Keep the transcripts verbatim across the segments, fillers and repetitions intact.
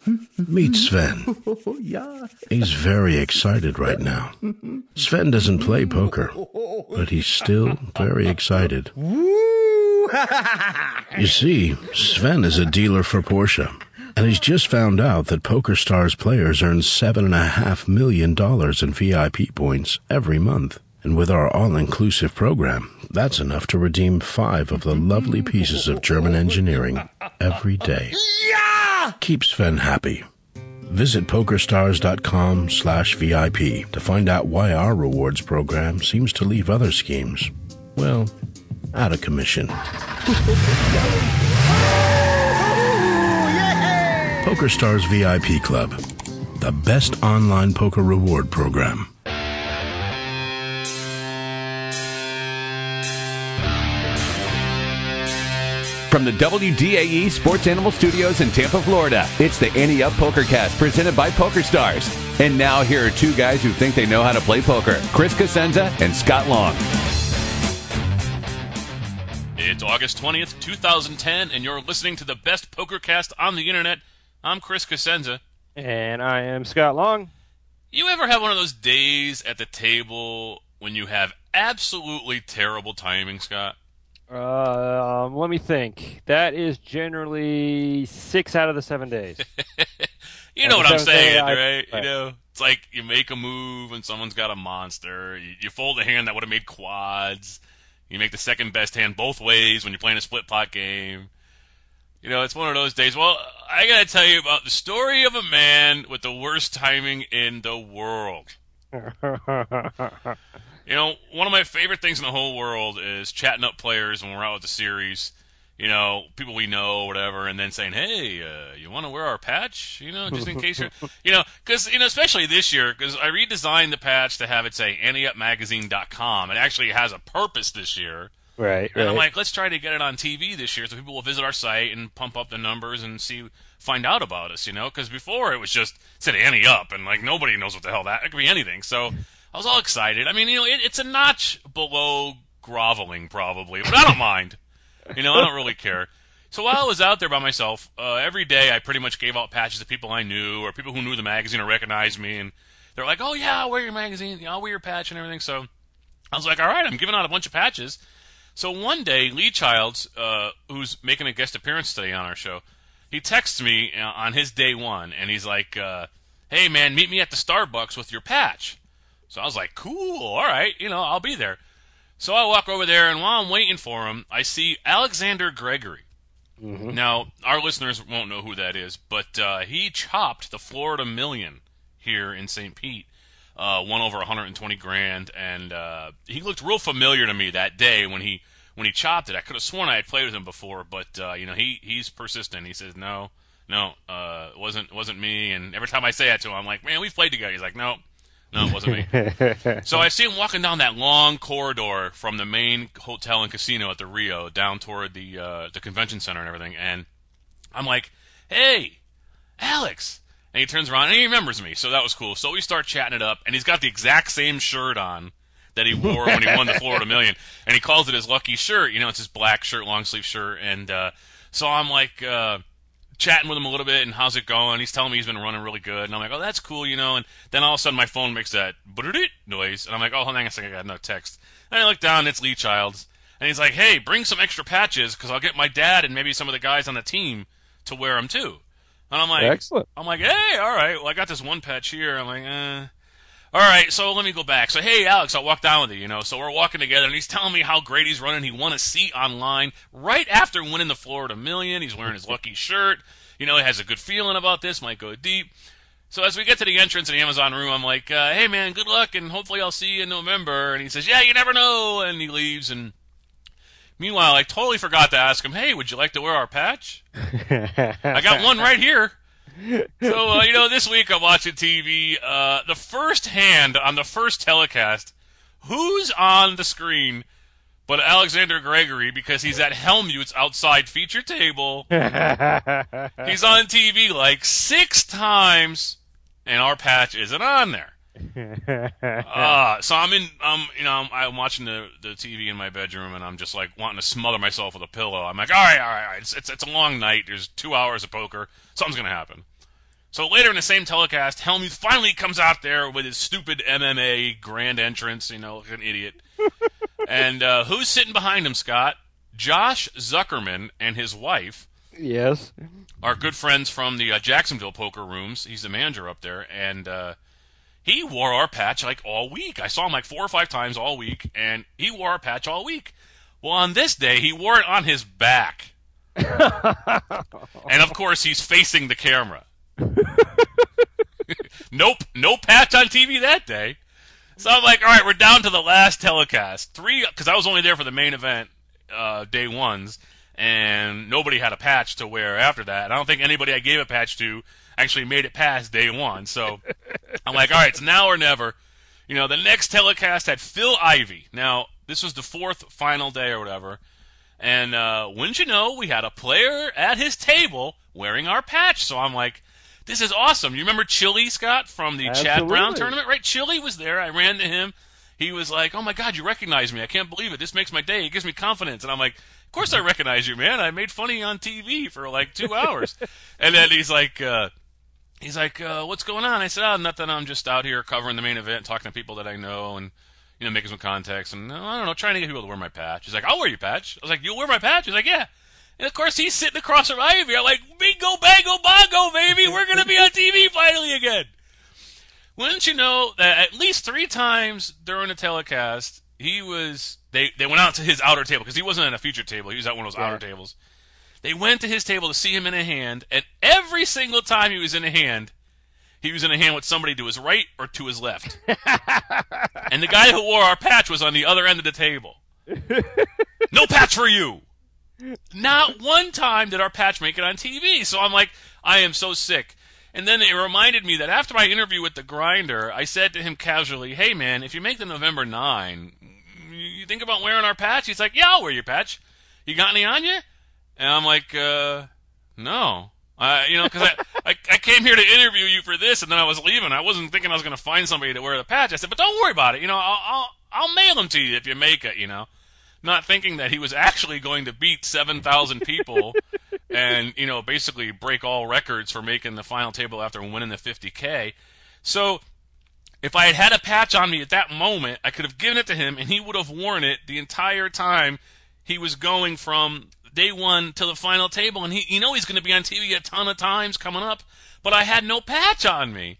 Meet Sven. He's very excited right now. Sven doesn't play poker, but he's still very excited. You see, Sven is a dealer for Porsche, and he's just found out that PokerStars players earn seven and a half million dollars in V I P points every month. And with our all-inclusive program, that's enough to redeem five of the lovely pieces of German engineering every day. Yeah! Keep Sven happy. Visit PokerStars.com slash VIP to find out why our rewards program seems to leave other schemes, well, out of commission. PokerStars V I P Club, the best online poker reward program. From the W D A E Sports Animal Studios in Tampa, Florida, it's the Ante Up PokerCast presented by PokerStars. And now here are two guys who think they know how to play poker, Chris Cosenza and Scott Long. It's August twentieth, two thousand ten, and you're listening to the best PokerCast on the internet. I'm Chris Cosenza. And I am Scott Long. You ever have one of those days at the table when you have absolutely terrible timing, Scott? Uh, um, let me think. That is generally six out of the seven days. You know what I'm saying, I, right? I, You know, it's like you make a move and someone's got a monster. You, you fold a hand that would have made quads. You make the second best hand both ways when you're playing a split pot game. You know, it's one of those days. Well, I gotta tell you about the story of a man with the worst timing in the world. You know, one of my favorite things in the whole world is chatting up players when we're out with the series. You know, people we know, whatever, and then saying, "Hey, uh, you want to wear our patch?" You know, just in case you're, you know, because you know, especially this year, because I redesigned the patch to have it say ante up magazine dot com. It actually has a purpose this year. Right, and right. I'm like, let's try to get it on T V this year, so people will visit our site and pump up the numbers and see, find out about us. You know, because before it was just it said ante up, and like nobody knows what the hell that it could be anything. So I was all excited. I mean, you know, it, it's a notch below groveling, probably, but I don't mind. You know, I don't really care. So while I was out there by myself, uh, every day I pretty much gave out patches to people I knew or people who knew the magazine or recognized me, and they're like, "Oh yeah, I'll wear your magazine, I'll wear your patch and everything." So I was like, "All right, I'm giving out a bunch of patches." So one day, Lee Childs, uh, who's making a guest appearance today on our show, he texts me uh, on his day one, and he's like, uh, "Hey man, meet me at the Starbucks with your patch." So I was like, "Cool, all right, you know, I'll be there." So I walk over there, and while I'm waiting for him, I see Alexander Gregory. Mm-hmm. Now, our listeners won't know who that is, but uh, he chopped the Florida Million here in Saint Pete, uh, won over one hundred twenty grand, and uh, he looked real familiar to me that day when he when he chopped it. I could have sworn I had played with him before, but uh, you know, he he's persistent. He says, "No, no, uh, it wasn't it wasn't me." And every time I say that to him, I'm like, "Man, we've played together." He's like, "No." No, it wasn't me. So I see him walking down that long corridor from the main hotel and casino at the Rio down toward the uh, the convention center and everything, and I'm like, "Hey, Alex!" And he turns around and he remembers me, so that was cool. So we start chatting it up, and he's got the exact same shirt on that he wore when he won the Florida Million, and he calls it his lucky shirt. You know, it's his black shirt, long sleeve shirt, and uh, so I'm like. Uh, chatting with him a little bit, and how's it going? He's telling me he's been running really good, and I'm like, oh, that's cool, you know, and then all of a sudden my phone makes that noise, and I'm like, oh, hold on a second, I got another text. And I look down, and it's Lee Childs, and he's like, hey, bring some extra patches, because I'll get my dad and maybe some of the guys on the team to wear them, too. And I'm like, excellent. I'm like, hey, all right, well, I got this one patch here. I'm like, eh. All right, so let me go back. So, hey, Alex, I'll walk down with you, you know. So we're walking together, and he's telling me how great he's running. He won a seat online right after winning the Florida Million. He's wearing his lucky shirt. You know, he has a good feeling about this, might go deep. So as we get to the entrance in the Amazon room, I'm like, uh, hey, man, good luck, and hopefully I'll see you in November. And he says, yeah, you never know, and he leaves. And meanwhile, I totally forgot to ask him, hey, would you like to wear our patch? I got one right here. So, uh, you know, this week I'm watching T V. Uh, the first hand on the first telecast, who's on the screen but Alexander Gregory, because he's at Helmuth's outside feature table. He's on T V like six times, and our patch isn't on there. Uh, so I'm in, um, you know, I'm, I'm watching the, the T V in my bedroom, and I'm just like wanting to smother myself with a pillow. I'm like, all right, all right, all right. It's, it's, it's a long night. There's two hours of poker. Something's going to happen. So later in the same telecast, Helmuth finally comes out there with his stupid M M A grand entrance, you know, like an idiot. And uh, who's sitting behind him, Scott? Josh Zuckerman and his wife. Yes. Are good friends from the uh, Jacksonville Poker Rooms. He's the manager up there. And uh, he wore our patch like all week. I saw him like four or five times all week, and he wore our patch all week. Well, on this day, he wore it on his back. And, of course, he's facing the camera. Nope, no patch on T V that day. So I'm like, all right, we're down to the last telecast. Three, because I was only there for the main event, uh, day ones, and nobody had a patch to wear after that. I don't think anybody I gave a patch to actually made it past day one. So I'm like, all right, it's now or never. You know, the next telecast had Phil Ivey. Now, this was the fourth final day or whatever. And uh, wouldn't you know, we had a player at his table wearing our patch. So I'm like, this is awesome. You remember Chili, Scott, from the Absolutely. Chad Brown tournament, right? Chili was there. I ran to him. He was like, oh, my God, you recognize me. I can't believe it. This makes my day. It gives me confidence. And I'm like, of course I recognize you, man. I made fun of you on T V for like two hours. And then he's like, uh, he's like, uh, what's going on? I said, oh, nothing. I'm just out here covering the main event, talking to people that I know and, you know, making some contacts. And, I don't know, trying to get people to wear my patch. He's like, I'll wear your patch. I was like, you'll wear my patch? He's like, yeah. And, of course, he's sitting across from Ivy. I'm like, bingo, bango, bongo, baby. We're going to be on T V finally again. Wouldn't you know that at least three times during the telecast, he was, they, they went out to his outer table, because he wasn't at a feature table. He was at one of those yeah. outer tables. They went to his table to see him in a hand, and every single time he was in a hand, he was in a hand with somebody to his right or to his left. And the guy who wore our patch was on the other end of the table. No patch for you! Not one time did our patch make it on T V. So I'm like, I am so sick. And then it reminded me that after my interview with the Grinder, I said to him casually, hey, man, if you make the November ninth, you think about wearing our patch? He's like, yeah, I'll wear your patch. You got any on you? And I'm like, uh, no. Uh, you know, because I, I, I came here to interview you for this, and then I was leaving. I wasn't thinking I was going to find somebody to wear the patch. I said, but don't worry about it. You know, I'll, I'll, I'll mail them to you if you make it, you know. Not thinking that he was actually going to beat seven thousand people and, you know, basically break all records for making the final table after winning the fifty K. So if I had had a patch on me at that moment, I could have given it to him, and he would have worn it the entire time he was going from day one to the final table. And he, you know he's going to be on T V a ton of times coming up, but I had no patch on me.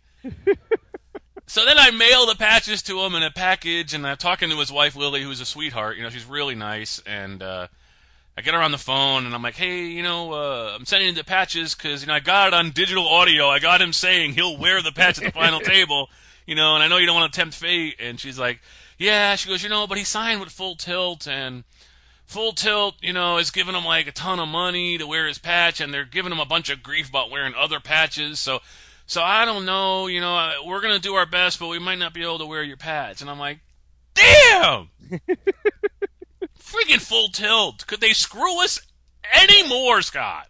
So then I mail the patches to him in a package, and I'm talking to his wife, Lily, who's a sweetheart. You know, she's really nice, and uh, I get her on the phone, and I'm like, hey, you know, uh, I'm sending you the patches because, you know, I got it on digital audio. I got him saying he'll wear the patch at the final table, you know, and I know you don't want to tempt fate. And she's like, yeah. She goes, you know, but he signed with Full Tilt, and Full Tilt, you know, is giving him, like, a ton of money to wear his patch, and they're giving him a bunch of grief about wearing other patches, so... So I don't know, you know, we're going to do our best, but we might not be able to wear your patch. And I'm like, damn! Freaking Full Tilt. Could they screw us any more, Scott?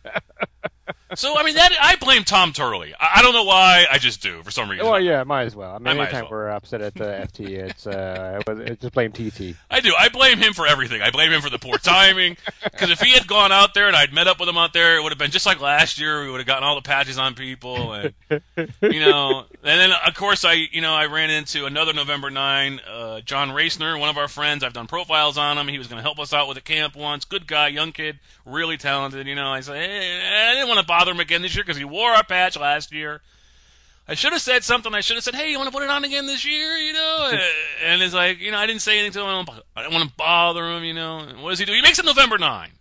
So, I mean, that I blame Tom Turley. I, I don't know why, I just do, for some reason. Well, yeah, might as well. I mean, I anytime well. we're upset at the F T, it's, uh, it's just blame T T. I do. I blame him for everything. I blame him for the poor timing. Because if he had gone out there and I'd met up with him out there, it would have been just like last year. We would have gotten all the patches on people. And, you know, and then, of course, I, you know, I ran into another November ninth, uh, John Racner, one of our friends. I've done profiles on him. He was going to help us out with a camp once. Good guy, young kid, really talented. You know, I said, hey, I didn't want to bother him again this year because he wore our patch last year. I should have said something. I should have said, hey, you want to put it on again this year, you know? And it's like, you know, I didn't say anything to him. I don't want to bother him, you know? And what does he do? He makes it November ninth.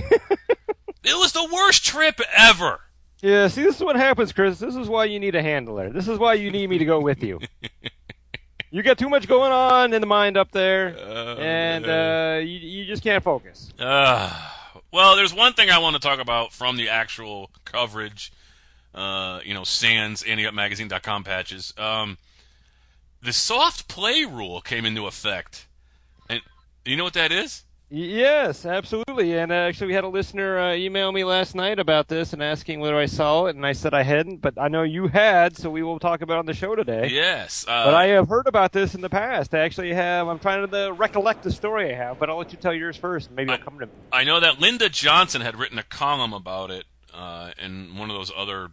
It was the worst trip ever. Yeah, see, this is what happens, Chris. This is why you need a handler. This is why you need me to go with you. You got too much going on in the mind up there, uh, and uh, you, you just can't focus. Uh, well, there's one thing I want to talk about from the actual coverage. Uh, you know, sans ante up magazine dot com patches. Um, the soft play rule came into effect. And you know what that is? Yes, absolutely. And uh, actually, we had a listener uh, email me last night about this and asking whether I saw it, and I said I hadn't, but I know you had, so we will talk about it on the show today. Yes. Uh, but I have heard about this in the past. I actually have. I'm trying to recollect the story I have, but I'll let you tell yours first, and maybe I, I'll come to me. I know that Linda Johnson had written a column about it uh, in one of those other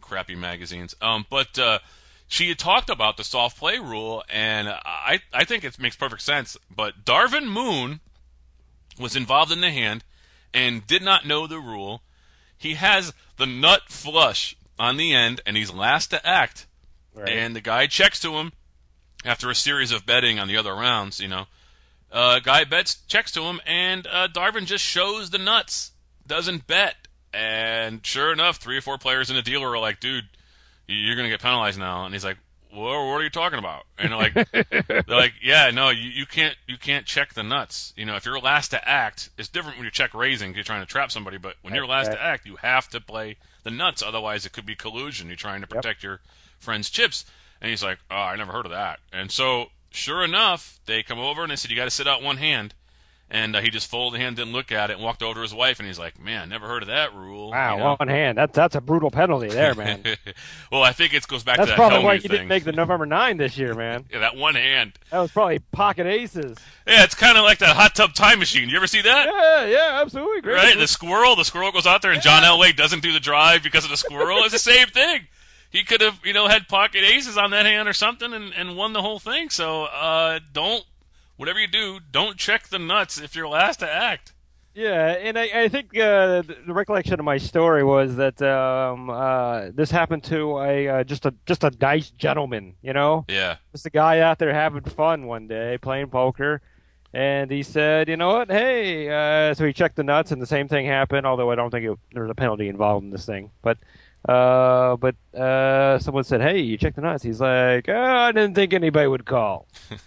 crappy magazines. Um, but uh, she had talked about the soft play rule, and I I think it makes perfect sense. But Darvin Moon was involved in the hand and did not know the rule. He has the nut flush on the end, and he's last to act. Right. And the guy checks to him after a series of betting on the other rounds, you know. Uh, guy bets, checks to him, and uh, Darvin just shows the nuts, doesn't bet. And sure enough, three or four players in the dealer are like, dude, you're going to get penalized now. And he's like, well, what are you talking about? And they're like, they're like, yeah, no, you, you can't you can't check the nuts. You know, if you're last to act, it's different when you check raising, you're trying to trap somebody. But when you're last to act, you have to play the nuts. Otherwise, it could be collusion. You're trying to protect yep. your friend's chips. And he's like, oh, I never heard of that. And so, sure enough, they come over and they said, you got to sit out one hand. And uh, he just folded the hand, didn't look at it, and walked over to his wife, and he's like, man, never heard of that rule. Wow, you know? One hand. That's, that's a brutal penalty there, man. Well, I think it goes back that's to that probably why Helmy you thing. didn't make the November ninth this year, man. Yeah, that one hand. That was probably pocket aces. Yeah, it's kind of like that hot tub time machine. You ever see that? Yeah, yeah, absolutely. Great. Right, the squirrel. The squirrel goes out there, and John Elway doesn't do the drive because of the squirrel. It's the same thing. He could have, you know, had pocket aces on that hand or something and, and won the whole thing. So uh, don't, whatever you do, don't check the nuts if you're last to act. Yeah, and I, I think uh, the recollection of my story was that um, uh, this happened to a uh, just a just a nice gentleman, you know? Yeah. Just a guy out there having fun one day playing poker. And he said, you know what, hey, uh, so he checked the nuts and the same thing happened, although I don't think it, there was a penalty involved in this thing. But Uh, but uh, someone said, hey, you checked the nuts. He's like, oh, I didn't think anybody would call.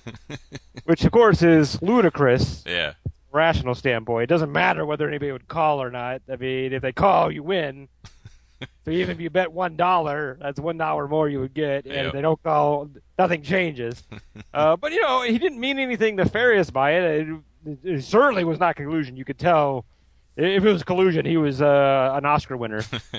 Which, of course, is ludicrous. Yeah. Rational standpoint. It doesn't matter whether anybody would call or not. I mean, if they call, you win. So even if you bet one dollar, that's one dollar more you would get. And yep. if they don't call, nothing changes. uh, but, you know, he didn't mean anything nefarious by it. It, it certainly was not collusion. You could tell. If it was collusion, he was uh, an Oscar winner,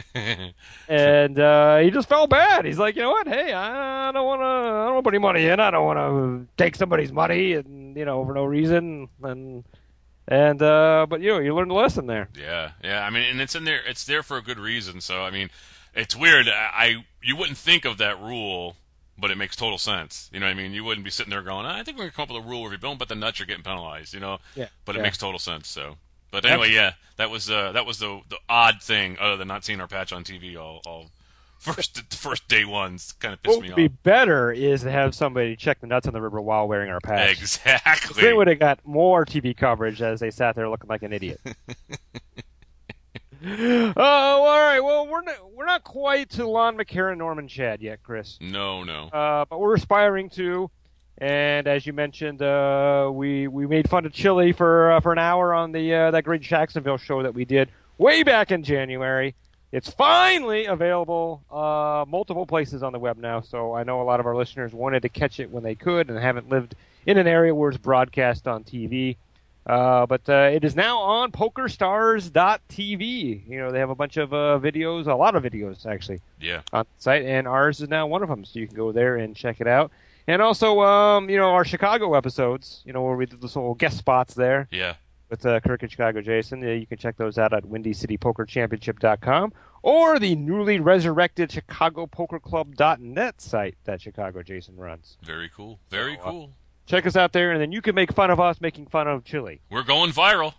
and uh, he just felt bad. He's like, you know what? Hey, I don't want to. I don't want to put any money in. I don't want to take somebody's money, and you know, for no reason. And and uh, but you know, you learned a lesson there. Yeah, yeah. I mean, and it's in there. It's there for a good reason. So I mean, it's weird. I, I you wouldn't think of that rule, but it makes total sense. You know what I mean? You wouldn't be sitting there going, I think we're gonna come up with a rule where if you don't bet the nuts, you're getting penalized. You know? Yeah. But it yeah. makes total sense. So. But anyway, yeah, that was uh, that was the the odd thing, other than not seeing our patch on T V all, all first first day ones, kind of pissed what me would off. Be better is to have somebody check the nuts on the river while wearing our patch. Exactly. They would have got more T V coverage as they sat there looking like an idiot. Oh, all right. Well, we're not, we're not quite to Lon McCarron, Norman Chad yet, Chris. No, no. Uh, but we're aspiring to. And as you mentioned, uh, we we made fun of Chile for uh, for an hour on the uh, that great Jacksonville show that we did way back in January. It's finally available uh, multiple places on the web now. So I know a lot of our listeners wanted to catch it when they could and haven't lived in an area where it's broadcast on T V. Uh, but uh, it is now on poker stars dot t v. You know, they have a bunch of uh, videos, a lot of videos actually, yeah, on the site, and ours is now one of them. So you can go there and check it out. And also, um, you know, our Chicago episodes, you know, where we did those little guest spots there. Yeah. With uh, Kirk and Chicago Jason. Yeah, you can check those out at windy city poker championship dot com or the newly resurrected chicago poker club dot net site that Chicago Jason runs. Very cool. Very so, cool. Uh, check us out there, and then you can make fun of us making fun of Chile. We're going viral.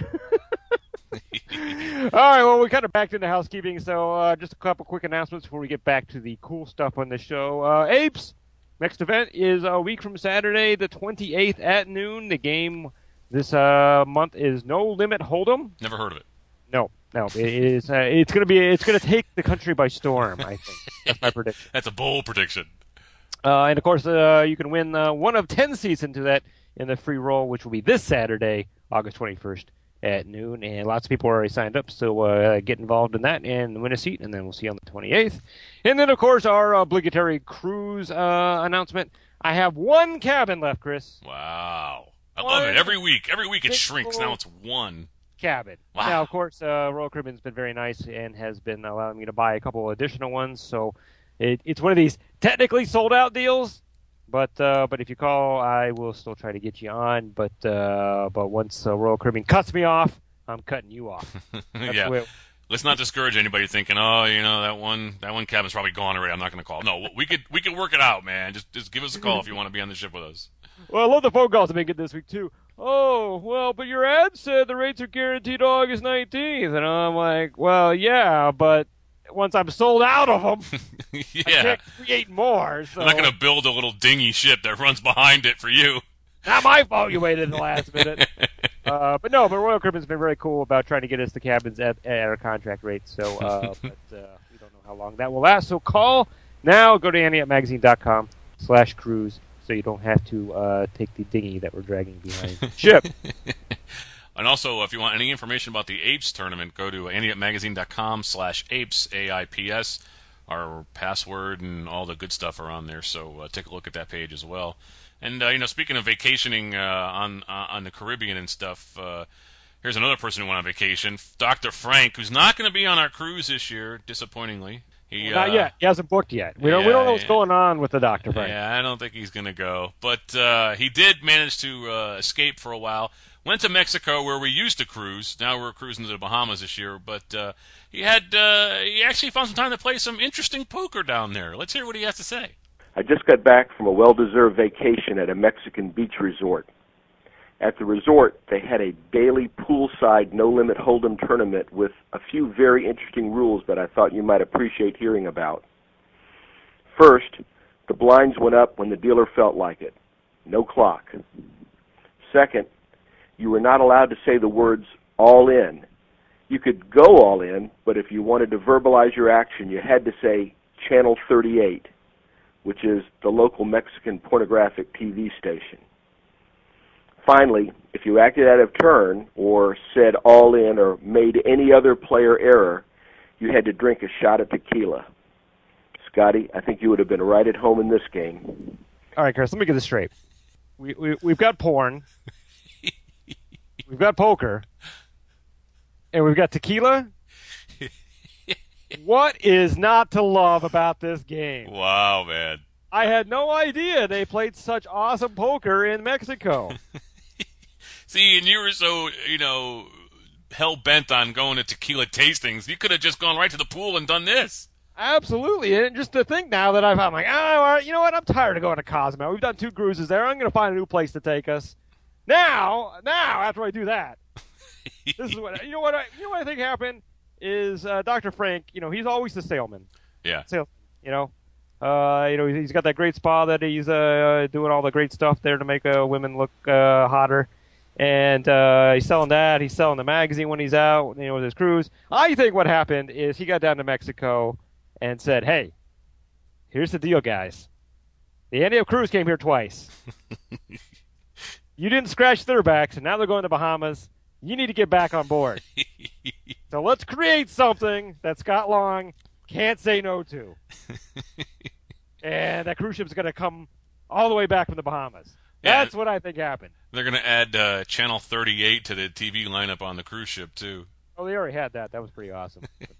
All right, well, we kind of backed into housekeeping, so uh, just a couple quick announcements before we get back to the cool stuff on the show. Uh, Apes! Next event is a week from Saturday, the twenty-eighth at noon. The game this uh, month is No Limit Hold'em. Never heard of it. No, no, it is. Uh, it's gonna be. It's gonna take the country by storm. I think that's my prediction. That's a bold prediction. Uh, and of course, uh, you can win uh, one of ten seats into that in the free roll, which will be this Saturday, August twenty-first at noon. And lots of people are already signed up, so uh, get involved in that and win a seat. And then we'll see you on the twenty-eighth. And then, of course, our obligatory cruise uh, announcement. I have one cabin left, Chris. Wow. I one love it. Every week. Every week it shrinks. Now it's one. Cabin. Wow. Now, of course, uh, Royal Caribbean's been very nice and has been allowing me to buy a couple additional ones. So it, it's one of these technically sold-out deals. But uh, but if you call, I will still try to get you on. But uh, but once uh, Royal Caribbean cuts me off, I'm cutting you off. That's yeah. the way it, let's not discourage anybody thinking, oh, you know, that one that one cabin's probably gone already. I'm not going to call. No, we could we could work it out, man. Just just give us a call if you want to be on the ship with us. Well, I love the phone calls to make it this week too. Oh, well, but your ad said the rates are guaranteed August nineteenth, and I'm like, well, yeah, but once I'm sold out of them, yeah. I can't create more. So. I'm not going to build a little dingy ship that runs behind it for you. Not my fault you waited in the last minute. Uh, but no, but Royal Caribbean's been very cool about trying to get us the cabins at, at our contract rate. So, uh, but uh, we don't know how long that will last. So call now. Go to anteupmagazine.com slash cruise so you don't have to uh, take the dinghy that we're dragging behind the ship. And also, if you want any information about the Apes tournament, go to anteupmagazine.com slash apes, A I P S. Our password and all the good stuff are on there, so uh, take a look at that page as well. And, uh, you know, speaking of vacationing uh, on uh, on the Caribbean and stuff, uh, here's another person who went on vacation, Doctor Frank, who's not going to be on our cruise this year, disappointingly. He, well, not uh, yet. He hasn't booked yet. We don't. Yeah, we don't know what's yeah. going on with the Doctor Frank. Yeah, I don't think he's going to go. But uh, he did manage to uh, escape for a while. Went to Mexico, where we used to cruise. Now we're cruising to the Bahamas this year. But uh, he had uh, he actually found some time to play some interesting poker down there. Let's hear what he has to say. I just got back from a well-deserved vacation at a Mexican beach resort. At the resort, they had a daily poolside no-limit hold'em tournament with a few very interesting rules that I thought you might appreciate hearing about. First, the blinds went up when the dealer felt like it. No clock. Second, you were not allowed to say the words all in. You could go all in, but if you wanted to verbalize your action, you had to say Channel thirty-eight, which is the local Mexican pornographic T V station. Finally, if you acted out of turn or said all in or made any other player error, you had to drink a shot of tequila. Scotty, I think you would have been right at home in this game. All right, Chris, let me get this straight. We, we, we've got porn, we've got poker, and we've got tequila. What is not to love about this game? Wow, man. I had no idea they played such awesome poker in Mexico. See, and you were so, you know, hell-bent on going to tequila tastings, you could have just gone right to the pool and done this. Absolutely. And just to think now that I've, I'm like, oh, you know what? I'm tired of going to Cozumel. We've done two cruises there. I'm going to find a new place to take us. Now, now, after I do that, this is what, you know what I, you know what I think happened is uh, Doctor Frank, you know, he's always the salesman. Yeah. Salesman, you know. Uh, you know, he's got that great spa that he's uh, doing all the great stuff there to make uh, women look uh, hotter. And uh, he's selling that. He's selling the magazine when he's out, you know, with his cruise. I think what happened is he got down to Mexico and said, hey, here's the deal, guys. The Antioch Cruise came here twice. You didn't scratch their backs, and now they're going to Bahamas. You need to get back on board. So let's create something that Scott Long can't say no to. And that cruise ship's going to come all the way back from the Bahamas. Yeah. That's what I think happened. They're going to add uh, Channel thirty-eight to the T V lineup on the cruise ship, too. Oh, they already had that. That was pretty awesome.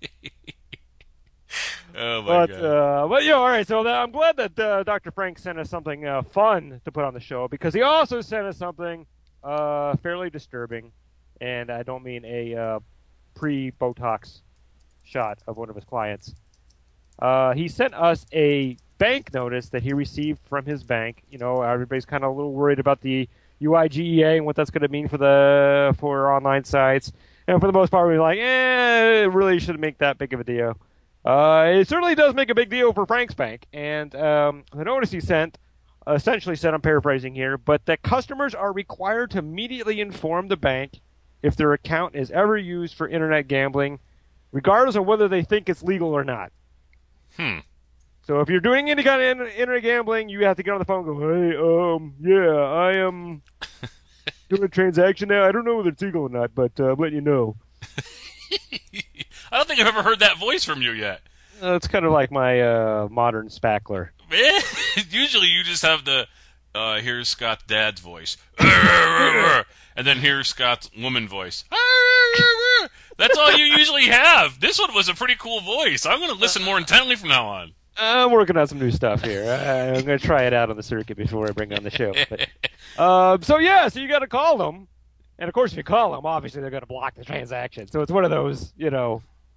Oh, my but, God. Uh, but, yeah, all right. So that, I'm glad that uh, Doctor Frank sent us something uh, fun to put on the show, because he also sent us something uh, fairly disturbing. And I don't mean a uh, pre-Botox shot of one of his clients. Uh, he sent us a bank notice that he received from his bank. You know, everybody's kind of a little worried about the U I G E A and what that's going to mean for the for online sites. And for the most part, we're like, eh, it really shouldn't make that big of a deal. Uh, it certainly does make a big deal for Frank's bank. And um, the notice he sent essentially said, I'm paraphrasing here, but that customers are required to immediately inform the bank if their account is ever used for internet gambling, regardless of whether they think it's legal or not. Hmm. So if you're doing any kind of internet gambling, you have to get on the phone and go, hey, um, yeah, I am doing a transaction now. I don't know whether it's legal or not, but uh, I'm letting you know. I don't think I've ever heard that voice from you yet. Uh, it's kind of like my uh, modern spackler. Usually you just have the, uh, here's Scott's dad's voice. And then here's Scott's woman voice. That's all you usually have. This one was a pretty cool voice. I'm going to listen more intently from now on. I'm working on some new stuff here. I'm going to try it out on the circuit before I bring on the show. But, uh, so, yeah, so you got to call them. And, of course, if you call them, obviously they're going to block the transaction. So it's one of those, you know,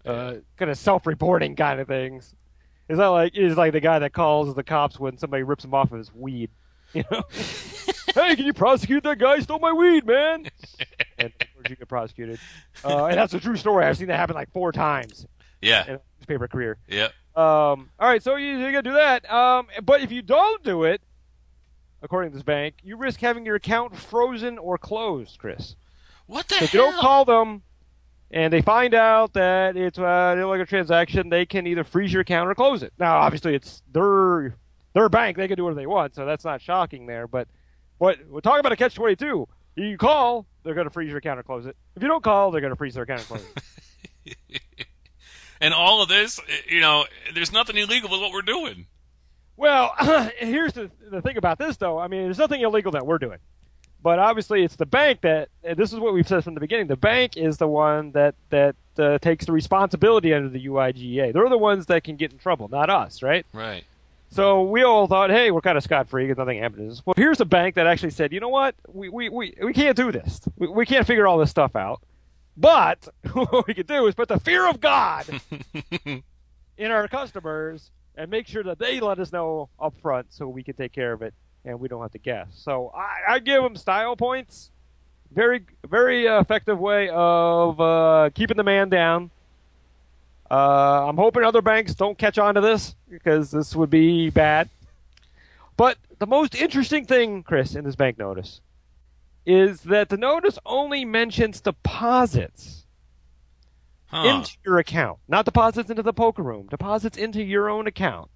uh, kind of self-reporting kind of things. Is that like is like the guy that calls the cops when somebody rips him off of his weed? You know, hey, can you prosecute that guy who stole my weed, man? And of course you get prosecuted. Uh, and that's a true story. I've seen that happen like four times. Yeah. In a newspaper career. Yep. Um, all right, so you, you got to do that. Um, but if you don't do it, according to this bank, you risk having your account frozen or closed, Chris. What the so hell? If you don't call them and they find out that it's uh, an illegal transaction, they can either freeze your account or close it. Now, obviously, it's their their bank. They can do whatever they want, so that's not shocking there. But what we're talking about a catch twenty-two. You call, they're going to freeze your account or close it. If you don't call, they're going to freeze their account and close it. And all of this, you know, there's nothing illegal with what we're doing. Well, here's the, the thing about this, though. I mean, there's nothing illegal that we're doing. But obviously, it's the bank that, and this is what we've said from the beginning, the bank is the one that, that uh, takes the responsibility under the U I G A. They're the ones that can get in trouble, not us, right? Right. So we all thought, hey, we're kind of scot-free because nothing happened. Well, here's a bank that actually said, you know what? We we, we, we can't do this. We, we can't figure all this stuff out. But what we can do is put the fear of God in our customers and make sure that they let us know up front so we can take care of it and we don't have to guess. So I, I give them style points. Very, very uh, effective way of uh, keeping the man down. Uh, I'm hoping other banks don't catch on to this because this would be bad. But the most interesting thing, Chris, in this bank notice is that the notice only mentions deposits huh. into your account, not deposits into the poker room, deposits into your own account.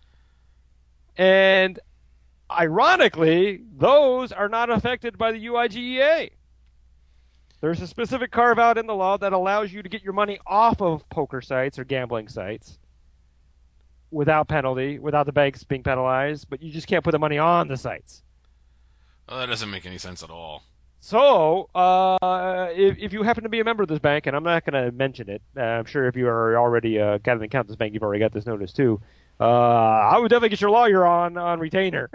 And ironically, those are not affected by the U I G E A. There's a specific carve-out in the law that allows you to get your money off of poker sites or gambling sites without penalty, without the banks being penalized, but you just can't put the money on the sites. Well, that doesn't make any sense at all. So, uh, if, if you happen to be a member of this bank, and I'm not going to mention it, uh, I'm sure if you are already uh, got an account at this bank, you've already got this notice too. Uh, I would definitely get your lawyer on, on retainer.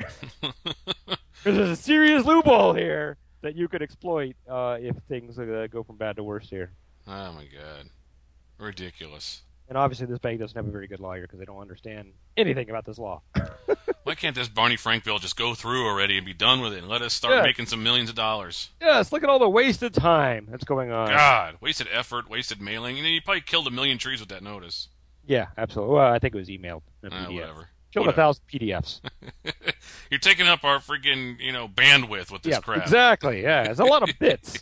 There's a serious loophole here that you could exploit uh, if things uh, go from bad to worse here. Oh, my God. Ridiculous. And obviously this bank doesn't have a very good lawyer because they don't understand anything about this law. Why can't this Barney Frank bill just go through already and be done with it and let us start yeah. making some millions of dollars? Yes, look at all the wasted time that's going on. God, wasted effort, wasted mailing. You know, you probably killed a million trees with that notice. Yeah, absolutely. Well, I think it was emailed. Not Uh, P D F. whatever. Killed Whatever. a thousand P D Fs. You're taking up our freaking, you know, bandwidth with this Yeah, crap. exactly. Yeah, it's a lot of bits.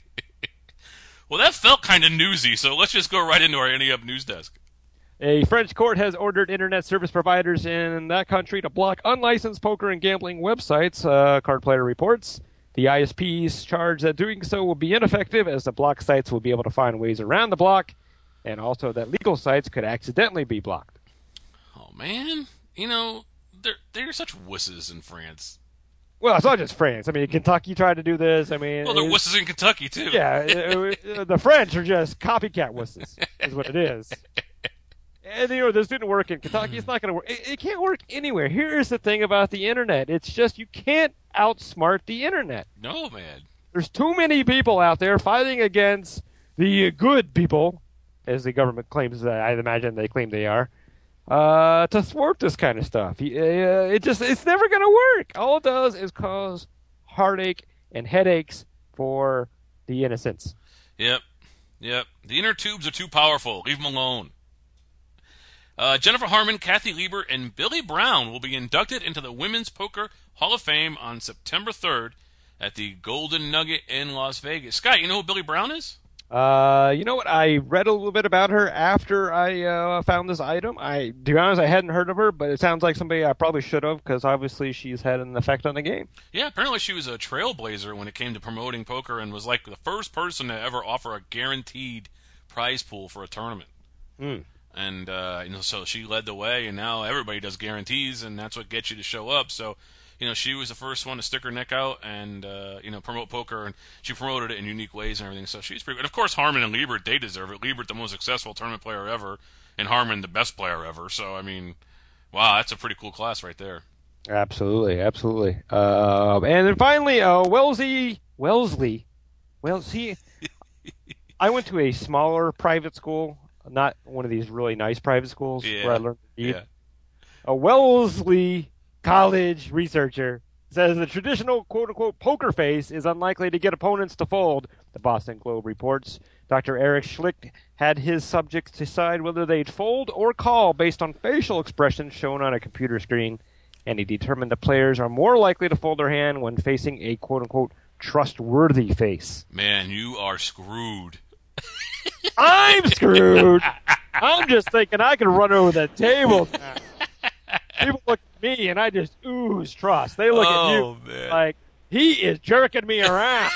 Well, that felt kind of newsy, so let's just go right into our Ante Up news desk. A French court has ordered internet service providers in that country to block unlicensed poker and gambling websites, uh, Card Player reports. The I S Ps charge that doing so will be ineffective as the blocked sites will be able to find ways around the block, and also that legal sites could accidentally be blocked. Oh, man. You know, they're, they're such wusses in France. Well, it's not just France. I mean, Kentucky tried to do this. I mean, Well, they're it's- wusses in Kentucky, too. Yeah, it- it- the French are just copycat wusses, is what it is. And, you know, this didn't work in Kentucky. It's not going to work. It, it can't work anywhere. Here's the thing about the Internet. It's just you can't outsmart the Internet. No, man. There's too many people out there fighting against the good people, as the government claims, uh, I imagine they claim they are, uh, to thwart this kind of stuff. Uh, it just, it's never going to work. All it does is cause heartache and headaches for the innocents. Yep. Yep. The inner tubes are too powerful. Leave them alone. Uh, Jennifer Harmon, Kathy Lieber, and Billy Brown will be inducted into the Women's Poker Hall of Fame on September third at the Golden Nugget in Las Vegas. Scott, you know who Billy Brown is? Uh, you know what? I read a little bit about her after I uh, found this item. I, to be honest, I hadn't heard of her, but it sounds like somebody I probably should have because obviously she's had an effect on the game. Yeah, apparently she was a trailblazer when it came to promoting poker and was like the first person to ever offer a guaranteed prize pool for a tournament. Hmm. And, uh, you know, so she led the way, and now everybody does guarantees, and that's what gets you to show up. So, you know, she was the first one to stick her neck out and, uh, you know, promote poker, and she promoted it in unique ways and everything. So she's pretty good. And, of course, Harmon and Liebert, they deserve it. Liebert, the most successful tournament player ever, and Harmon, the best player ever. So, I mean, wow, that's a pretty cool class right there. Absolutely, absolutely. Uh, and then finally, uh, Wellesley, Wellesley, well, see, I went to a smaller private school not one of these really nice private schools Yeah. where I learned to read. Yeah. A Wellesley College researcher says the traditional quote-unquote poker face is unlikely to get opponents to fold, the Boston Globe reports. Doctor Eric Schlicht had his subjects decide whether they'd fold or call based on facial expressions shown on a computer screen, and he determined the players are more likely to fold their hand when facing a quote-unquote trustworthy face. Man, you are screwed. I'm screwed! I'm just thinking I can run over the table now. People look at me and I just ooze trust. They look oh, at you man. like, he is jerking me around.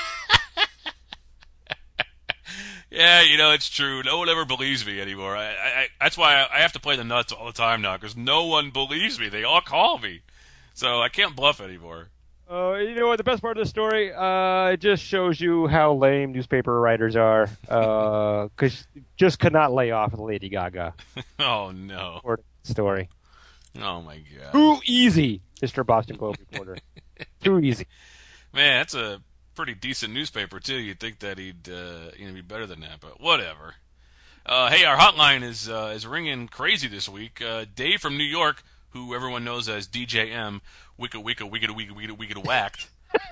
Yeah, you know, it's true. No one ever believes me anymore. I, I, that's why I, I have to play the nuts all the time now, because no one believes me. They all call me. So I can't bluff anymore. Uh, you know what? The best part of the story, uh, it just shows you how lame newspaper writers are. Because uh, just could not lay off with Lady Gaga. Oh, no. Story. Oh, my God. Too easy, Mister Boston Globe reporter. Too easy. Man, that's a pretty decent newspaper, too. You'd think that he'd uh, you know, be better than that, but whatever. Uh, hey, our hotline is uh, is ringing crazy this week. Uh, Dave from New York, who everyone knows as D J M, wicka wicka wicka wicka wicka wicka whacked.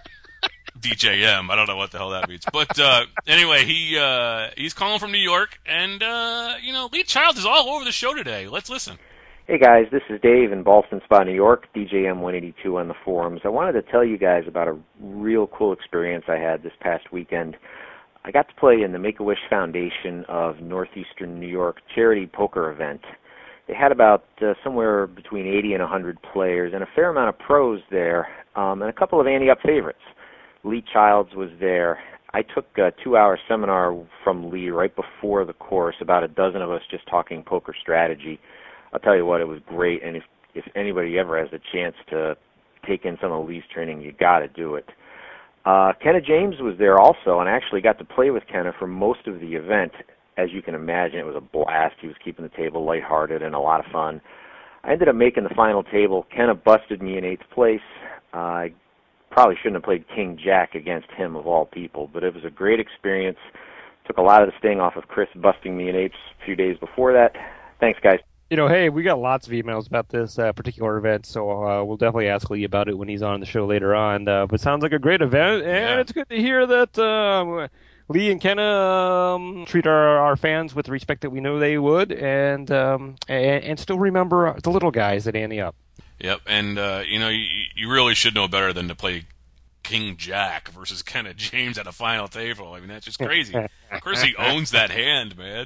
D J M, I don't know what the hell that means. But uh, anyway, he uh, he's calling from New York, and, uh, you know, Lee Childs is all over the show today. Let's listen. Hey guys, this is Dave in Ballston Spa, New York, D J M one eighty-two on the forums. I wanted to tell you guys about a real cool experience I had this past weekend. I got to play in the Make-A-Wish Foundation of Northeastern New York charity poker event. They had about uh, somewhere between eighty and one hundred players and a fair amount of pros there, um, and a couple of ante-up favorites. Lee Childs was there. I took a two-hour seminar from Lee right before the course, about a dozen of us just talking poker strategy. I'll tell you what, it was great, and if if anybody ever has the chance to take in some of Lee's training, you got to do it. Uh, Kenna James was there also, and I actually got to play with Kenna for most of the event. As you can imagine, it was a blast. He was keeping the table lighthearted and a lot of fun. I ended up making the final table. Kenna busted me in eighth place. Uh, I probably shouldn't have played King Jack against him of all people, but it was a great experience. Took a lot of the sting off of Chris busting me in eighths a few days before that. Thanks, guys. You know, hey, we got lots of emails about this uh, particular event, so uh, we'll definitely ask Lee about it when he's on the show later on. Uh, but sounds like a great event, and Yeah. It's good to hear that um, Lee and Kenna um, treat our, our fans with the respect that we know they would, and um, and, and still remember the little guys at ante up. Yep, and, uh, you know, you, you really should know better than to play King Jack versus Kenna James at a final table. I mean, that's just crazy. Of course, he owns that hand, man.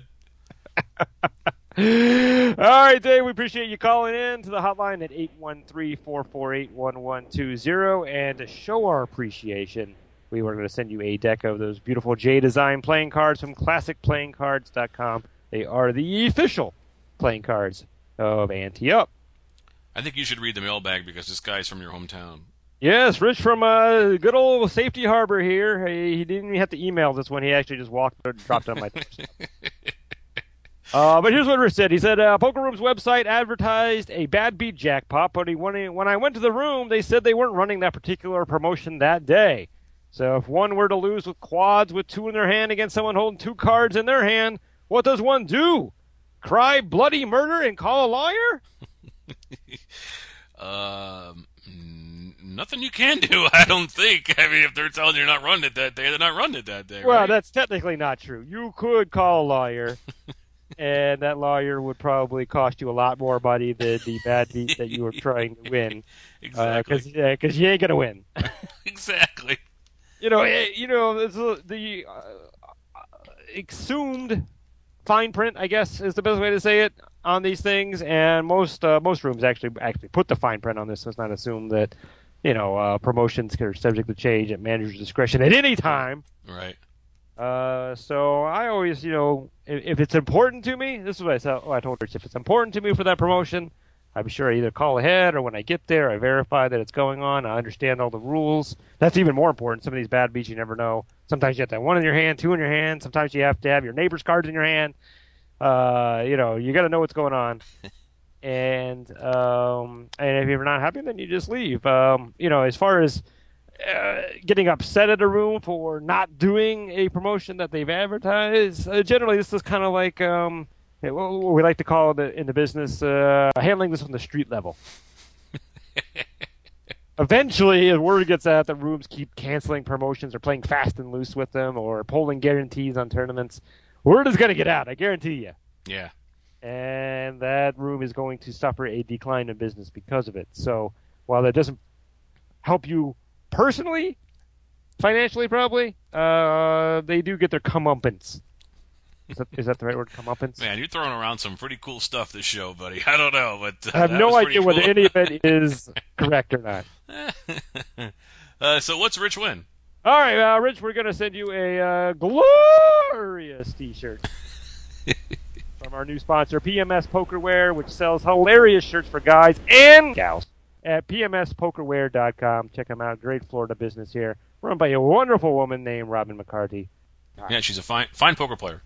All right, Dave, we appreciate you calling in to the hotline at eight one three, four four eight, one one two zero. And to show our appreciation, we were going to send you a deck of those beautiful J Design playing cards from classic playing cards dot com. They are the official playing cards of Ante Up. I think you should read the mailbag because this guy's from your hometown. Yes, Rich from uh, good old Safety Harbor here. He, he didn't even have to email this one. He actually just walked or dropped on my doorstep. Uh, but here's what Rich said. He said, uh, Poker Room's website advertised a bad beat jackpot, but he, when, he, when I went to the room, they said they weren't running that particular promotion that day. So if one were to lose with quads with two in their hand against someone holding two cards in their hand, what does one do? Cry bloody murder and call a lawyer? um, nothing you can do, I don't think. I mean, if they're telling you you're not running it that day, they're not running it that day, Well, right? that's technically not true. You could call a lawyer. And that lawyer would probably cost you a lot more money than the bad beat that you were trying to win. Exactly. Because uh, uh, you ain't going to win. Exactly. You know, eh, you know the, the uh, assumed fine print, I guess, is the best way to say it on these things. And most uh, most rooms actually actually put the fine print on this. So it's not assumed that, you know, uh, promotions are subject to change at manager's discretion at any time. Right. Uh, so I always, you know, if, if it's important to me, this is what I, said, what I told Rich. If it's important to me for that promotion, I'm sure I either call ahead or when I get there, I verify that it's going on. I understand all the rules. That's even more important. Some of these bad beats you never know. Sometimes you have to have one in your hand, two in your hand. Sometimes you have to have your neighbor's cards in your hand. Uh, you know, you got to know what's going on. and um, and if you're not happy, then you just leave. Um, you know, as far as Uh, getting upset at a room for not doing a promotion that they've advertised. Uh, generally, this is kind of like um, Okay, well, we like to call it in the business uh, handling this on the street level. Eventually, if word gets out that rooms keep canceling promotions or playing fast and loose with them or pulling guarantees on tournaments, word is going to get out, I guarantee you. Yeah. And that room is going to suffer a decline in business because of it. So while that doesn't help you personally, financially probably, uh, they do get their comeuppance. Is that, is that the right word, comeuppance? Man, you're throwing around some pretty cool stuff this show, buddy. I don't know, but uh, I have that no was idea pretty whether cool. any of it is correct or not. uh, so what's Rich win? All right, uh, Rich, we're going to send you a uh, glorious T-shirt from our new sponsor, P M S Pokerware, which sells hilarious shirts for guys and gals at P M S pokerware dot com. Check them out. Great Florida business here, run by a wonderful woman named Robin McCarthy. Yeah, she's a fine, fine poker player.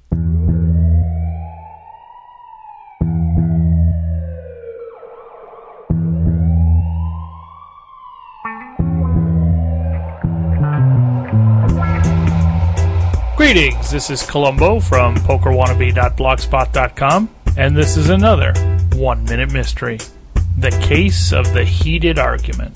Greetings, this is Columbo from poker wannabe dot blogspot dot com, and this is another One Minute Mystery, the case of the heated argument.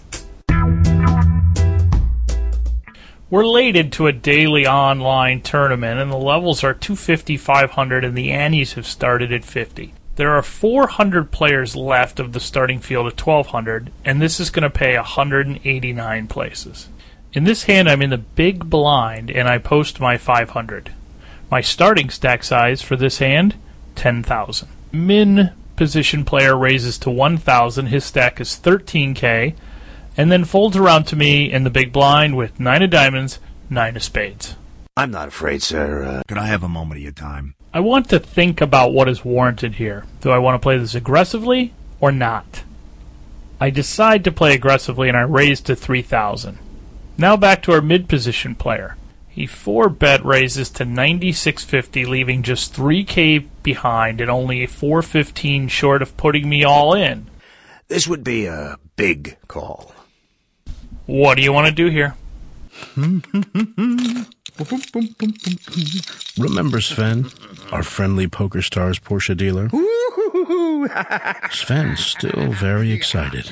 We're related to a daily online tournament, and the levels are two fifty, five hundred, and the antes have started at fifty. There are four hundred players left of the starting field at twelve hundred, and this is going to pay one hundred eighty-nine places. In this hand, I'm in the big blind, and I post my five hundred. My starting stack size for this hand, ten thousand. Min position player raises to one thousand. His stack is thirteen K, and then folds around to me in the big blind with nine of diamonds, nine of spades. I'm not afraid, sir. Uh, Can I have a moment of your time? I want to think about what is warranted here. Do I want to play this aggressively or not? I decide to play aggressively, and I raise to three thousand. Now back to our mid-position player. He four-bet raises to ninety-six fifty, leaving just three K behind and only four fifteen short of putting me all in. This would be a big call. What do you want to do here? Remember Sven, our friendly PokerStars Porsche dealer? Sven's still very excited.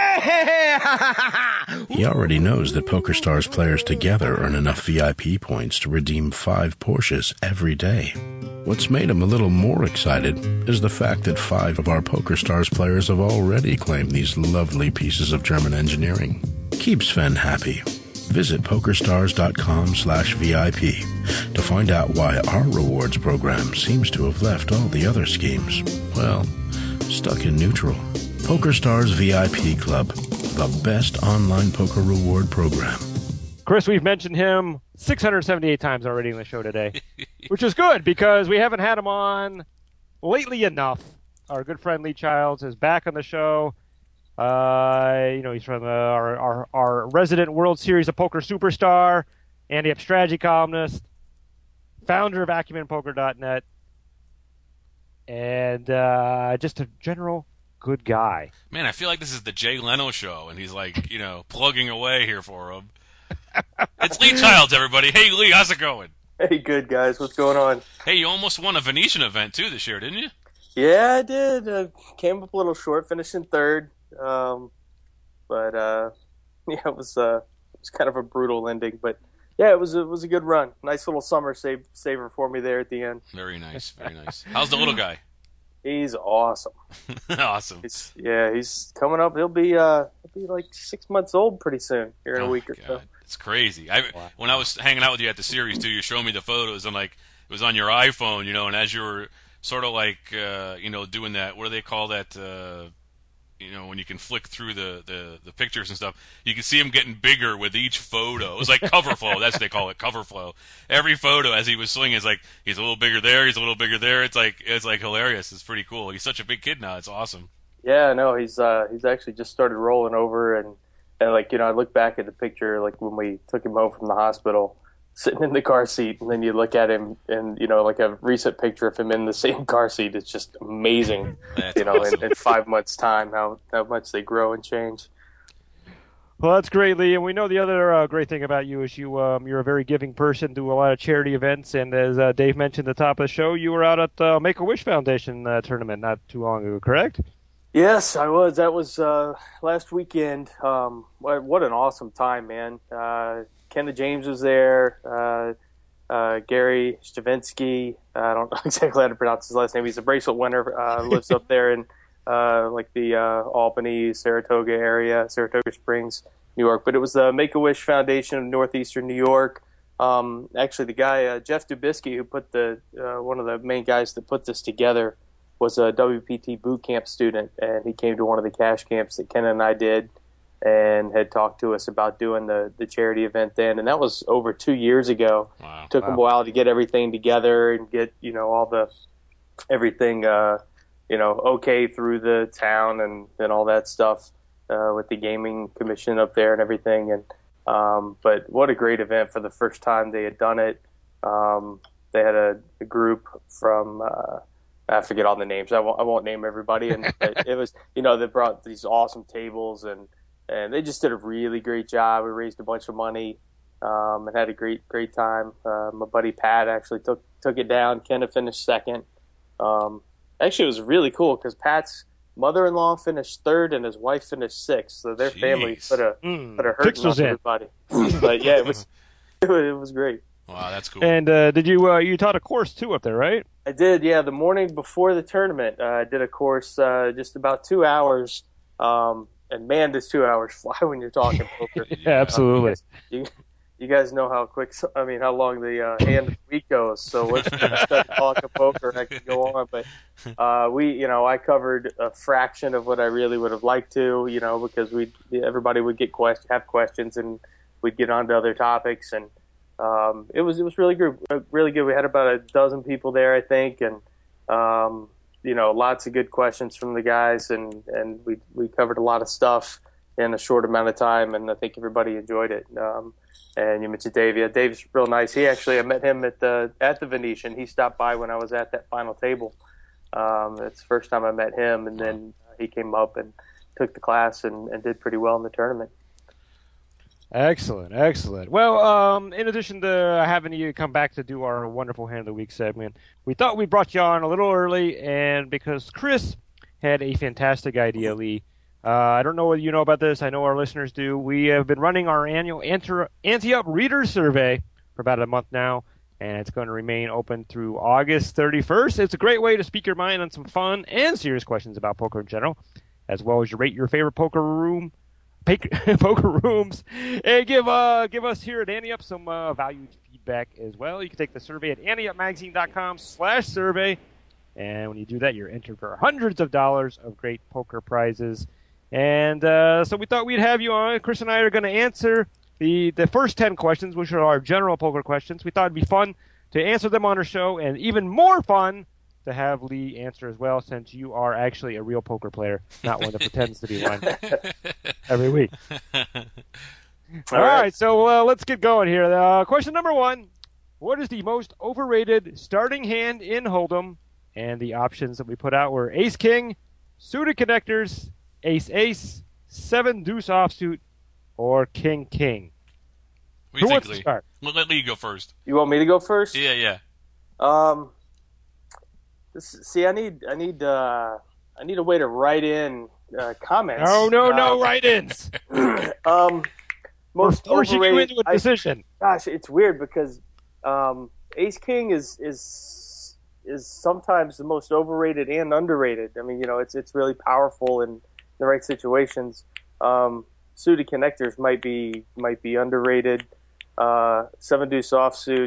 He already knows that PokerStars players together earn enough V I P points to redeem five Porsches every day. What's made him a little more excited is the fact that five of our PokerStars players have already claimed these lovely pieces of German engineering. Keep Sven happy. Visit PokerStars.com slash VIP to find out why our rewards program seems to have left all the other schemes, well, stuck in neutral. PokerStars V I P Club, the best online poker reward program. Chris, we've mentioned him six hundred seventy-eight times already in the show today, which is good because we haven't had him on lately enough. Our good friend Lee Childs is back on the show. Uh, you know, he's from uh, our, our our resident World Series of Poker superstar, Andy-Up strategy columnist, founder of acumen poker dot net, and uh, just a general good guy. Man, I feel like this is the Jay Leno show, and he's like, you know, plugging away here for him. It's Lee Childs, everybody. Hey, Lee, how's it going? Hey, good, guys. What's going on? Hey, you almost won a Venetian event, too, this year, didn't you? Yeah, I did. I came up a little short, finishing third. Um, but, uh, yeah, it was, uh, it was kind of a brutal ending. But, yeah, it was, it was a good run. Nice little summer save, saver for me there at the end. Very nice, very nice. How's the little guy? He's awesome. Awesome. He's, yeah, he's coming up. He'll be, uh, he'll be like six months old pretty soon, here in oh a week or God. so. It's crazy. I, wow. When I was hanging out with you at the series, too, you showed me the photos, and, like, it was on your iPhone, you know, and as you were sort of like, uh, you know, doing that, what do they call that, uh, you know, when you can flick through the, the, the pictures and stuff, you can see him getting bigger with each photo. It was like cover flow. That's what they call it, cover flow. Every photo as he was swinging is like, he's a little bigger there, he's a little bigger there. It's like, it's like hilarious. It's pretty cool. He's such a big kid now. It's awesome. Yeah, no, he's, uh, he's actually just started rolling over, and, and like, you know, I look back at the picture, like when we took him home from the hospital, sitting in the car seat, and then you look at him and, you know, like a recent picture of him in the same car seat. It's just amazing, That's you know, awesome. in, in five months' time, how, how much they grow and change. Well, that's great, Lee. And we know the other uh, great thing about you is you um, you're a very giving person, do a lot of charity events, and as uh, Dave mentioned at the top of the show, you were out at the Make a Wish Foundation uh, tournament not too long ago, correct? Yes, I was. That was uh, last weekend. Um, what, what an awesome time, man. Uh, Kenna James was there. Uh, uh, Gary Stravinsky. I don't know exactly how to pronounce his last name. He's a bracelet winner. Uh, lives up there in uh, like the uh, Albany, Saratoga area, Saratoga Springs, New York. But it was the Make-A-Wish Foundation of Northeastern New York. Um, actually, the guy uh, Jeff Dubisky, who put the uh, one of the main guys that put this together, was a W P T boot camp student, and he came to one of the cash camps that Ken and I did, and had talked to us about doing the, the charity event then, and that was over two years ago. Wow. Took Wow. him a while to get everything together and get, you know, all the everything, uh, you know, okay through the town and, and all that stuff uh, with the gaming commission up there and everything. And um, but what a great event for the first time they had done it. Um, they had a, a group from uh, I forget all the names. I won't I won't name everybody. And it was, you know, they brought these awesome tables and. And they just did a really great job. We raised a bunch of money um, and had a great, great time. Uh, my buddy Pat actually took took it down. Kenna finished second. Um, actually, it was really cool because Pat's mother-in-law finished third and his wife finished sixth. So their Jeez. family put a Mm, put a hurt Pixels on in. everybody. But yeah, it was it was, it was great. Wow, that's cool. And uh, did you uh, you taught a course too up there, right? I did, yeah. The morning before the tournament, uh, I did a course, uh, just about two hours. Um, And man, does two hours fly when you're talking poker. Yeah, absolutely. You, you guys know how quick, I mean, how long the uh, hand of the week goes. So once you start talking poker, I can go on. But uh, we, you know, I covered a fraction of what I really would have liked to, you know, because we, everybody would get quest- have questions, and we'd get on to other topics, and um, it was it was really good. Really good. We had about a dozen people there, I think, and. Um, You know, lots of good questions from the guys, and, and we we covered a lot of stuff in a short amount of time, and I think everybody enjoyed it. Um, and you mentioned Dave. Yeah, Dave's real nice. He actually, I met him at the at the Venetian. He stopped by when I was at that final table. Um, that's the first time I met him, and then he came up and took the class and, and did pretty well in the tournament. Excellent, excellent. Well, um, in addition to having you come back to do our wonderful Hand of the Week segment, we thought we brought you on a little early, and because Chris had a fantastic idea, Lee. Uh, I don't know whether you know about this. I know our listeners do. We have been running our annual Ante-Up Reader Survey for about a month now, and it's going to remain open through August thirty-first. It's a great way to speak your mind on some fun and serious questions about poker in general, as well as you rate your favorite poker room. Poker rooms, and give uh give us here at Ante-Up some uh, valued feedback as well. You can take the survey at ante up magazine dot com slash survey, and when you do that, you're entered for hundreds of dollars of great poker prizes. And uh, so we thought we'd have you on. Chris and I are going to answer the the first ten questions, which are our general poker questions. We thought it'd be fun to answer them on our show, and even more fun to have Lee answer as well, since you are actually a real poker player, not one that pretends to be one every week. All right. right, so uh, let's get going here. Uh, question number one, what is the most overrated starting hand in Hold'em? And the options that we put out were Ace-King, suited connectors, Ace-Ace, seven deuce offsuit, or King-King. What do Who you wants think, to Lee? start? Let, let Lee go first. You want me to go first? Yeah, yeah. Um, this, see, I need, I need, uh, I need a way to write in uh, comments. No, no, uh, no write-ins. um, most We're forcing you overrated. into a I- decision. gosh, it's weird because um, Ace King is is is sometimes the most overrated and underrated. I mean, you know, it's it's really powerful in the right situations. Um, suited connectors might be might be underrated. Uh, seven deuce offsuit.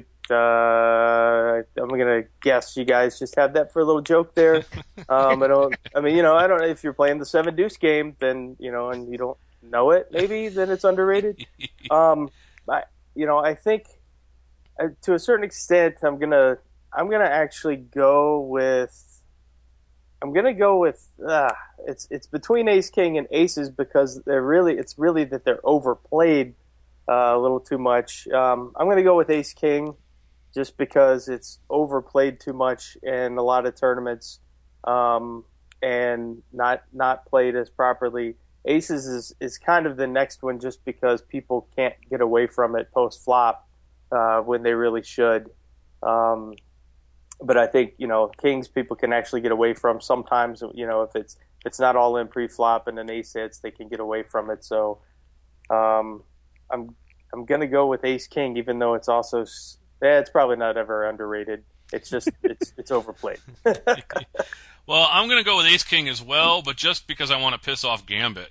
Uh, I'm gonna guess you guys just have that for a little joke there. Um, I don't. I mean, you know, I don't. If you're playing the seven deuce game, then you know, and you don't know it, maybe then it's underrated. Um, I, you know, I think uh, to a certain extent, I'm gonna, I'm gonna actually go with, I'm gonna go with, uh, it's it's between Ace King and Aces because they're really, it's really that they're overplayed uh, a little too much. Um, I'm gonna go with Ace King. Just because it's overplayed too much in a lot of tournaments um, and not not played as properly. Aces is, is kind of the next one just because people can't get away from it post-flop uh, when they really should. Um, but I think, you know, Kings people can actually get away from sometimes, you know, if it's if it's not all in pre-flop and an ace hits, they can get away from it. So um, I'm I'm going to go with Ace-King, even though it's also, eh, it's probably not ever underrated. It's just, it's it's overplayed. Well, I'm going to go with Ace-King as well, but just because I want to piss off Gambit.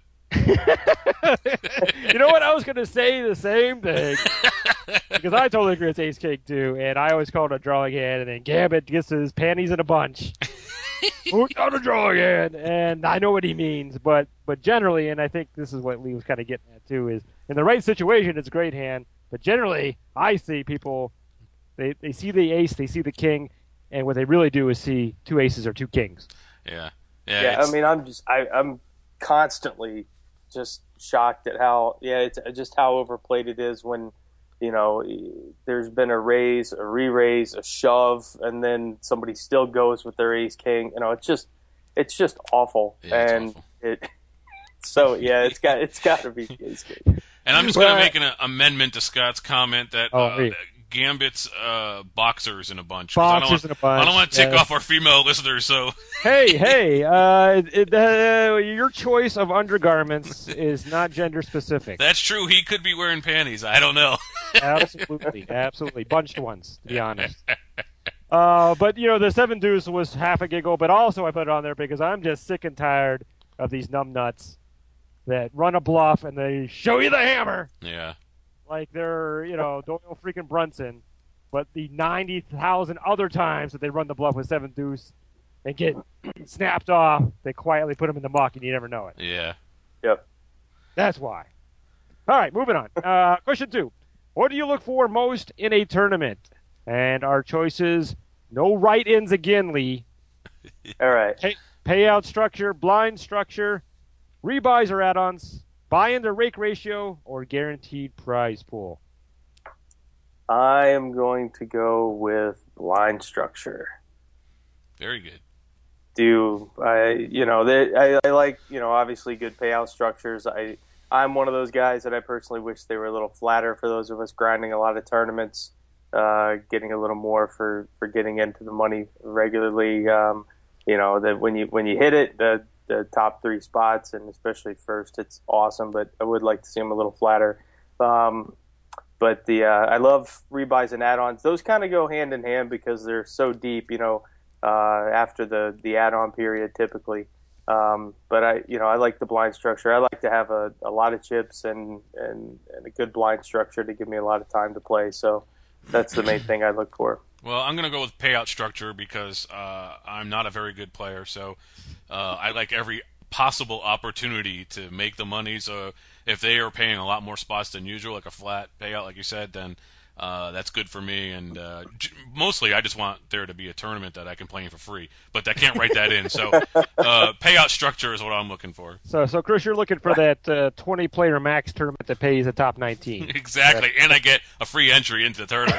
You know what? I was going to say the same thing. Because I totally agree with Ace-King, too. And I always call it a drawing hand, and then Gambit gets his panties in a bunch. Who's on a drawing hand? And I know what he means. But but generally, and I think this is what Lee was kind of getting at, too, is in the right situation, it's a great hand. But generally, I see people, they, they see the ace, they see the king, and what they really do is see two aces or two kings. Yeah. Yeah, yeah I mean, I'm just, I, I'm constantly just shocked at how, yeah, it's just how overplayed it is when, you know, there's been a raise, a re-raise, a shove, and then somebody still goes with their ace-king. You know, it's just, it's just awful. Yeah, and awful. it, so yeah, it's got, it's got to be ace-king. And I'm just going to make an amendment to Scott's comment that oh, uh, hey. Gambit's uh, boxers in a bunch. I don't Boxers want, in a bunch. I don't want to tick yes. off our female listeners, so. Hey, hey, uh, it, uh, your choice of undergarments is not gender specific. That's true. He could be wearing panties. I don't know. Absolutely, absolutely. Bunched ones, to be honest. Uh, but, you know, the seven deuce was half a giggle, but also I put it on there because I'm just sick and tired of these numbnuts that run a bluff and they show you the hammer. Yeah. Like they're, you know, Doyle freaking Brunson. But the ninety thousand other times that they run the bluff with seven deuce and get snapped off, they quietly put them in the muck and you never know it. Yeah. Yep. That's why. All right, moving on. Uh, question two. What do you look for most in a tournament? And our choices, no write-ins again, Lee. All right. Pay, payout structure, blind structure, rebuys or add-ons, buy-in to rake ratio, or guaranteed prize pool. I am going to go with blind structure. Very good. Do I, you know, they, I, I like, you know, obviously good payout structures. I, I'm one of those guys that I personally wish they were a little flatter for those of us grinding a lot of tournaments, uh, getting a little more for, for getting into the money regularly. Um, you know, that when you when you hit it, the the top three spots and especially first, it's awesome. But I would like to see them a little flatter. Um, but the uh, I love rebuys and add-ons. Those kind of go hand in hand because they're so deep. You know, uh, after the the add-on period typically. Um, but I, you know, I like the blind structure. I like to have a, a lot of chips and, and, and a good blind structure to give me a lot of time to play. So that's the main thing I look for. Well, I'm going to go with payout structure because uh, I'm not a very good player. So uh, I like every possible opportunity to make the money. So if they are paying a lot more spots than usual, like a flat payout, like you said, then Uh, that's good for me, and uh, j- mostly I just want there to be a tournament that I can play in for free, but I can't write that in. So uh, payout structure is what I'm looking for. So, so Chris, you're looking for that uh, twenty-player max tournament that pays the top nineteen. Exactly, and I get a free entry into the tournament.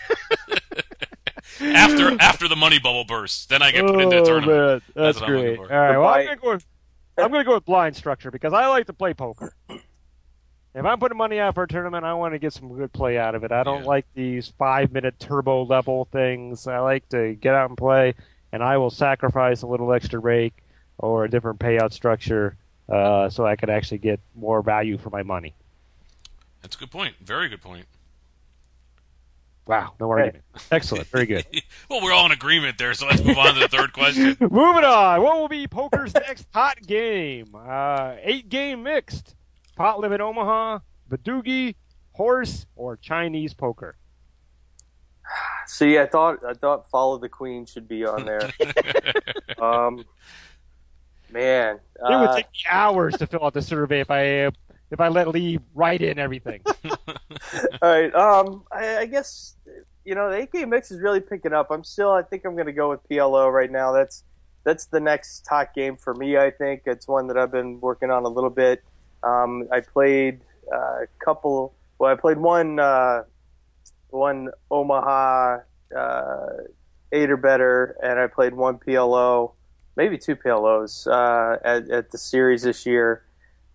after after the money bubble bursts, then I get put oh, into the tournament. Man. That's, That's what great. I'm All looking for. right, well, I'm going to go with, I'm going to go with blind structure because I like to play poker. If I'm putting money out for a tournament, I want to get some good play out of it. I don't Yeah. like these five-minute turbo level things. I like to get out and play, and I will sacrifice a little extra rake or a different payout structure uh, so I can actually get more value for my money. That's a good point. Very good point. Wow, no argument. Excellent, very good. Well, we're all in agreement there, so let's move on to the third question. Moving on. What will be poker's next hot game? Uh, eight-game mixed. Pot Limit Omaha, Badoogie, Horse, or Chinese poker? See, I thought I thought Follow the Queen should be on there. um, man, It would uh, take me hours to fill out the survey if I uh, if I let Lee write in everything. all right. Um, I, I guess you know the eight game mix is really picking up. I'm still. I think I'm going to go with P L O right now. That's that's the next hot game for me. I think it's one that I've been working on a little bit. Um, I played uh, a couple. Well, I played one uh, one Omaha uh, eight or better, and I played one P L O, maybe two P L Os uh, at, at the series this year.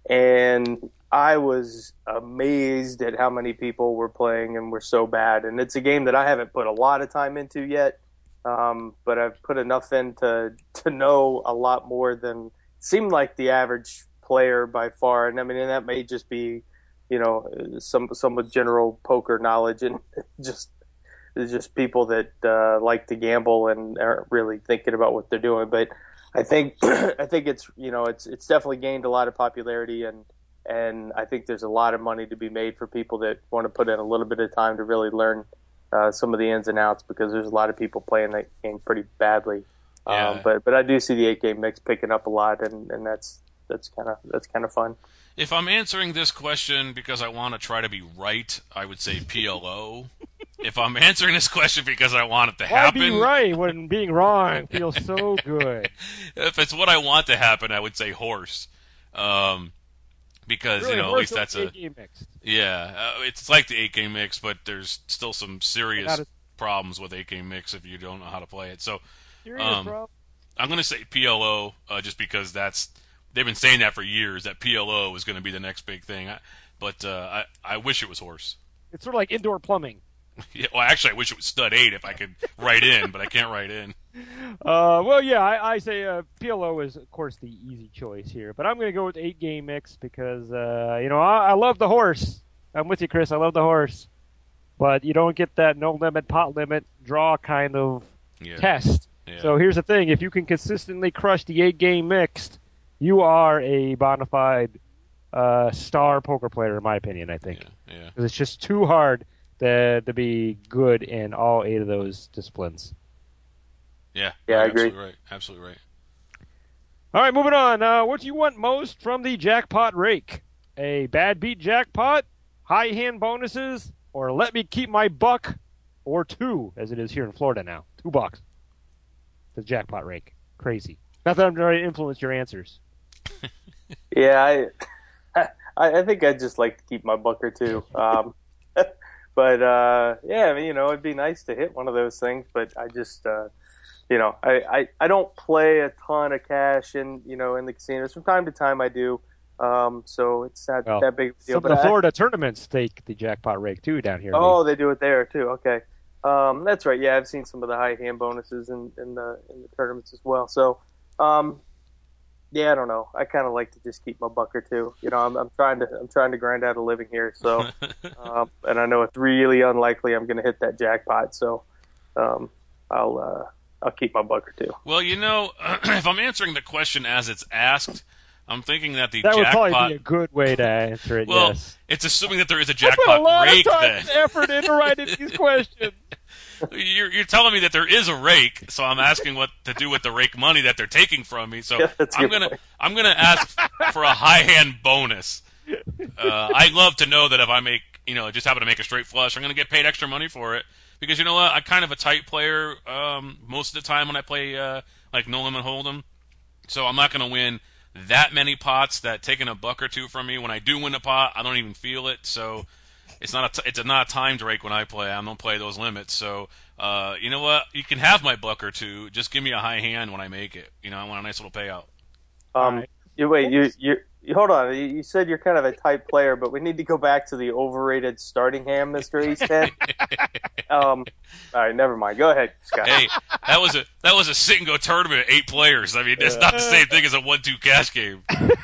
and I was amazed at how many people were playing and were so bad. And it's a game that I haven't put a lot of time into yet, um, but I've put enough in to, to know a lot more than seemed like the average player by far. And I mean, and that may just be, you know, some some with general poker knowledge and just just people that uh, like to gamble and aren't really thinking about what they're doing. But I think I think it's you know it's it's definitely gained a lot of popularity, and and I think there's a lot of money to be made for people that want to put in a little bit of time to really learn uh, some of the ins and outs, because there's a lot of people playing that game pretty badly. Yeah. Um, but but I do see the eight game mix picking up a lot, and, and that's that's kind of that's kind of fun. If I'm answering this question because I want to try to be right, I would say P L O. If I'm answering this question because I want it to Why happen, be right when being wrong feels so good? If it's what I want to happen, I would say horse. Um, because Really, you know, at horse least that's a eight-game mixed. yeah. Uh, it's like the eight game mix, but there's still some serious Not a- problems with eight game mix if you don't know how to play it. So Serious, um, bro. I'm going to say P L O uh, just because that's they've been saying that for years, that P L O is going to be the next big thing. I, but uh, I I wish it was horse. It's sort of like indoor plumbing. Yeah, well, actually, I wish it was stud eight if I could write in, but I can't write in. Uh, well, yeah, I, I say uh, P L O is, of course, the easy choice here. But I'm going to go with eight-game mix because, uh, you know, I, I love the horse. I'm with you, Chris. I love the horse. But you don't get that no-limit, pot limit, draw kind of Yeah. test. Yeah. So here's the thing. If you can consistently crush the eight-game mixed, you are a bona fide uh, star poker player, in my opinion, I think. Yeah, yeah. Because it's just too hard to, to be good in all eight of those disciplines. Yeah, Yeah, I you're agree. Absolutely right. Absolutely right. All right, moving on. Uh, what do you want most from the jackpot rake? A bad beat jackpot, high hand bonuses, or let me keep my buck, or two, as it is here in Florida now. Two bucks. The jackpot rake. Crazy. Not that I'm trying to influence your answers. Yeah, I, I I think I'd just like to keep my buck or two. Um, but uh, yeah, I mean, you know, it'd be nice to hit one of those things. But I just, uh, you know, I, I, I don't play a ton of cash in you know in the casinos. From time to time, I do. Um, so it's not Well, that big of a deal. Some But of the I- Florida tournaments take the jackpot rake, too, down here. Oh, they do it there too. Okay, um, that's right. Yeah, I've seen some of the high hand bonuses in, in the in the tournaments as well. So, um, yeah, I don't know. I kind of like to just keep my buck or two. You know, I'm, I'm trying to I'm trying to grind out a living here. So, um, and I know it's really unlikely I'm going to hit that jackpot. So, um, I'll uh, I'll keep my buck or two. Well, you know, if I'm answering the question as it's asked, I'm thinking that the That would jackpot. probably be a good way to answer it, well, yes. it's assuming that there is a I put a jackpot lot rake. of time Then and effort into writing these questions. you're, you're telling me that there is a rake, so I'm asking what to do with the rake money that they're taking from me. So Yeah, that's a I'm good gonna point. I'm gonna ask for a high hand bonus. Uh, I love to know that if I make you know just happen to make a straight flush, I'm gonna get paid extra money for it because you know what, I'm kind of a tight player um, most of the time when I play uh, like no limit hold'em, so I'm not gonna win that many pots that taking a buck or two from me. When I do win a pot, I don't even feel it. So it's not a t- it's not a timed rake when I play. I don't play those limits. So uh, you know what? You can have my buck or two. Just give me a high hand when I make it. You know, I want a nice little payout. Um, right. you wait, you you you hold on. You, you said you're kind of a type player, but we need to go back to the overrated starting hand, Mister Easthead. um, all right, never mind. Go ahead, Scott. Hey, that was a that was a sit and go tournament, eight players. I mean, it's not the same thing as a one two cash game.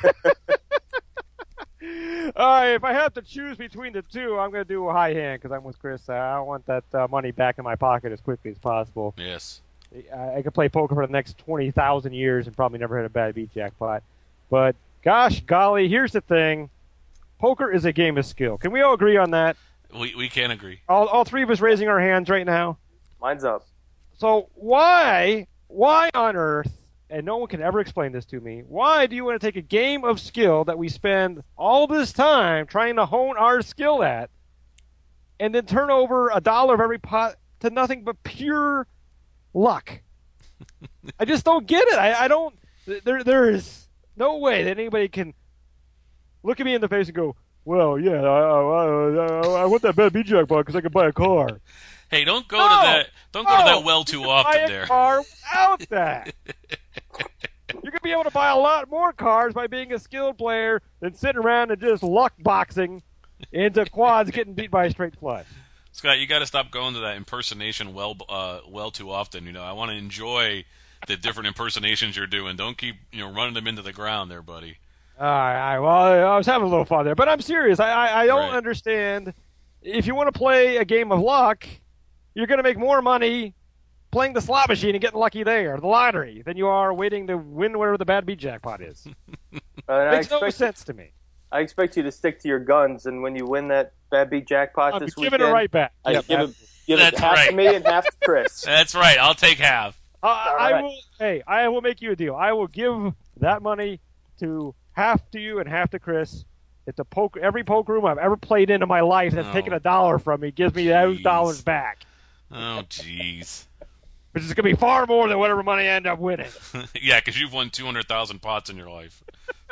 All right, if I have to choose between the two, I'm going to do a high hand because I'm with Chris. Uh, I want that uh, money back in my pocket as quickly as possible. Yes. I, I could play poker for the next twenty thousand years and probably never hit a bad beat jackpot. But gosh golly, here's the thing. Poker is a game of skill. Can we all agree on that? We we can agree. All, all three of us raising our hands right now. Mine's up. So why, why on earth, and no one can ever explain this to me, why do you want to take a game of skill that we spend all this time trying to hone our skill at and then turn over a dollar of every pot to nothing but pure luck? I just don't get it. I, I don't, there, there is no way that anybody can look at me in the face and go, well, yeah, I, I, I, I want that bad beat jackpot because I can buy a car. Hey, don't go No! to that don't go to No! that well too Buy often a there. car without that. You're You're going to be able to buy a lot more cars by being a skilled player than sitting around and just luck boxing into quads getting beat by a straight flush. Scott, you got to stop going to that impersonation well, uh, well too often. You know, I want to enjoy the different impersonations you're doing. Don't keep, you know, running them into the ground there, buddy. All right, all right. Well, I was having a little fun there, but I'm serious. I, I, I don't Right. understand. If you want to play a game of luck, you're going to make more money playing the slot machine and getting lucky there, the lottery, than you are waiting to win whatever the bad beat jackpot is. Uh, Makes I expect, no sense to me. I expect you to stick to your guns, and when you win that bad beat jackpot I'm this giving weekend, it right back. I Yep, give it, give it That's half right. to me and half to Chris. That's right. I'll take half. Uh, I right. will. Hey, I will make you a deal. I will give that money to half to you and half to Chris. It's a poker. Every poker room I've ever played in in my life that's Oh. taken a dollar from me gives me those Jeez. dollars back, Oh, jeez. which is going to be far more than whatever money I end up winning. Yeah, because you've won two hundred thousand pots in your life.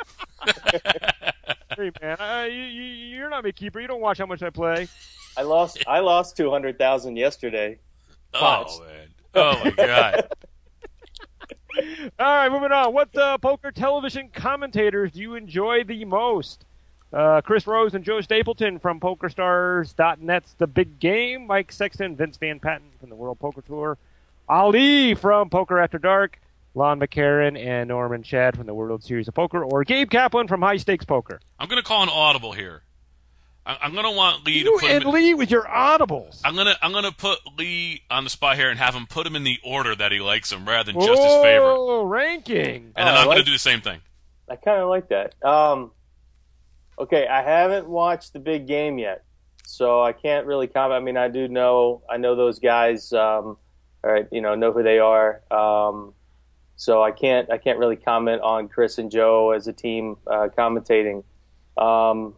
Hey man, uh, you, you, you're not my keeper. You don't watch how much I play. I lost. I lost two hundred thousand yesterday. Pots. Oh, man. Oh, my God. All right, moving on. What uh, poker television commentators do you enjoy the most? Uh, Chris Rose and Joe Stapleton from PokerStars dot net's The Big Game. Mike Sexton, Vince Van Patten from the World Poker Tour. Ali from Poker After Dark. Lon McCarron and Norman Chad from the World Series of Poker. Or Gabe Kaplan from High Stakes Poker. I'm going to call an audible here. I- I'm going to want Lee to You put him and in- Lee with your audibles. I'm gonna I'm gonna put Lee on the spot here and have him put him in the order that he likes him rather than just his favorite. Oh, ranking. And then Oh, I I'm gonna like- do the same thing. I kind of like that. Um, okay, I haven't watched the big game yet, so I can't really comment. I mean, I do know I know those guys. Um, all right, you know, know who they are. Um, so I can't I can't really comment on Chris and Joe as a team uh, commentating. Um,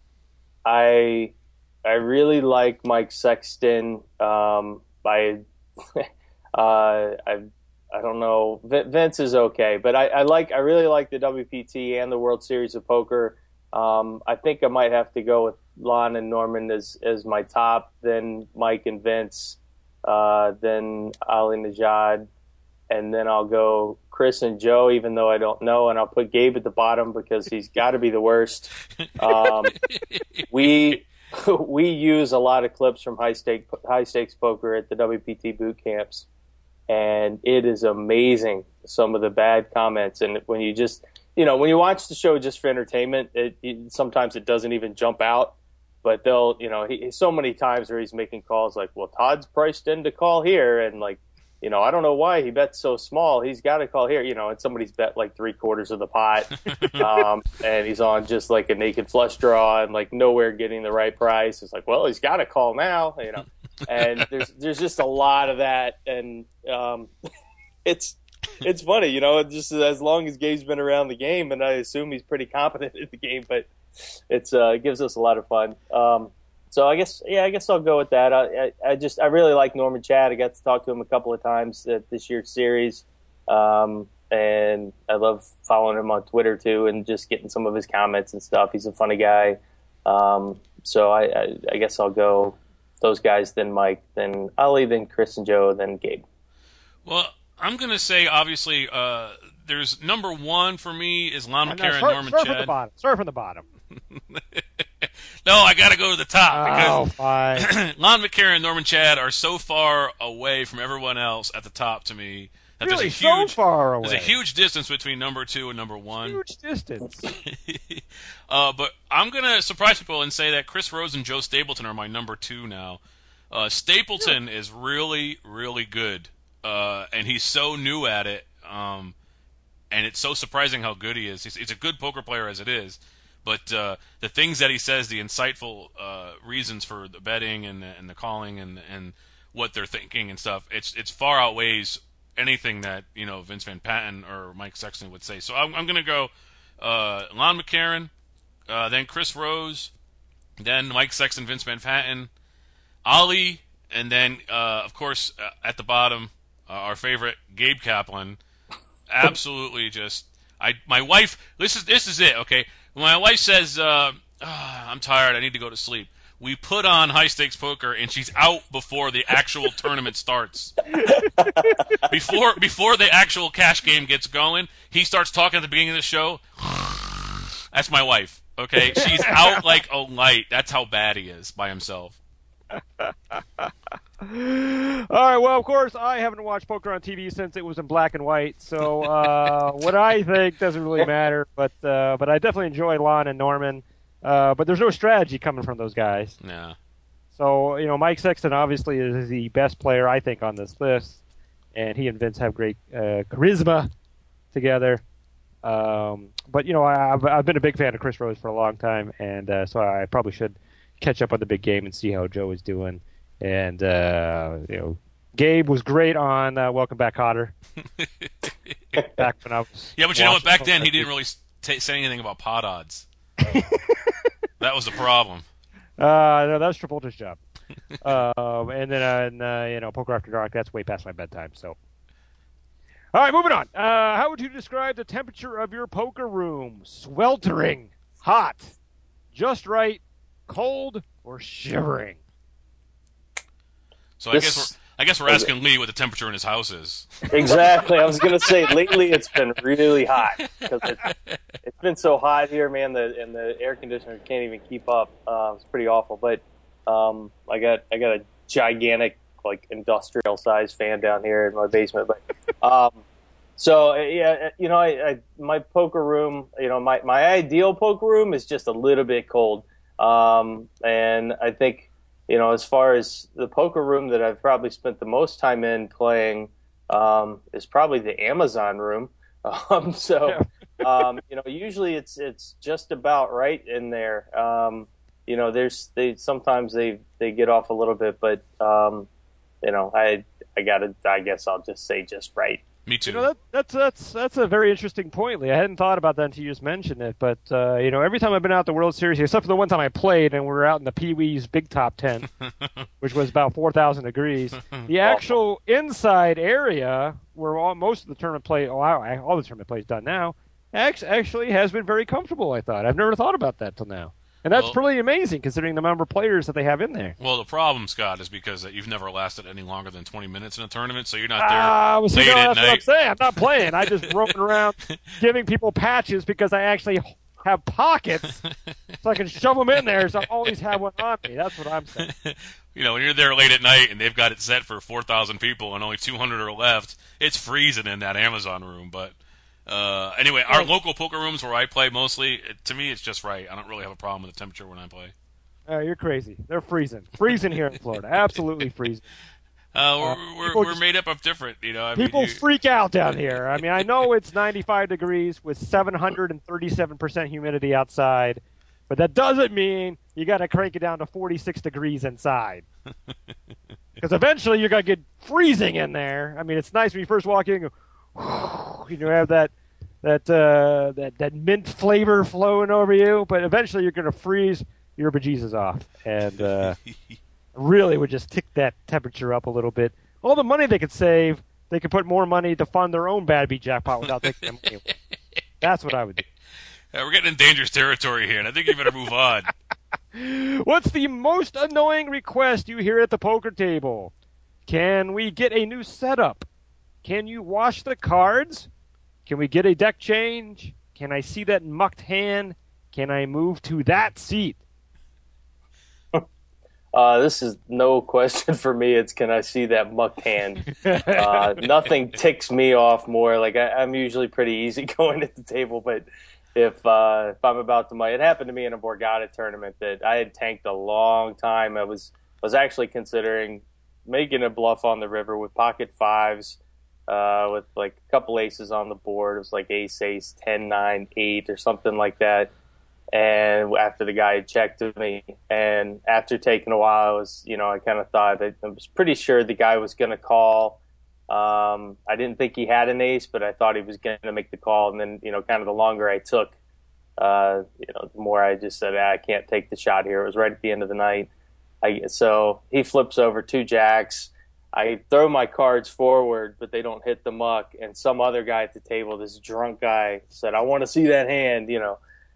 I I really like Mike Sexton. Um, I uh, I I don't know. Vince is okay, but I, I like I really like the W P T and the World Series of Poker. Um, I think I might have to go with Lon and Norman as as my top, then Mike and Vince, uh, then Ali Najad, and then I'll go Chris and Joe, even though I don't know, and I'll put Gabe at the bottom because he's got to be the worst. Um, we we use a lot of clips from high stake high stakes poker at the W P T boot camps, and it is amazing some of the bad comments. And when you just you know when you watch the show just for entertainment, it, it sometimes it doesn't even jump out. But they'll you know he, so many times where he's making calls like, well, Todd's priced in to call here, and like. You know, I don't know why he bet so small. He's got to call here. You know, and somebody's bet like three quarters of the pot, um, and he's on just like a naked flush draw and like nowhere getting the right price. It's like, well, he's got to call now. You know, and there's there's just a lot of that, and um, it's it's funny. You know, just as long as Gabe's been around the game, and I assume he's pretty competent at the game, but it's uh, it gives us a lot of fun. Um, So I guess, yeah, I guess I'll go with that. I, I, I just, I really like Norman Chad. I got to talk to him a couple of times at this year's series, um, and I love following him on Twitter too, and just getting some of his comments and stuff. He's a funny guy. Um, so I, I, I guess I'll go those guys, then Mike, then Ali, then Chris and Joe, then Gabe. Well, I'm gonna say obviously, uh, there's number one for me is Lon And McCarron, now, start, Norman start from the Chad. bottom. Start from the bottom. No, I got to go to the top Oh, because fine. Lon McCarron and Norman Chad are so far away from everyone else at the top to me that Really, there's a huge, so far away. there's a huge distance between number two and number one. Huge distance. uh, but I'm gonna surprise people and say that Chris Rose and Joe Stapleton are my number two now. Uh, Stapleton is really, really good, uh, and he's so new at it, um, and it's so surprising how good he is. He's, he's a good poker player as it is. But uh, the things that he says, the insightful uh, reasons for the betting and the, and the calling and and what they're thinking and stuff, it's it's far outweighs anything that you know Vince Van Patten or Mike Sexton would say. So I'm, I'm going to go uh, Lon McCarron, uh, then Chris Rose, then Mike Sexton, Vince Van Patten, Ali, and then uh, of course uh, at the bottom uh, our favorite Gabe Kaplan. Absolutely, just I my wife. This is this is it. Okay. When my wife says, uh, oh, I'm tired, I need to go to sleep. we put on high stakes poker, and she's out before the actual tournament starts. Before before the actual cash game gets going, he starts talking at the beginning of the show. That's my wife. Okay, she's out like a light. That's how bad he is by himself. All right, well, of course, I haven't watched poker on T V since it was in black and white, so uh, what I think doesn't really matter, but uh, but I definitely enjoy Lon and Norman, uh, but there's no strategy coming from those guys. Yeah. So, you know, Mike Sexton obviously is the best player, I think, on this list, and he and Vince have great uh, charisma together. Um, but, you know, I, I've, I've been a big fan of Chris Rose for a long time, and uh, so I probably should catch up on the big game and see how Joe is doing. And, uh, you know, Gabe was great on uh, Welcome Back, Kotter. Back when I was yeah, but you know what? Back then, he didn't really t- say anything about pot odds. That was the problem. Uh, no, that was Travolta's job. um, and then, uh, and, uh, you know, Poker After Dark, that's way past my bedtime, so. All right, moving on. Uh, how would you describe the temperature of your poker room? Sweltering, hot, just right, cold, or shivering? So I guess we're I guess we're asking Lee what the temperature in his house is. Exactly. I was going to say lately it's been really hot because it, it's been so hot here, man. The and the air conditioner can't even keep up. Uh, it's pretty awful. But um, I got I got a gigantic like industrial sized fan down here in my basement. But um, so yeah, you know, I, I my poker room, you know, my my ideal poker room is just a little bit cold, um, and I think. You know, as far as the poker room that I've probably spent the most time in playing um, is probably the Amazon room. Um, so, um, you know, usually it's it's just about right in there. Um, you know, there's they sometimes they, they get off a little bit, but um, you know, I I gotta I guess I'll just say just right. Me too. You know, that, that's that's that's a very interesting point, Lee. I hadn't thought about that until you just mentioned it. But uh, you know, every time I've been out at the World Series, except for the one time I played and we were out in the Pee Wee's Big Top tent, which was about four thousand degrees, the actual inside area where all, most of the tournament play, oh, I, all the tournament play is done now, actually has been very comfortable. I thought I've never thought about that till now. And that's well, pretty amazing considering the number of players that they have in there. Well, the problem, Scott, is because that you've never lasted any longer than twenty minutes in a tournament, so you're not there uh, well, late no, at that's night. What I'm saying. I'm not playing. I just roaming around giving people patches because I actually have pockets so I can shove them in there so I always have one on me. That's what I'm saying. You know, when you're there late at night and they've got it set for four thousand people and only two hundred are left, it's freezing in that Amazon room, but... Uh, anyway, our local poker rooms where I play mostly, it, to me, it's just right. I don't really have a problem with the temperature when I play. Uh, you're crazy. They're freezing. Freezing here in Florida. Absolutely freezing. Uh, we're Uh, we're, we're just, made up of different, you know. I people mean, you, freak out down here. I mean, I know it's ninety-five degrees with seven hundred thirty-seven percent humidity outside, but that doesn't mean you got to crank it down to forty-six degrees inside. Because eventually you're going to get freezing in there. I mean, it's nice when you first walk in and go, you know, have that that uh, that that mint flavor flowing over you, but eventually you're going to freeze your bejesus off, and uh, really would just tick that temperature up a little bit. All the money they could save, they could put more money to fund their own bad beat jackpot without taking their money away. That's what I would do. Yeah, we're getting in dangerous territory here, and I think you better move on. What's the most annoying request you hear at the poker table? Can we get a new setup? Can you wash the cards? Can we get a deck change? Can I see that mucked hand? Can I move to that seat? Uh, this is no question for me. It's can I see that mucked hand? Uh, nothing ticks me off more. Like I, I'm usually pretty easy going at the table, but if uh, if I'm about to, it happened to me in a Borgata tournament that I had tanked a long time. I was was actually considering making a bluff on the river with pocket fives. Uh, with like a couple aces on the board. It was like ace, ace, ten, nine, eight, or something like that. And after the guy had checked to me, and after taking a while, I was, you know, I kind of thought, I, I was pretty sure the guy was going to call. Um, I didn't think he had an ace, but I thought he was going to make the call. And then, you know, kind of the longer I took, uh, you know, the more I just said, ah, I can't take the shot here. It was right at the end of the night. I, so he flips over two jacks. I throw my cards forward, but they don't hit the muck. And some other guy at the table, this drunk guy, said, I want to see that hand, you know.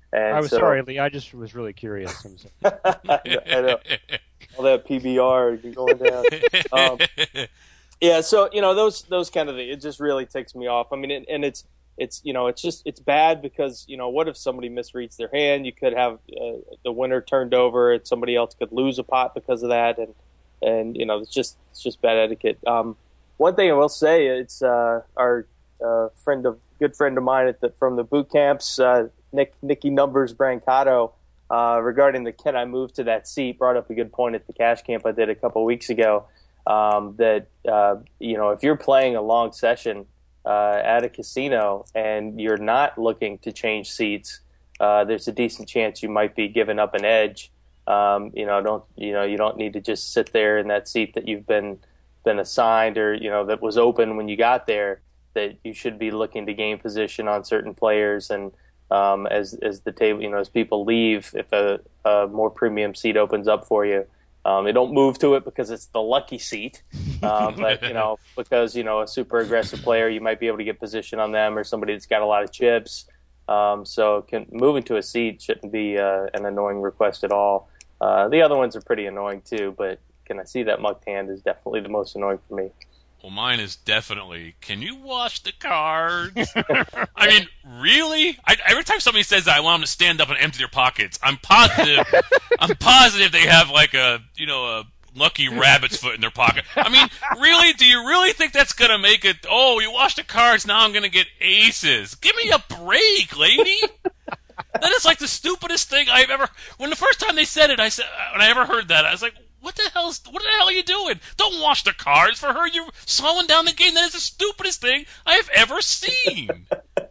And I was so, sorry, Lee. I just was really curious. I'm sorry. I know. All that P B R going down. Um, yeah, so you know those those kind of things. It just really ticks me off. I mean, and, and it's it's you know it's just it's bad because you know what if somebody misreads their hand? You could have uh, the winner turned over, and somebody else could lose a pot because of that, and and you know it's just it's just bad etiquette. Um, one thing I will say, it's uh, our uh, friend of good friend of mine at the, from the boot camps, uh, Nick Nicky Numbers Brancato. Uh, regarding the can I move to that seat, brought up a good point at the cash camp I did a couple of weeks ago. Um, that uh, you know, if you're playing a long session uh, at a casino and you're not looking to change seats, uh, there's a decent chance you might be giving up an edge. Um, you know, don't you know you don't need to just sit there in that seat that you've been been assigned or you know that was open when you got there. That you should be looking to gain position on certain players and. Um, as as the table, you know, as people leave, if a, a more premium seat opens up for you, um, they don't move to it because it's the lucky seat, um, but you know, because you know a super aggressive player, you might be able to get position on them, or somebody that's got a lot of chips. Um, so can, moving to a seat shouldn't be uh, an annoying request at all. Uh, the other ones are pretty annoying too, but can I see that mucked hand is definitely the most annoying for me. Well, mine is definitely, can you wash the cards? I mean, really? I, every time somebody says that, I want them to stand up and empty their pockets. I'm positive, I'm positive they have like a, you know, a lucky rabbit's foot in their pocket. I mean, really? Do you really think that's going to make it, oh, you wash the cards, now I'm going to get aces? Give me a break, lady. That is like the stupidest thing I've ever, when the first time they said it, I said, when I ever heard that, I was like, What the hell? What the hell are you doing? Don't wash the cards for her. You're slowing down the game. That is the stupidest thing I have ever seen.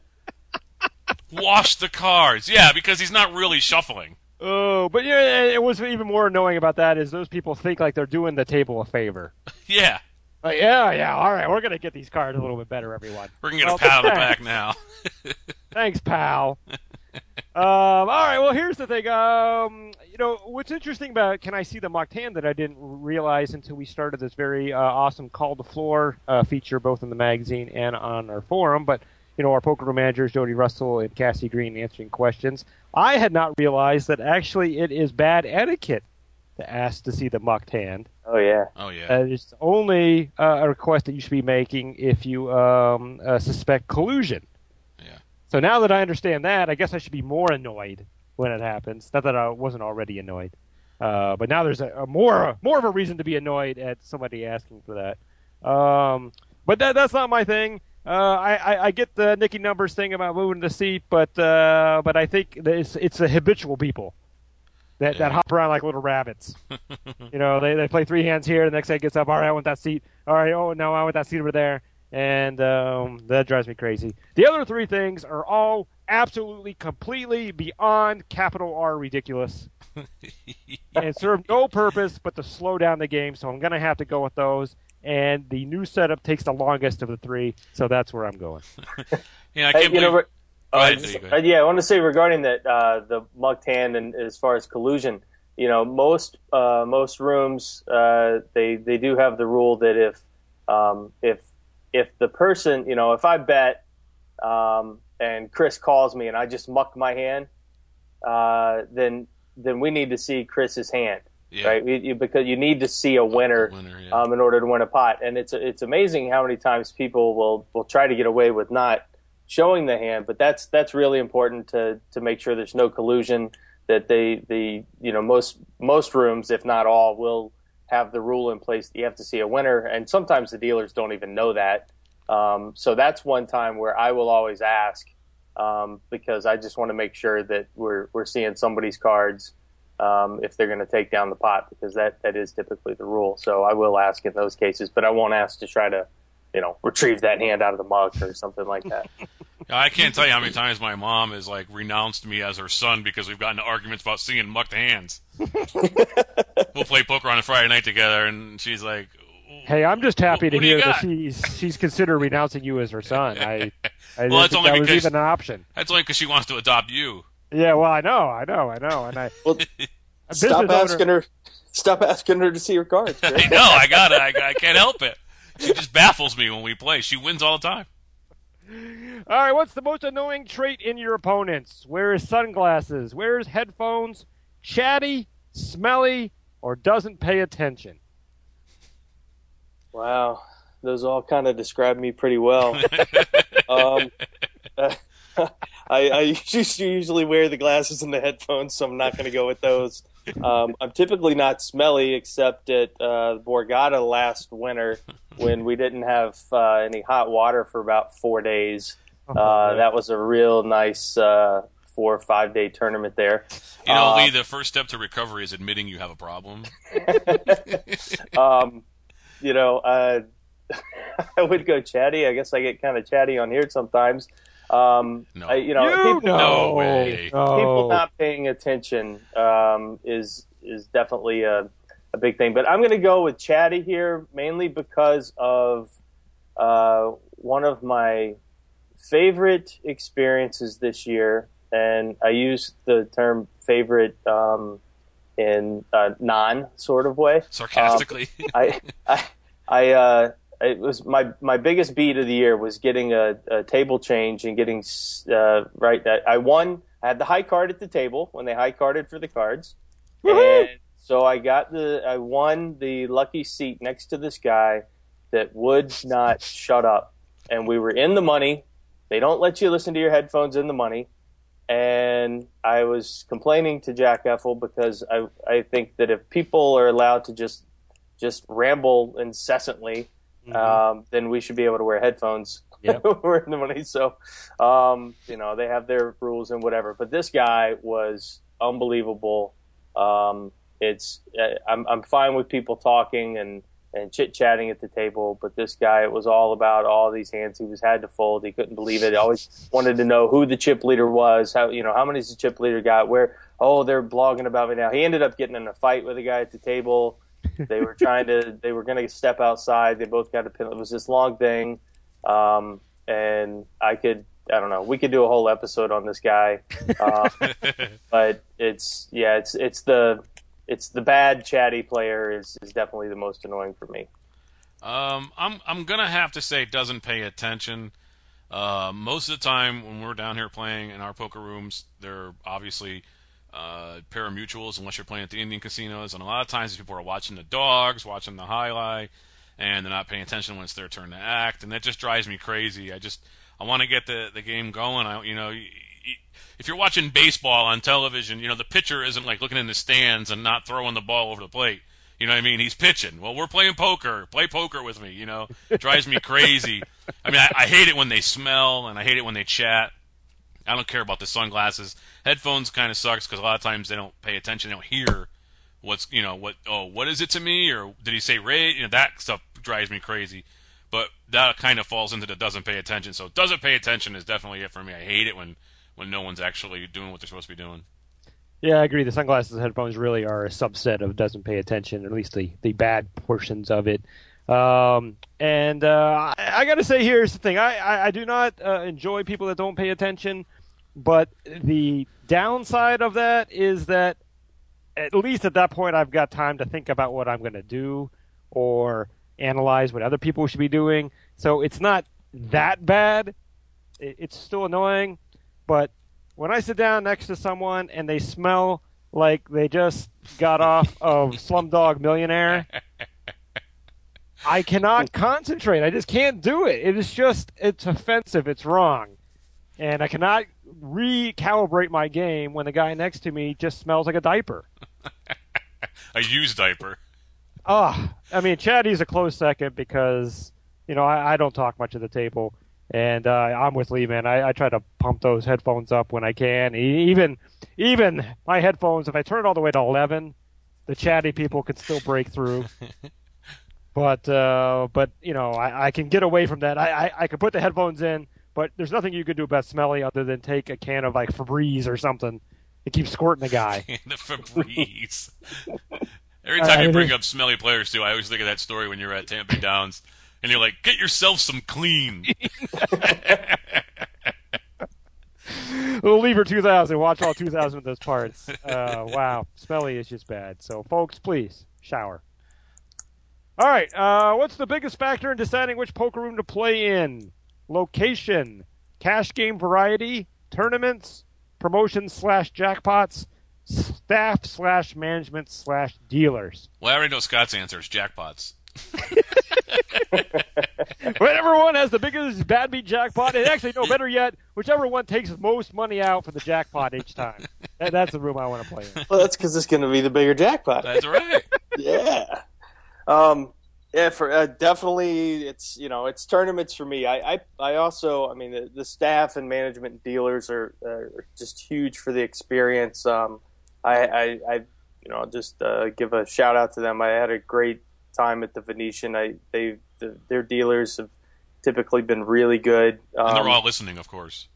Wash the cards, yeah, because he's not really shuffling. Oh, but yeah, it was even more annoying about that is those people think like they're doing the table a favor. Yeah. Like, yeah, yeah. All right, we're gonna get these cards a little bit better, everyone. We're gonna get well, a pat on the back now. Thanks, pal. Um, all right, well, here's the thing. Um, you know, what's interesting about Can I See the Mucked Hand that I didn't realize until we started this very uh, awesome Call to Floor uh, feature, both in the magazine and on our forum. But, you know, our poker room managers, Jody Russell and Cassie Green, answering questions. I had not realized that actually it is bad etiquette to ask to see the mucked hand. Oh, yeah. Oh, yeah. Uh, it's only uh, a request that you should be making if you um, uh, suspect collusion. So now that I understand that, I guess I should be more annoyed when it happens. Not that I wasn't already annoyed, uh, but now there's a, a more more of a reason to be annoyed at somebody asking for that. Um, but that that's not my thing. Uh, I, I, I get the Nicky Numbers thing about moving the seat, but uh, but I think that it's it's the habitual people that, yeah. that hop around like little rabbits. You know, they they play three hands here, the next guy gets up. All right, I want that seat. All right, oh no, I want that seat over there. And um, that drives me crazy. The other three things are all absolutely, completely beyond capital R ridiculous and serve no purpose but to slow down the game. So I'm going to have to go with those. And the new setup takes the longest of the three, so that's where I'm going. yeah, I can't hey, believe... know, go ahead, uh, go ahead. Yeah, I want to say regarding that uh, the mucked hand and as far as collusion, you know, most uh, most rooms uh, they they do have the rule that if um, if if the person, you know, if I bet um, and Chris calls me and I just muck my hand, uh, then then we need to see Chris's hand, yeah. right? You, you, because you need to see a winner, winner yeah. um, in order to win a pot. And it's it's amazing how many times people will, will try to get away with not showing the hand, but that's that's really important to to make sure there's no collusion. That they the you know most most rooms, if not all, will have the rule in place that you have to see a winner, and sometimes the dealers don't even know that. Um, so that's one time where I will always ask, um, because I just want to make sure that we're we're seeing somebody's cards um, if they're going to take down the pot, because that, that is typically the rule. So I will ask in those cases, but I won't ask to try to, you know, retrieve that hand out of the mug or something like that. I can't tell you how many times my mom has like renounced me as her son because we've gotten into arguments about seeing mucked hands. We'll play poker on a Friday night together, and she's like, "Hey, I'm just happy to hear that got? she's she's considered renouncing you as her son." I, I well, didn't think that was even an option. That's only because she wants to adopt you. Yeah, well, I know, I know, I know, and I well, stop asking owner, her, stop asking her to see her cards. Right? I know, I got it. I, I can't help it. She just baffles me when we play. She wins all the time. All right, what's the most annoying trait in your opponents? Wears sunglasses, wears headphones, chatty, smelly, or doesn't pay attention? Wow, those all kind of describe me pretty well. um, uh, I, I usually wear the glasses and the headphones, so I'm not going to go with those. Um, I'm typically not smelly, except at uh, Borgata last winter when we didn't have uh, any hot water for about four days. Uh, that was a real nice uh, four or five day tournament there. You know, uh, Lee, the first step to recovery is admitting you have a problem. um, you know, uh, I would go chatty. I guess I get kind of chatty on here sometimes. Um, no. I, you know, you people, no way. No. people not paying attention um, is is definitely a, a big thing. But I'm going to go with chatty here, mainly because of uh, one of my favorite experiences this year, and I use the term favorite um, in a non sort of way. Sarcastically. Um, I, I, I, uh, it was my, my biggest beat of the year was getting a, a table change and getting, uh, right. That I won, I had the high card at the table when they high carded for the cards. Woo-hoo! And so I got the, I won the lucky seat next to this guy that would not shut up. And we were in the money. They don't let you listen to your headphones in the money. And I was complaining to Jack Effel because I, I think that if people are allowed to just, just ramble incessantly, mm-hmm. um, then we should be able to wear headphones. Yep. We're in the money. So, um, you know, they have their rules and whatever, but this guy was unbelievable. Um, it's, I'm, I'm fine with people talking and, and chit-chatting at the table, but this guy, it was all about all these hands he was had to fold. He couldn't believe it. He always wanted to know who the chip leader was, how, you know, how many does the chip leader got, where, oh, they're blogging about me now. He ended up getting in a fight with a guy at the table. They were trying to, they were going to step outside. They both got a pin. It was this long thing. Um, and I could, I don't know, we could do a whole episode on this guy. Uh, but it's, yeah, it's, it's the, It's the bad chatty player is, is definitely the most annoying for me. Um, I'm I'm gonna have to say doesn't pay attention. Uh, most of the time when we're down here playing in our poker rooms, they're obviously uh, pari-mutuels unless you're playing at the Indian casinos, and a lot of times people are watching the dogs, watching the highlight, and they're not paying attention when it's their turn to act, and that just drives me crazy. I just I want to get the the game going. I you know. If you're watching baseball on television, you know, the pitcher isn't like looking in the stands and not throwing the ball over the plate. You know what I mean? He's pitching. Well, we're playing poker. Play poker with me, you know. It drives me crazy. I mean, I, I hate it when they smell, and I hate it when they chat. I don't care about the sunglasses. Headphones kind of sucks because a lot of times they don't pay attention. They don't hear what's, you know, what, oh, what is it to me? Or did he say Ray? You know, that stuff drives me crazy. But that kind of falls into the doesn't pay attention. So doesn't pay attention is definitely it for me. I hate it when when no one's actually doing what they're supposed to be doing. Yeah, I agree. The sunglasses and headphones really are a subset of doesn't pay attention, at least the, the bad portions of it. Um, and uh, I, I got to say, here's the thing. I, I, I do not uh, enjoy people that don't pay attention, but the downside of that is that at least at that point I've got time to think about what I'm going to do or analyze what other people should be doing. So it's not that bad. It, it's still annoying. But when I sit down next to someone and they smell like they just got off of Slumdog Millionaire, I cannot concentrate. I just can't do it. It is just, it's offensive. It's wrong. And I cannot recalibrate my game when the guy next to me just smells like a diaper. A used diaper. Oh, I mean, Chatty's a close second because, you know, I, I don't talk much at the table. And uh, I'm with Lee, man. I, I try to pump those headphones up when I can. Even even my headphones, if I turn it all the way to eleven, the chatty people can still break through. But, uh, but you know, I, I can get away from that. I, I, I can put the headphones in, but there's nothing you can do about smelly other than take a can of, like, Febreze or something and keep squirting the guy. The Febreze. Every time uh, you bring up smelly players, too, I always think of that story when you're at Tampa Bay Downs. And you're like, get yourself some clean. Little Lever two thousand. Watch all two thousand of those parts. Uh, wow. Smelly is just bad. So, folks, please, shower. All right. Uh, what's the biggest factor in deciding which poker room to play in? Location, cash game variety, tournaments, promotions slash jackpots, staff slash management slash dealers. Well, I already know Scott's answer is jackpots. Whichever one has the biggest bad beat jackpot, and actually, no, better yet, whichever one takes the most money out for the jackpot each time. That, that's the room I want to play in. Well, that's because it's going to be the bigger jackpot. That's right. Yeah. Um, yeah, for uh, definitely, it's you know, it's tournaments for me. I, I, I also, I mean, the, the staff and management and dealers are, are just huge for the experience. Um, I, I, I, you know, just uh, give a shout out to them. I had a great time at the Venetian. I, they, the, their dealers have typically been really good. Um, and they're all listening, of course.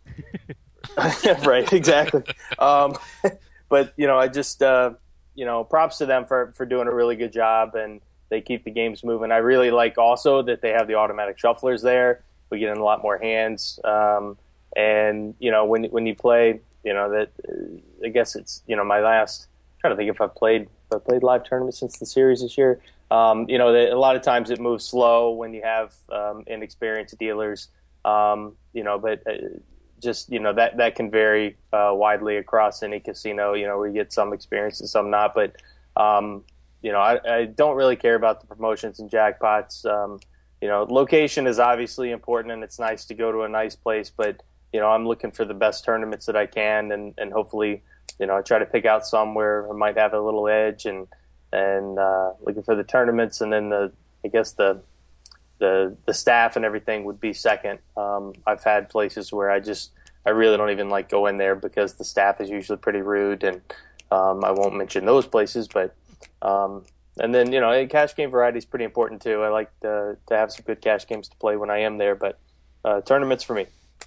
Right, exactly. Um, but you know, I just, uh, you know, props to them for, for doing a really good job, and they keep the games moving. I really like also that they have the automatic shufflers there. We get in a lot more hands. Um, and, you know, when when you play, you know, that uh, I guess it's, you know, my last, I'm trying to think if I've played, if I've played live tournaments since the series this year. Um, you know, the, a lot of times it moves slow when you have um, inexperienced dealers, um, you know, but uh, just, you know, that, that can vary uh, widely across any casino, you know, where you get some experience and some not. But, um, you know, I, I don't really care about the promotions and jackpots. Um, you know, location is obviously important, and it's nice to go to a nice place. But, you know, I'm looking for the best tournaments that I can, and, and hopefully, you know, I try to pick out some where I might have a little edge, and and uh, looking for the tournaments, and then the I guess the the the staff and everything would be second. Um, I've had places where I just I really don't even like go in there because the staff is usually pretty rude, and um, I won't mention those places, but. Um, and then, you know, cash game variety is pretty important too. I like to, to have some good cash games to play when I am there, but uh, tournaments for me.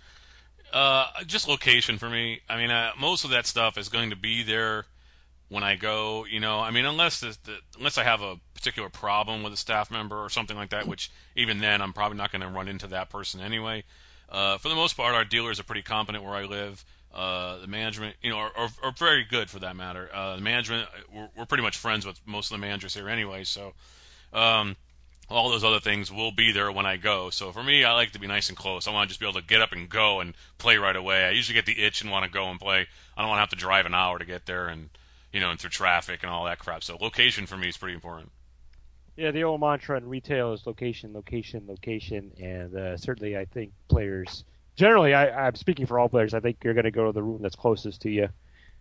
Uh, just location for me. I mean, uh, most of that stuff is going to be there when I go. You know, I mean, unless the, the, unless I have a particular problem with a staff member or something like that, which even then I'm probably not going to run into that person anyway. Uh, for the most part, our dealers are pretty competent where I live. Uh, the management, you know, are, are, are very good for that matter. Uh, the management, we're, we're pretty much friends with most of the managers here anyway, so um, all those other things will be there when I go. So for me, I like to be nice and close. I want to just be able to get up and go and play right away. I usually get the itch and want to go and play. I don't want to have to drive an hour to get there, and you know, and through traffic and all that crap. So location for me is pretty important. Yeah, the old mantra in retail is location, location, location, and uh, certainly I think players. Generally, I, I'm speaking for all players. I think you're going to go to the room that's closest to you.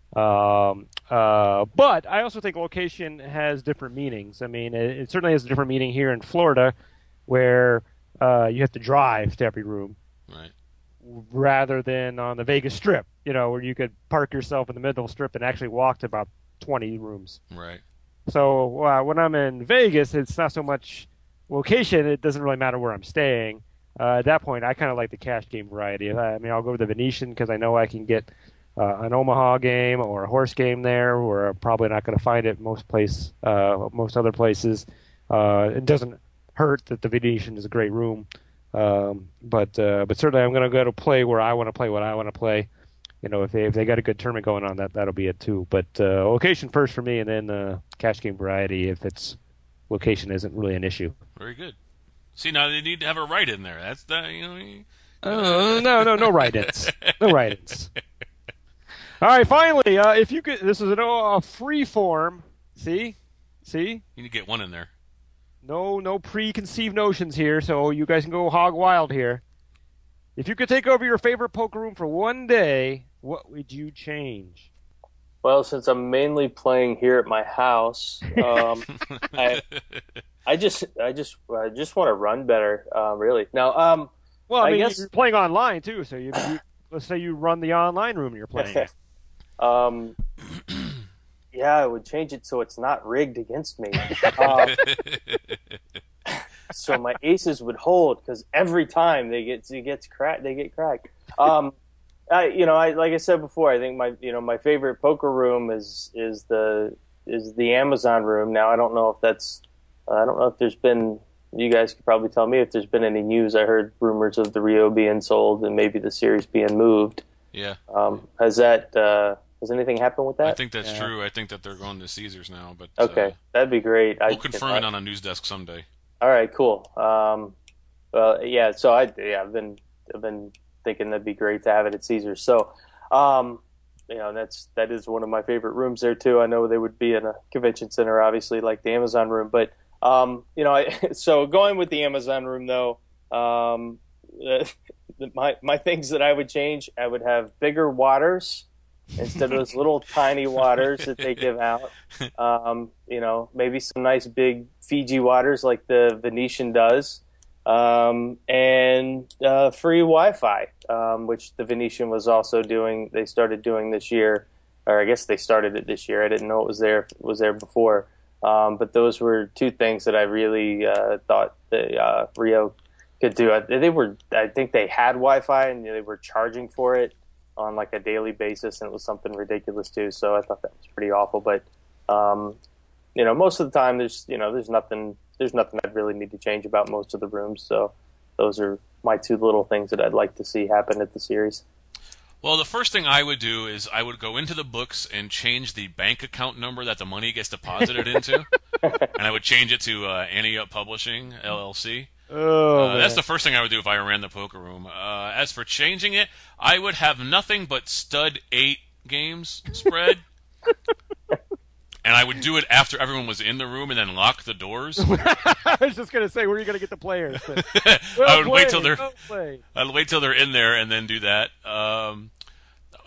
Um, uh, but I also think location has different meanings. I mean, it, it certainly has a different meaning here in Florida, where uh, you have to drive to every room, right? Rather than on the Vegas Strip, you know, where you could park yourself in the middle of the strip and actually walk to about twenty rooms. Right. So uh, when I'm in Vegas, it's not so much location. It doesn't really matter where I'm staying. Uh, at that point, I kind of like the cash game variety. I mean, I'll go to the Venetian because I know I can get uh, an Omaha game or a horse game there, where I'm probably not going to find it most place, uh, most other places. Uh, it doesn't hurt that the Venetian is a great room, um, but uh, but certainly I'm going to go to play where I want to play what I want to play. You know, if they if they got a good tournament going on, that that'll be it too. But uh, location first for me, and then uh, cash game variety if it's location isn't really an issue. Very good. See, now they need to have a write in there. That's the, you know. You... Uh, no, no, no write-ins. No write-ins. All right, finally, uh, if you could, this is an, a free form. See, see. You need to get one in there. No, no preconceived notions here, so you guys can go hog wild here. If you could take over your favorite poker room for one day, what would you change? Well, since I'm mainly playing here at my house, um, I, I just, I just, I just want to run better. Uh, really. Now, um, well, I, I mean, guess you're playing online too, so you, you let's say you run the online room you're playing. um, yeah, I would change it so it's not rigged against me. Um, so my aces would hold, because every time they get, it gets cracked, they get cracked. Um, I, you know, I like I said before, I think my, you know, my favorite poker room is is the is the Amazon room. Now, I don't know if that's, I don't know if there's been. You guys could probably tell me if there's been any news. I heard rumors of the Rio being sold and maybe the series being moved. Yeah. Um, has that? Uh, has anything happened with that? I think that's yeah. true. I think that they're going to Caesars now. But okay, uh, that'd be great. We'll I confirm it on a news desk someday. All right, cool. Um, well, yeah. So I, yeah, I've been I've been thinking that'd be great to have it at Caesars. So, um, you know, that's that is one of my favorite rooms there too. I know they would be in a convention center, obviously, like the Amazon room. But um, you know, I, so going with the Amazon room though, um, my my things that I would change, I would have bigger waters instead of those little tiny waters that they give out. Um, you know, maybe some nice big Fiji waters like the Venetian does, um, and uh, free Wi-Fi, um, which the Venetian was also doing. They started doing this year, or I guess they started it this year. I didn't know it was there it was there before. Um, but those were two things that I really uh, thought the uh, Rio could do. They were, I think they had Wi-Fi and they were charging for it on like a daily basis, and it was something ridiculous too. So I thought that was pretty awful. But um, you know, most of the time, there's you know, there's nothing, there's nothing I'd really need to change about most of the rooms. So those are my two little things that I'd like to see happen at the series. Well, the first thing I would do is I would go into the books and change the bank account number that the money gets deposited into, and I would change it to uh, Ante Up Publishing L L C. Oh, uh, that's the first thing I would do if I ran the poker room. Uh, as for changing it, I would have nothing but stud eight games spread, and I would do it after everyone was in the room and then lock the doors. I was just gonna say, where are you gonna get the players? But, well I would played, wait till they're. Well I'd wait till they're in there and then do that. Um, uh,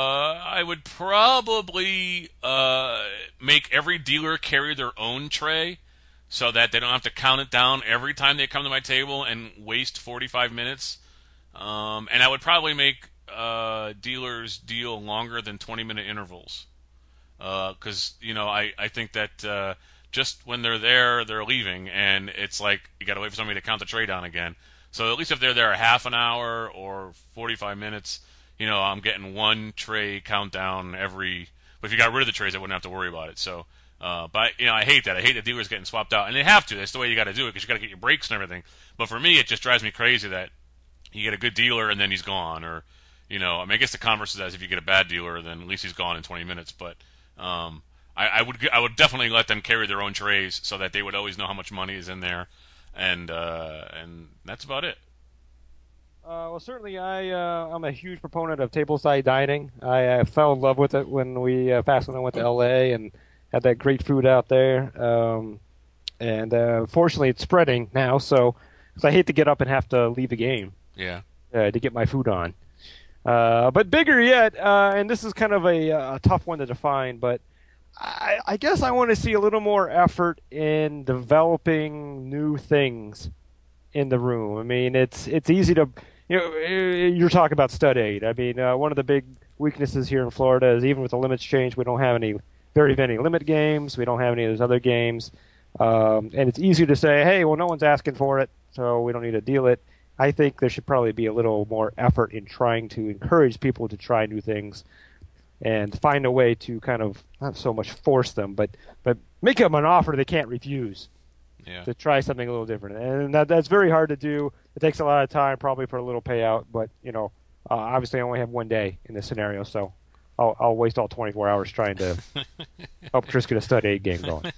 I would probably uh, make every dealer carry their own tray, so that they don't have to count it down every time they come to my table and waste forty-five minutes. Um, and I would probably make uh, dealers deal longer than twenty-minute intervals. Because, uh, you know, I, I think that uh, just when they're there, they're leaving, and it's like you got to wait for somebody to count the tray down again. So at least if they're there a half an hour or forty-five minutes, you know, I'm getting one tray countdown every... But if you got rid of the trays, I wouldn't have to worry about it. So... Uh, but, you know, I hate that. I hate that dealers getting swapped out. And they have to. That's the way you got to do it, because you got to get your breaks and everything. But for me, it just drives me crazy that you get a good dealer and then he's gone. Or, you know, I mean, I guess the converse is that if you get a bad dealer, then at least he's gone in twenty minutes. But um, I, I would I would definitely let them carry their own trays so that they would always know how much money is in there. And uh, and that's about it. Uh, well, certainly, I uh, I'm a huge proponent of tableside dining. I uh, fell in love with it when we uh, fast when I went to L A and had that great food out there, um, and uh, fortunately it's spreading now, so cause I hate to get up and have to leave the game yeah. uh, to get my food on. Uh, but bigger yet, uh, and this is kind of a, a tough one to define, but I, I guess I want to see a little more effort in developing new things in the room. I mean, it's it's easy to, you know, you're talking about stud eight. I mean, uh, one of the big weaknesses here in Florida is even with the limits change, we don't have any very many limit games. We don't have any of those other games. Um, and it's easy to say, hey, well, no one's asking for it, so we don't need to deal it. I think there should probably be a little more effort in trying to encourage people to try new things and find a way to kind of, not so much force them, but, but make them an offer they can't refuse yeah. to try something a little different. And that, that's very hard to do. It takes a lot of time, probably for a little payout, but, you know, uh, obviously I only have one day in this scenario, so I'll, I'll waste all twenty-four hours trying to help Chris get a stud eight game going.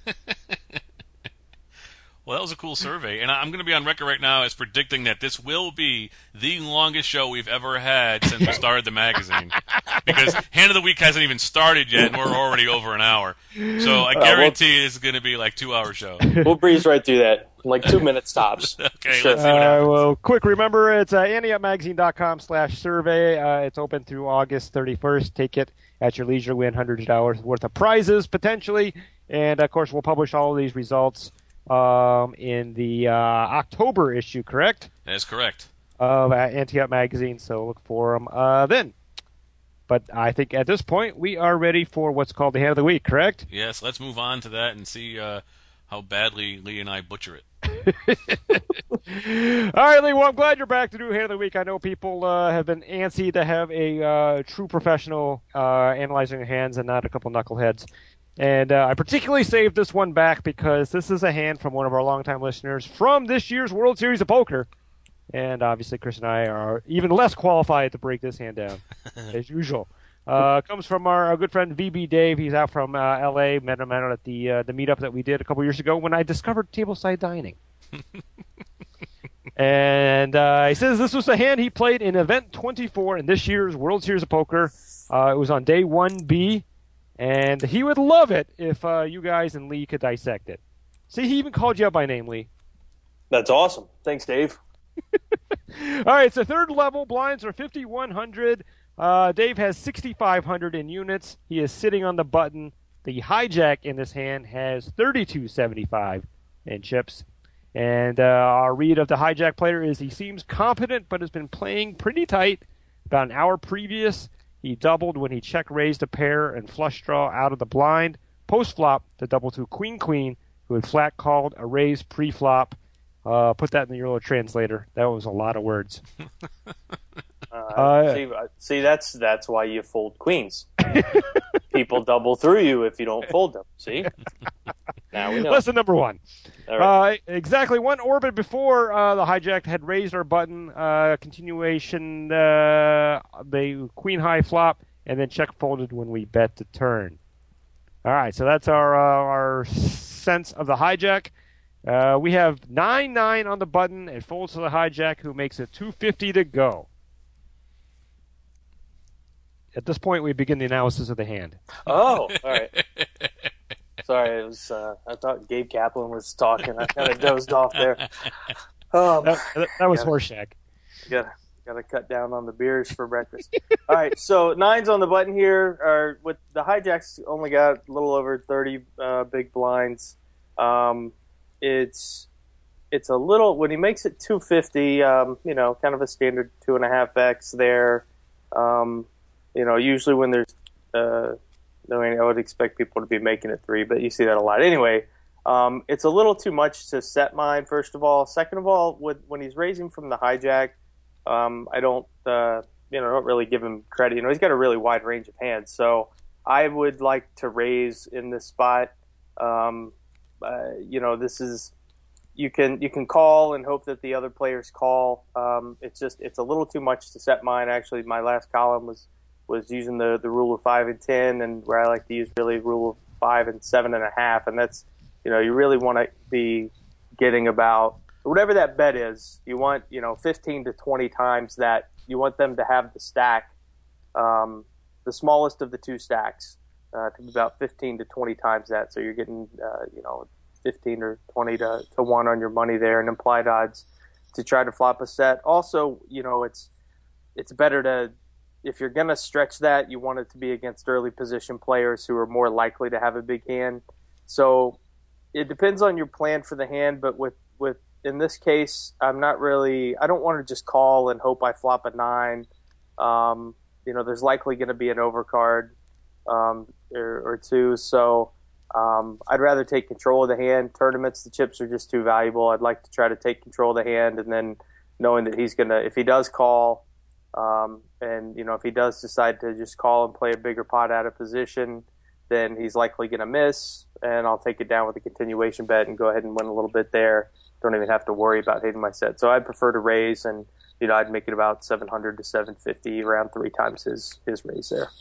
Well, that was a cool survey, and I'm going to be on record right now as predicting that this will be the longest show we've ever had since we started the magazine. Because Hand of the Week hasn't even started yet, and we're already over an hour. So I guarantee uh, it's going to be like a two-hour show. We'll breeze right through that, like two minutes tops. Okay, sure. let's see what happens. Uh, well, quick, remember, it's uh, ante up magazine dot com slash survey. Uh, it's open through August thirty-first. Take it at your leisure. Win hundreds of dollars worth of prizes, potentially. And, of course, we'll publish all of these results um, in the uh, October issue, correct? That is correct. Of uh, Ante Up Magazine, so look for them uh, then. But I think at this point we are ready for what's called the Hand of the Week, correct? Yes, let's move on to that and see uh, how badly Lee and I butcher it. All right, Lee, well, I'm glad you're back to do Hand of the Week. I know people uh, have been antsy to have a uh, true professional uh, analyzing their hands and not a couple knuckleheads. And uh, I particularly saved this one back because this is a hand from one of our longtime listeners from this year's World Series of Poker. And obviously Chris and I are even less qualified to break this hand down, as usual. Uh, comes from our, our good friend V B Dave. He's out from uh, L A. Met him out at the uh, the meetup that we did a couple years ago when I discovered tableside dining. And uh, he says this was the hand he played in Event twenty-four in this year's World Series of Poker. Uh, it was on day one B, and he would love it if uh, you guys and Lee could dissect it. See, he even called you out by name, Lee. That's awesome. Thanks, Dave. All right, so third level blinds are fifty-one hundred. Uh, Dave has sixty-five hundred in units. He is sitting on the button. The hijack in this hand has thirty-two seventy-five in chips. And uh, our read of the hijack player is he seems competent, but has been playing pretty tight. About an hour previous, he doubled when he check raised a pair and flush draw out of the blind. Post flop, the double to queen queen, who had flat called a raise pre flop. Uh, put that in the Euro translator. That was a lot of words. Uh, Uh, see, see, that's that's why you fold queens. People double through you if you don't fold them. See? Now we know. Lesson number one. All right. Uh, exactly one orbit before uh, the hijack had raised our button. Uh, continuation, uh, the queen high flop, and then check folded when we bet the turn. All right, so that's our uh, our sense of the hijack. Uh, we have nine nine on the button. It folds to the hijack, who makes it two fifty to go. At this point, we begin the analysis of the hand. Oh, all right. Sorry, it was. Uh, I thought Gabe Kaplan was talking. I kind of dozed off there. Um, That, that, that was gotta, Horseshack. Gotta, gotta cut down on the beers for breakfast. All right, so nines on the button here. Are with the hijacks only got a little over thirty uh, big blinds. Um, it's it's a little when he makes it two fifty. Um, you know, kind of a standard two and a half X there. Um, You know, usually when there's, uh, I mean, I would expect people to be making it three, but you see that a lot. Anyway, um, it's a little too much to set mine, first of all. Second of all, with, when he's raising from the hijack, um, I don't, uh, you know, don't really give him credit. You know, he's got a really wide range of hands. So I would like to raise in this spot. Um, uh, you know, this is, you can, you can call and hope that the other players call. Um, it's just, it's a little too much to set mine. Actually, my last column was, was using the, the rule of five and ten, and where I like to use really rule of five and seven and a half. And that's, you know, you really want to be getting about whatever that bet is. You want, you know, fifteen to twenty times that. You want them to have the stack, um, the smallest of the two stacks, uh, to be about fifteen to twenty times that. So you're getting, uh, you know, fifteen or twenty to, to one on your money there, and implied odds to try to flop a set. Also, you know, it's, it's better to, if you're going to stretch that, you want it to be against early position players who are more likely to have a big hand. So it depends on your plan for the hand, but with, with in this case, I'm not really – I don't want to just call and hope I flop a nine. Um, you know, there's likely going to be an overcard um, or, or two. So um, I'd rather take control of the hand. Tournaments, the chips are just too valuable. I'd like to try to take control of the hand, and then knowing that he's going to – if he does call – Um, and, you know, if he does decide to just call and play a bigger pot out of position, then he's likely going to miss, and I'll take it down with a continuation bet and go ahead and win a little bit there. Don't even have to worry about hitting my set. So I'd prefer to raise, and, you know, I'd make it about seven hundred to seven fifty, around three times his, his raise there.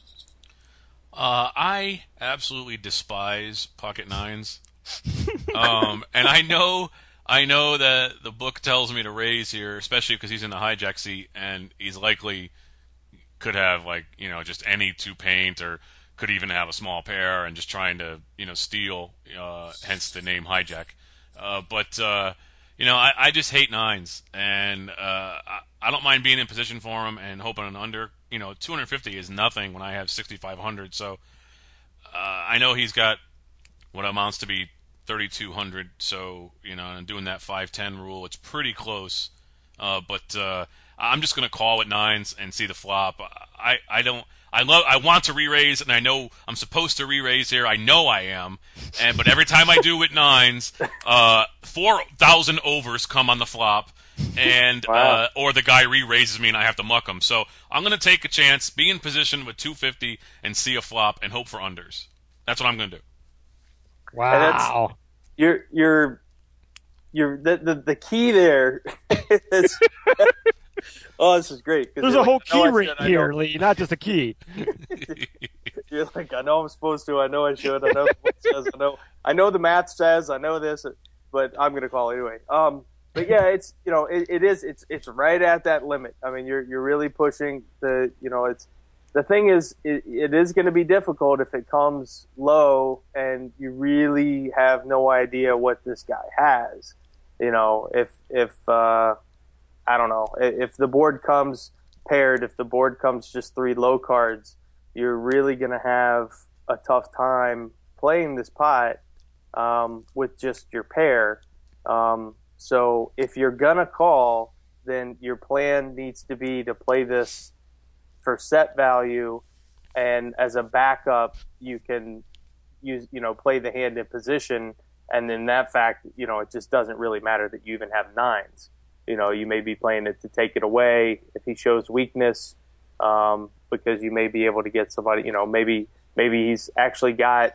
Uh, I absolutely despise pocket nines. um, and I know... I know that the book tells me to raise here, especially because he's in the hijack seat, and he's likely could have, like, you know, just any two paint, or could even have a small pair and just trying to, you know, steal, uh, hence the name hijack. Uh, but, uh, you know, I, I just hate nines, and uh, I, I don't mind being in position for him and hoping an under. You know, two fifty is nothing when I have sixty-five hundred, so uh, I know he's got what amounts to be thirty-two hundred, so, you know, and doing that five ten rule, it's pretty close. Uh, but uh, I'm just going to call at nines and see the flop. I, I don't, I love, I want to re-raise, and I know I'm supposed to re-raise here. I know I am, and but every time I do with nines, uh, four thousand overs come on the flop, and wow. uh, or the guy re-raises me and I have to muck him. So I'm going to take a chance, be in position with two fifty, and see a flop and hope for unders. That's what I'm going to do. Wow. You're you're you're the the, the key there is oh, this is great. There's a like, whole key ring here, Lee, not just a key. You're like, I know I'm supposed to, I know I should, I know the book says, I know I know the math says, I know this, but I'm gonna call anyway. Um but yeah, it's you know it, it is it's it's right at that limit. I mean, you're you're really pushing the you know it's the thing is it, it is going to be difficult if it comes low and you really have no idea what this guy has. You know, if if uh, I don't know if the board comes paired, if the board comes just three low cards, you're really going to have a tough time playing this pot um, with just your pair. Um, so if you're going to call, then your plan needs to be to play this for set value, and as a backup, you can use, you know, play the hand in position. And in that fact, you know, it just doesn't really matter that you even have nines. You know, you may be playing it to take it away if he shows weakness, um, because you may be able to get somebody, you know, maybe maybe he's actually got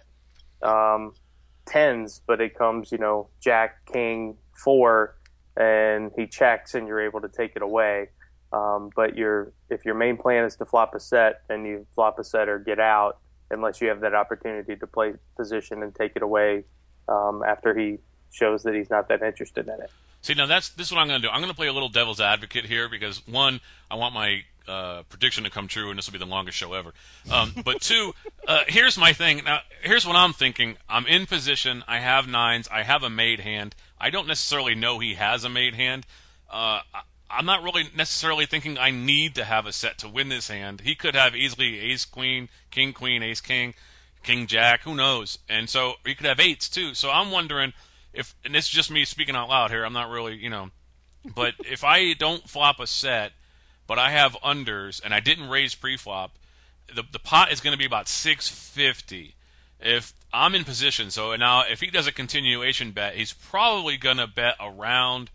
um, tens, but it comes, you know, Jack, King, four, and he checks, and you're able to take it away. Um, but your if your main plan is to flop a set, then you flop a set or get out, unless you have that opportunity to play position and take it away um, after he shows that he's not that interested in it. See, now that's this is what I'm going to do. I'm going to play a little devil's advocate here because, one, I want my uh, prediction to come true, and this will be the longest show ever. Um, but two, uh, here's my thing. Now, here's what I'm thinking. I'm in position. I have nines. I have a made hand. I don't necessarily know he has a made hand. Uh, I'm not really necessarily thinking I need to have a set to win this hand. He could have easily ace, queen, king, queen, ace, king, king, jack, who knows? And so he could have eights too. So I'm wondering if, and this is just me speaking out loud here, I'm not really, you know, but if I don't flop a set, but I have unders and I didn't raise pre-flop, the the pot is going to be about six fifty. If I'm in position, so now if he does a continuation bet, he's probably going to bet around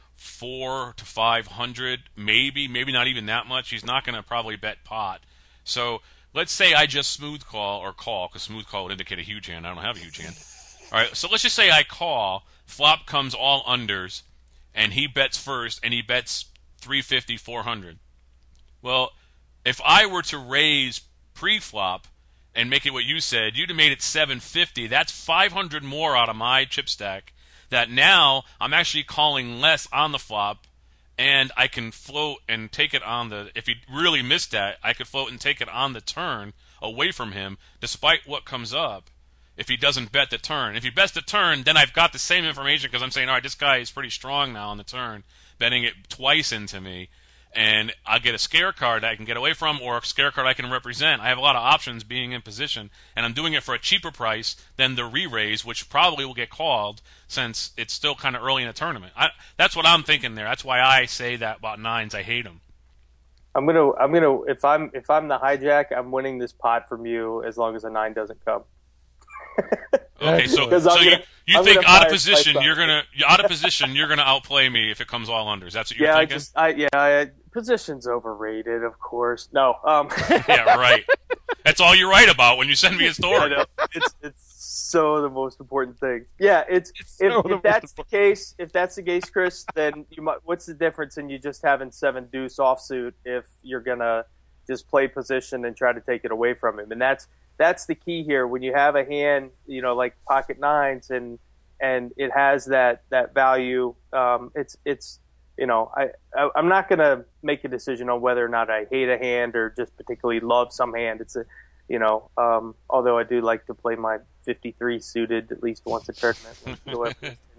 four to five hundred, maybe, maybe not even that much. He's not going to probably bet pot. So let's say I just smooth call or call, because smooth call would indicate a huge hand. I don't have a huge hand. All right, so let's just say I call, flop comes all unders, and he bets first, and he bets three fifty, four hundred. Well, if I were to raise pre-flop and make it what you said, you'd have made it seven fifty. That's five hundred more out of my chip stack. That now I'm actually calling less on the flop, and I can float and take it on the, if he really missed that, I could float and take it on the turn away from him, despite what comes up, if he doesn't bet the turn. If he bets the turn, then I've got the same information, because I'm saying, all right, this guy is pretty strong now on the turn, betting it twice into me, and I'll get a scare card that I can get away from, or a scare card I can represent. I have a lot of options being in position, and I'm doing it for a cheaper price than the re-raise, which probably will get called since it's still kind of early in the tournament. I, that's what I'm thinking there. That's why I say that about nines. I hate them. I'm gonna, I'm gonna, if I'm, if I'm the hijack, I'm winning this pot from you as long as a nine doesn't come. Okay, so, so you, you think out of position you're gonna out of position you're gonna outplay me if it comes all unders. That's what you're yeah, thinking. I just, I, yeah, I, position's overrated, of course. No, um, yeah, right. That's all you write about when you send me a story. Yeah, no, it's it's so the most important thing. Yeah, it's, it's if, so if that's the case, if that's the case, Chris, then you might. What's the difference in you just having seven deuce offsuit if you're gonna just play position and try to take it away from him? And that's. That's the key here. When you have a hand, you know, like pocket nines, and and it has that that value. Um, it's it's you know, I, I I'm not gonna make a decision on whether or not I hate a hand or just particularly love some hand. It's a, you know, um, although I do like to play my fifty-three suited at least once a tournament.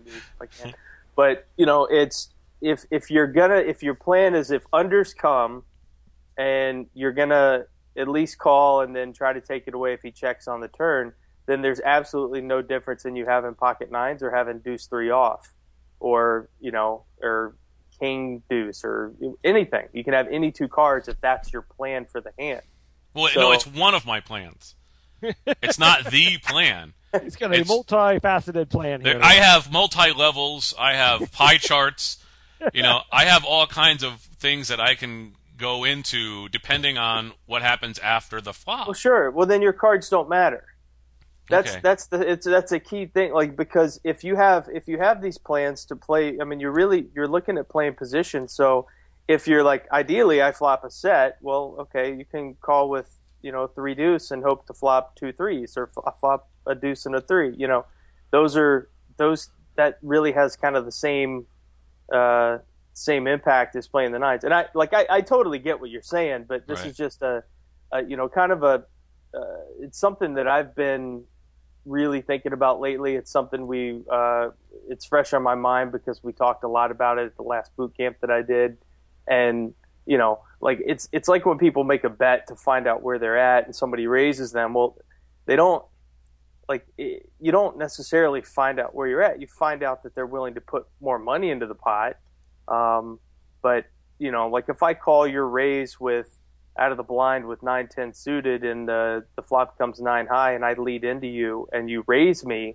But you know, it's if if you're gonna if your plan is if unders come, and you're gonna at least call and then try to take it away if he checks on the turn, then there's absolutely no difference in you having pocket nines or having deuce three off, or, you know, or king deuce or anything. You can have any two cards if that's your plan for the hand. Well, so, no, it's one of my plans. It's not the plan. He's got a it's, multifaceted plan here. There, I have multi-levels. I have pie charts. You know, I have all kinds of things that I can go into depending on what happens after the flop. Well, sure. Well, then your cards don't matter. That's okay. that's the it's that's a key thing. Like, because if you have if you have these plans to play, I mean, you're really you're looking at playing position. So if you're like, ideally, I flop a set. Well, okay, you can call with, you know, three deuce and hope to flop two threes, or flop a deuce and a three. You know, those are those that really has kind of the same uh, same impact as playing the nines. And I like I, I totally get what you're saying, but this Right. is just a, a you know kind of a uh, it's something that I've been really thinking about lately. It's something we uh, it's fresh on my mind because we talked a lot about it at the last boot camp that I did, and you know like it's it's like when people make a bet to find out where they're at and somebody raises them. Well, they don't like it, you don't necessarily find out where you're at. You find out that they're willing to put more money into the pot. Um, but you know, like if I call your raise with out of the blind with nine ten suited and the the flop comes nine high and I lead into you and you raise me,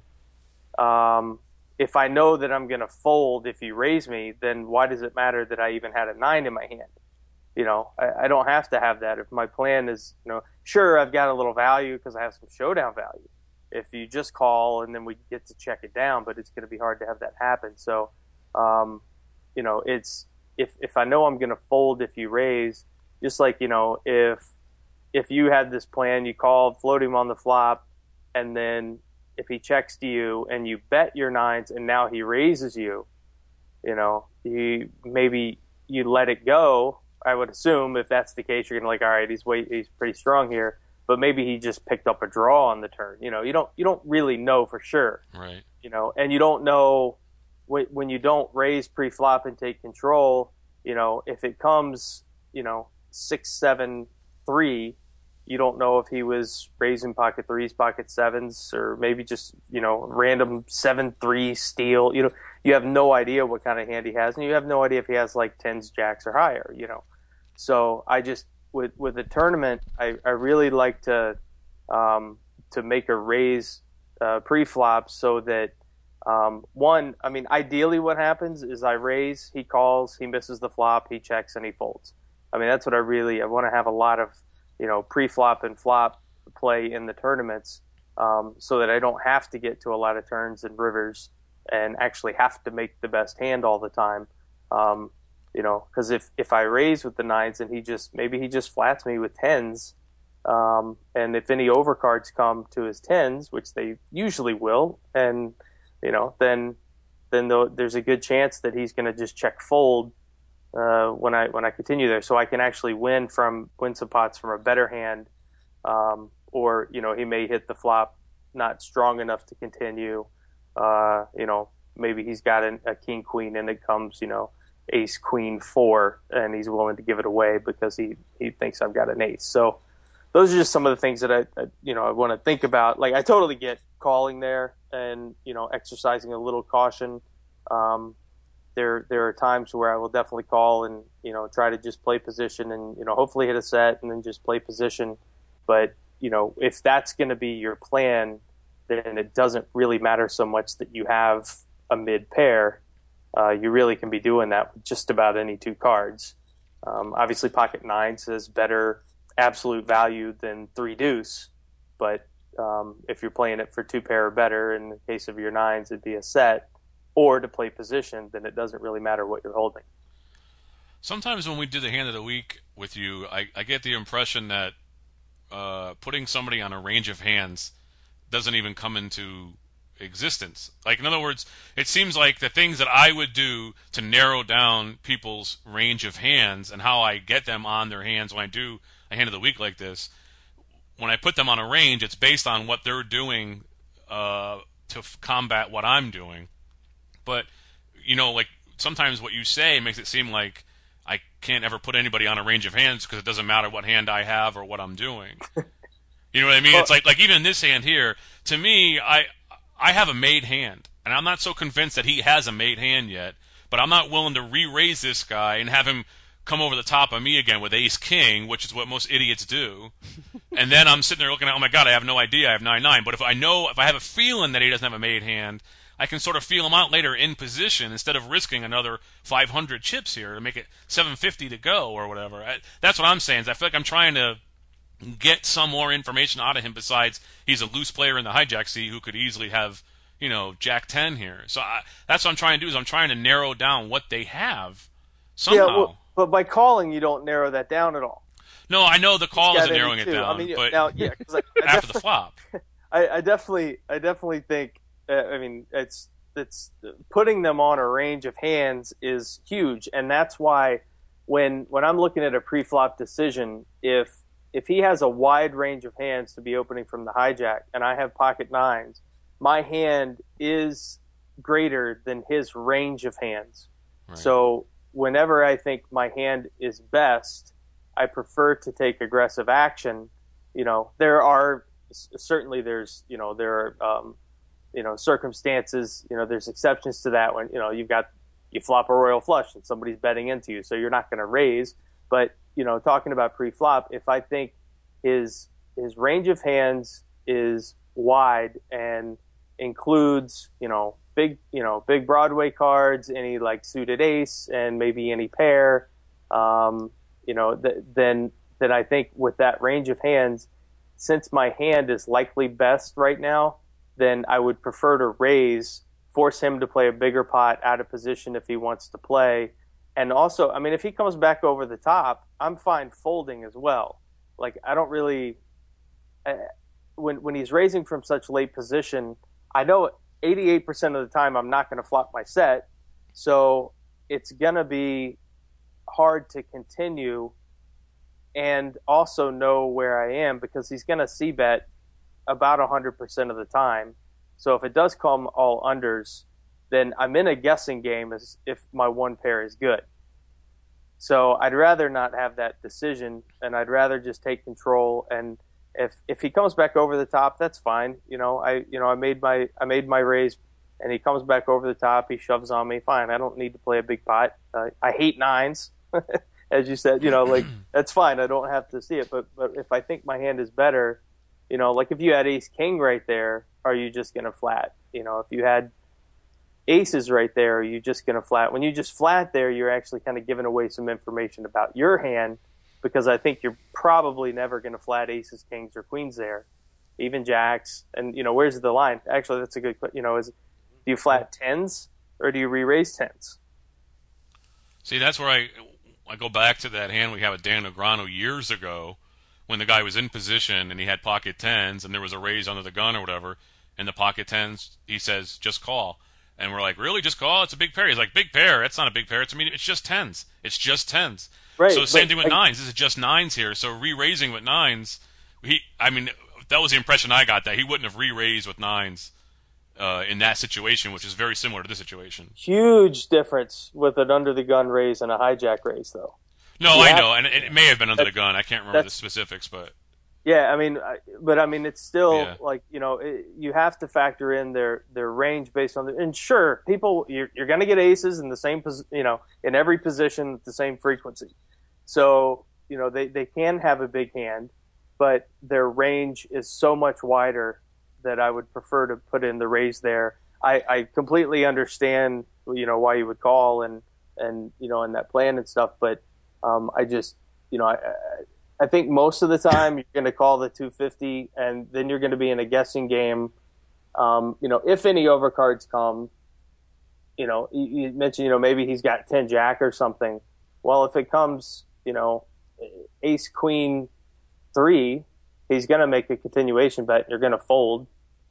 um, if I know that I'm going to fold if you raise me, then why does it matter that I even had a nine in my hand? You know, I, I don't have to have that. If my plan is, you know, sure, I've got a little value because I have some showdown value. If you just call and then we get to check it down, but it's going to be hard to have that happen. So, um, you know, it's if if I know I'm going to fold if you raise, just like, you know, if if you had this plan, you called, float him on the flop, and then if he checks to you and you bet your nines and now he raises you, you know, you maybe you let it go. I would assume if that's the case, you're going to like, all right, he's way, he's pretty strong here, but maybe he just picked up a draw on the turn. You know, you don't you don't really know for sure. Right. You know, and you don't know when you don't raise pre-flop and take control, you know, if it comes, you know, six, seven, three, you don't know if he was raising pocket threes, pocket sevens, or maybe just, you know, random seven, three steal. You know, you have no idea what kind of hand he has, and you have no idea if he has like tens, jacks, or higher, you know. So I just, with, with the tournament, I, I really like to, um, to make a raise uh, pre-flop so that, Um, one, I mean, ideally what happens is I raise, he calls, he misses the flop, he checks, and he folds. I mean, that's what I really, I want to have a lot of, you know, pre-flop and flop play in the tournaments um, so that I don't have to get to a lot of turns and rivers and actually have to make the best hand all the time. Um, you know, because if, if I raise with the nines and he just, maybe he just flats me with tens, um, and if any overcards come to his tens, which they usually will, and you know, then then there's a good chance that he's going to just check fold uh, when I when I continue there, so I can actually win from win some pots from a better hand, um, or you know he may hit the flop not strong enough to continue. Uh, you know, maybe he's got an, a king queen and it comes you know ace queen four and he's willing to give it away because he he thinks I've got an ace. So those are just some of the things that I, I you know I want to think about. Like I totally get calling there and you know exercising a little caution. Um, there there are times where I will definitely call and you know try to just play position and you know hopefully hit a set and then just play position. But you know if that's going to be your plan, then it doesn't really matter so much that you have a mid pair. Uh, you really can be doing that with just about any two cards. Um, obviously, pocket nines is better absolute value than three deuce, but um, if you're playing it for two pair or better, in the case of your nines, it'd be a set, or to play position, then it doesn't really matter what you're holding. Sometimes when we do the hand of the week with you, I, I get the impression that uh, putting somebody on a range of hands doesn't even come into existence. Like, in other words, it seems like the things that I would do to narrow down people's range of hands and how I get them on their hands when I do a hand of the week like this, when I put them on a range, it's based on what they're doing uh, to f- combat what I'm doing. But, you know, like, sometimes what you say makes it seem like I can't ever put anybody on a range of hands because it doesn't matter what hand I have or what I'm doing. You know what I mean? Well, it's like, like even in this hand here, to me, I I have a made hand, and I'm not so convinced that he has a made hand yet, but I'm not willing to re-raise this guy and have him come over the top of me again with ace-king, which is what most idiots do. And then I'm sitting there looking at, oh my God, I have no idea, I have nine nine. But if I know, if I have a feeling that he doesn't have a made hand, I can sort of feel him out later in position instead of risking another five hundred chips here to make it seven fifty to go or whatever. I, that's what I'm saying, is I feel like I'm trying to get some more information out of him besides he's a loose player in the hijack seat who could easily have, you know, jack ten here. So I, that's what I'm trying to do, is I'm trying to narrow down what they have somehow. Yeah, well, but by calling, you don't narrow that down at all. No, I know the call isn't narrowing it down, I mean, but now, yeah, I, I after the flop. I, I definitely, I definitely think, uh, I mean, it's that's putting them on a range of hands is huge, and that's why when when I'm looking at a pre-flop decision, if if he has a wide range of hands to be opening from the hijack, and I have pocket nines, my hand is greater than his range of hands. Right. So whenever I think my hand is best, I prefer to take aggressive action. You know, there are certainly there's you know there are um, you know circumstances. You know, there's exceptions to that when you know you've got you flop a royal flush and somebody's betting into you, so you're not going to raise. But you know, talking about pre-flop, if I think his his range of hands is wide and includes you know big you know big Broadway cards, any like suited ace, and maybe any pair, um, you know, th- then then I think with that range of hands, since my hand is likely best right now, then I would prefer to raise, force him to play a bigger pot out of position if he wants to play. And also, I mean, if he comes back over the top, I'm fine folding as well. Like, I don't really uh, when when he's raising from such late position, I know eighty-eight percent of the time I'm not going to flop my set, so it's going to be hard to continue and also know where I am, because he's going to c-bet about one hundred percent of the time. So if it does come all unders, then I'm in a guessing game as if my one pair is good. So I'd rather not have that decision, and I'd rather just take control. And if if he comes back over the top, that's fine. You know, I you know I made my I made my raise, and he comes back over the top. He shoves on me. Fine. I don't need to play a big pot. Uh, I hate nines, as you said. You know, like that's fine. I don't have to see it. But but if I think my hand is better, you know, like if you had ace king right there, are you just gonna flat? You know, if you had aces right there, are you just going to flat? When you just flat there, you're actually kind of giving away some information about your hand, because I think you're probably never going to flat aces, kings, or queens there, even jacks. And, you know, where's the line? Actually, that's a good question. You know, is do you flat tens or do you re-raise tens? See, that's where I I go back to that hand we had with Dan Negreanu years ago when the guy was in position and he had pocket tens and there was a raise under the gun or whatever, and the pocket tens, he says, just call. And we're like, really? Just call? It's a big pair. He's like, big pair? That's not a big pair. It's a medium. It's just tens. It's just tens. Right. So same thing with I, nines. This is just nines here. So re-raising with nines, he. I mean, that was the impression I got, that he wouldn't have re-raised with nines uh, in that situation, which is very similar to this situation. Huge difference with an under-the-gun raise and a hijack raise, though. No, you I have, know. And it may have been under the gun. I can't remember the specifics, but... Yeah, I mean, but I mean, it's still yeah. like, you know, it, you have to factor in their, their range based on the, and sure, people, you're, you're going to get aces in the same, you know, in every position at the same frequency. So, you know, they, they can have a big hand, but their range is so much wider that I would prefer to put in the raise there. I, I completely understand, you know, why you would call and, and, you know, in that plan and stuff, but um, I just, you know, I, I I think most of the time you're going to call the two fifty, and then you're going to be in a guessing game. Um, you know, if any overcards come, you know, you, you mentioned, you know, maybe he's got ten jack or something. Well, if it comes, you know, ace queen three, he's going to make a continuation bet. You're going to fold,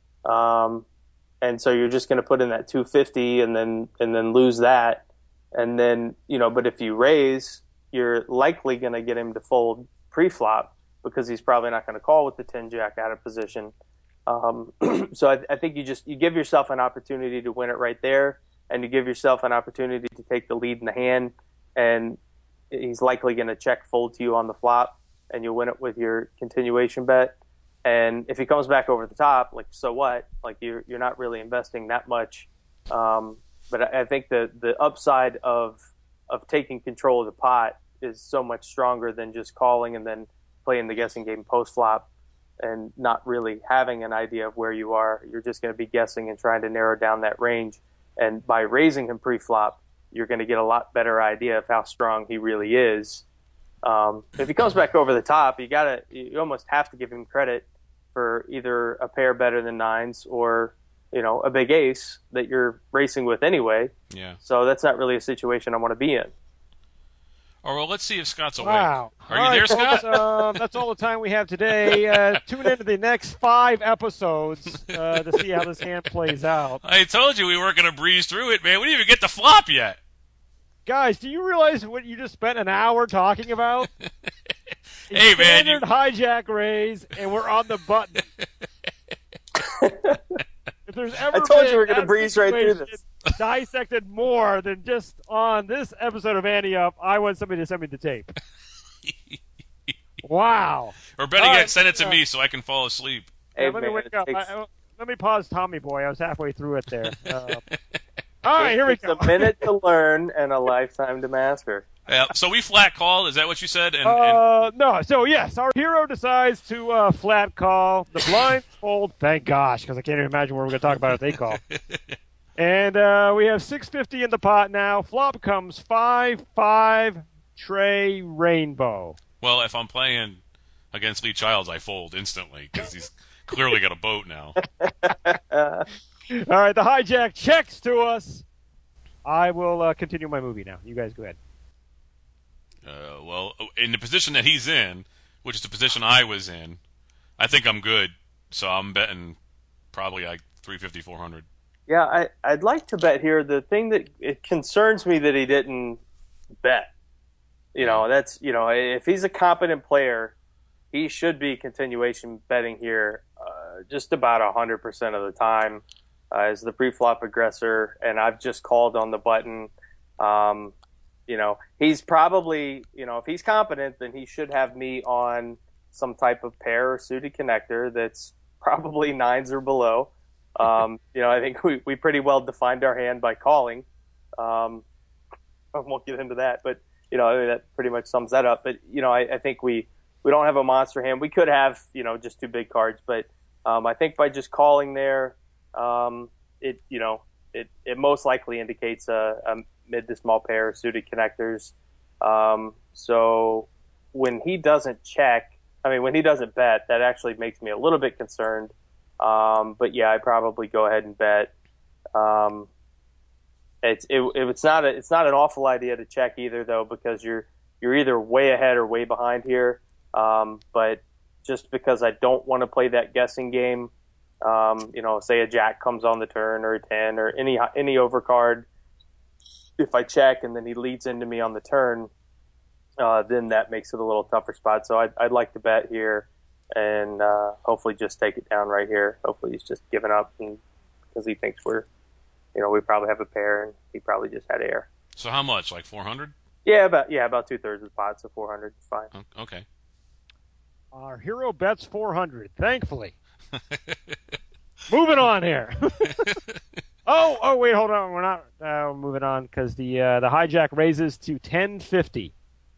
um, and so you're just going to put in that two fifty, and then and then lose that, and then you know. But if you raise, you're likely going to get him to fold pre-flop, because he's probably not going to call with the ten jack out of position. Um, so I, I think you just you give yourself an opportunity to win it right there, and you give yourself an opportunity to take the lead in the hand, and he's likely going to check fold to you on the flop, and you'll win it with your continuation bet. And if he comes back over the top, like, so what? Like, you're you're not really investing that much. Um, but I, I think the the upside of of taking control of the pot is so much stronger than just calling and then playing the guessing game post-flop and not really having an idea of where you are. You're just going to be guessing and trying to narrow down that range. And by raising him pre-flop, you're going to get a lot better idea of how strong he really is. Um, if he comes back over the top, you gotta, you almost have to give him credit for either a pair better than nines or, you know, a big ace that you're racing with anyway. Yeah. So that's not really a situation I want to be in. Or well, let's see if Scott's awake. Wow. Are all you right, there, folks, Scott? um, that's all the time we have today. Uh, tune into the next five episodes uh, to see how this hand plays out. I told you we weren't going to breeze through it, man. We didn't even get the flop yet. Guys, do you realize what you just spent an hour talking about? Hey, man. Standard You... hijack raise, and we're on the button. If there's ever I told been you we were going to that breeze right through situation this. dissected more than just on this episode of Ante Up, I want somebody to send me the tape. Wow. Or better All yet, right, send it to uh, me so I can fall asleep. Yeah, Hey, let me man, wake it up. takes- I, I, let me pause Tommy Boy. I was halfway through it there. Uh, all right, here we It's go. a minute to learn and a lifetime to master. Yeah, so we flat call. Is that what you said? And, and Uh, no, so yes, our hero decides to uh, flat call. The blinds fold, thank gosh, because I can't even imagine what we're going to talk about if they call. And uh, we have six fifty in the pot now. Flop comes five five Trey Rainbow. well, if I'm playing against Lee Childs, I fold instantly because he's clearly got a boat now. All right, the hijack checks to us. I will uh, continue my movie now. You guys go ahead. Uh, well, in the position that he's in, which is the position I was in, I think I'm good. So I'm betting probably like three fifty, four hundred. Yeah, I, I'd like to bet here. The thing that it concerns me that he didn't bet. You know, that's, you know, if he's a competent player, he should be continuation betting here uh, just about one hundred percent of the time uh, as the pre-flop aggressor. And I've just called on the button. Um, you know, he's probably, you know, if he's competent, then he should have me on some type of pair or suited connector that's probably nines or below. Um, you know, I think we, we pretty well defined our hand by calling. Um, I won't get into that, but, you know, I mean, that pretty much sums that up. But, you know, I, I think we, we don't have a monster hand. We could have, you know, just two big cards. But um, I think by just calling there, um, it, you know, it, it most likely indicates a, a mid to small pair of suited connectors. Um, so when he doesn't check, I mean, when he doesn't bet, that actually makes me a little bit concerned. Um, but yeah, I probably go ahead and bet. Um, it's it, it's not a, it's not an awful idea to check either though, because you're you're either way ahead or way behind here. Um, but just because I don't want to play that guessing game, um, you know, say a jack comes on the turn or a ten or any any overcard. If I check and then he leads into me on the turn, uh, then that makes it a little tougher spot. So I'd, I'd like to bet here. And uh, hopefully just take it down right here. Hopefully he's just giving up and because he thinks we're, you know, we probably have a pair and he probably just had air. So how much? Like four hundred? Yeah, about yeah, about two thirds of the pot, so four hundred is fine. Okay. Our hero bets four hundred, thankfully. Moving on here. oh, oh, wait, hold on. We're not uh, moving on because the uh, the hijack raises to ten fifty.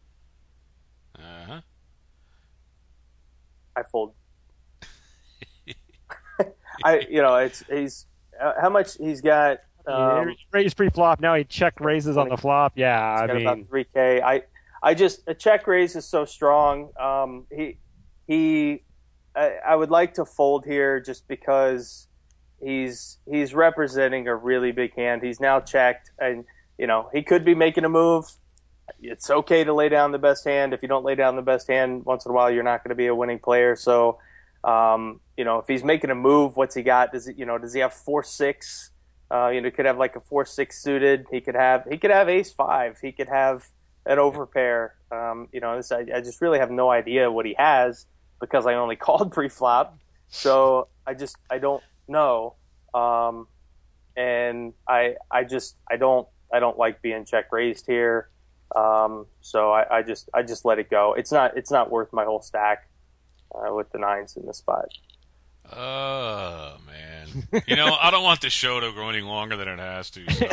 Uh-huh. I fold. I, you know, it's he's uh, how much he's got. Um, he raised pre-flop. Now he check raises on the flop. Yeah, I got mean, about three K. I, I just a check raise is so strong. Um, he, he, I, I would like to fold here just because he's he's representing a really big hand. He's now checked, and you know he could be making a move. It's okay to lay down the best hand. If you don't lay down the best hand once in a while, you're not going to be a winning player. So, um, you know, if he's making a move, what's he got? Does it, you know, does he have four six? Uh, you know, he could have like a four six suited. He could have he could have ace five. He could have an overpair. Um, you know, this, I, I just really have no idea what he has because I only called pre-flop. So I just I don't know. Um, and I I just I don't I don't like being check raised here. Um, so I, I just I just let it go. It's not it's not worth my whole stack uh, with the nines in the spot. Oh man, you know I don't want this show to go any longer than it has to. So.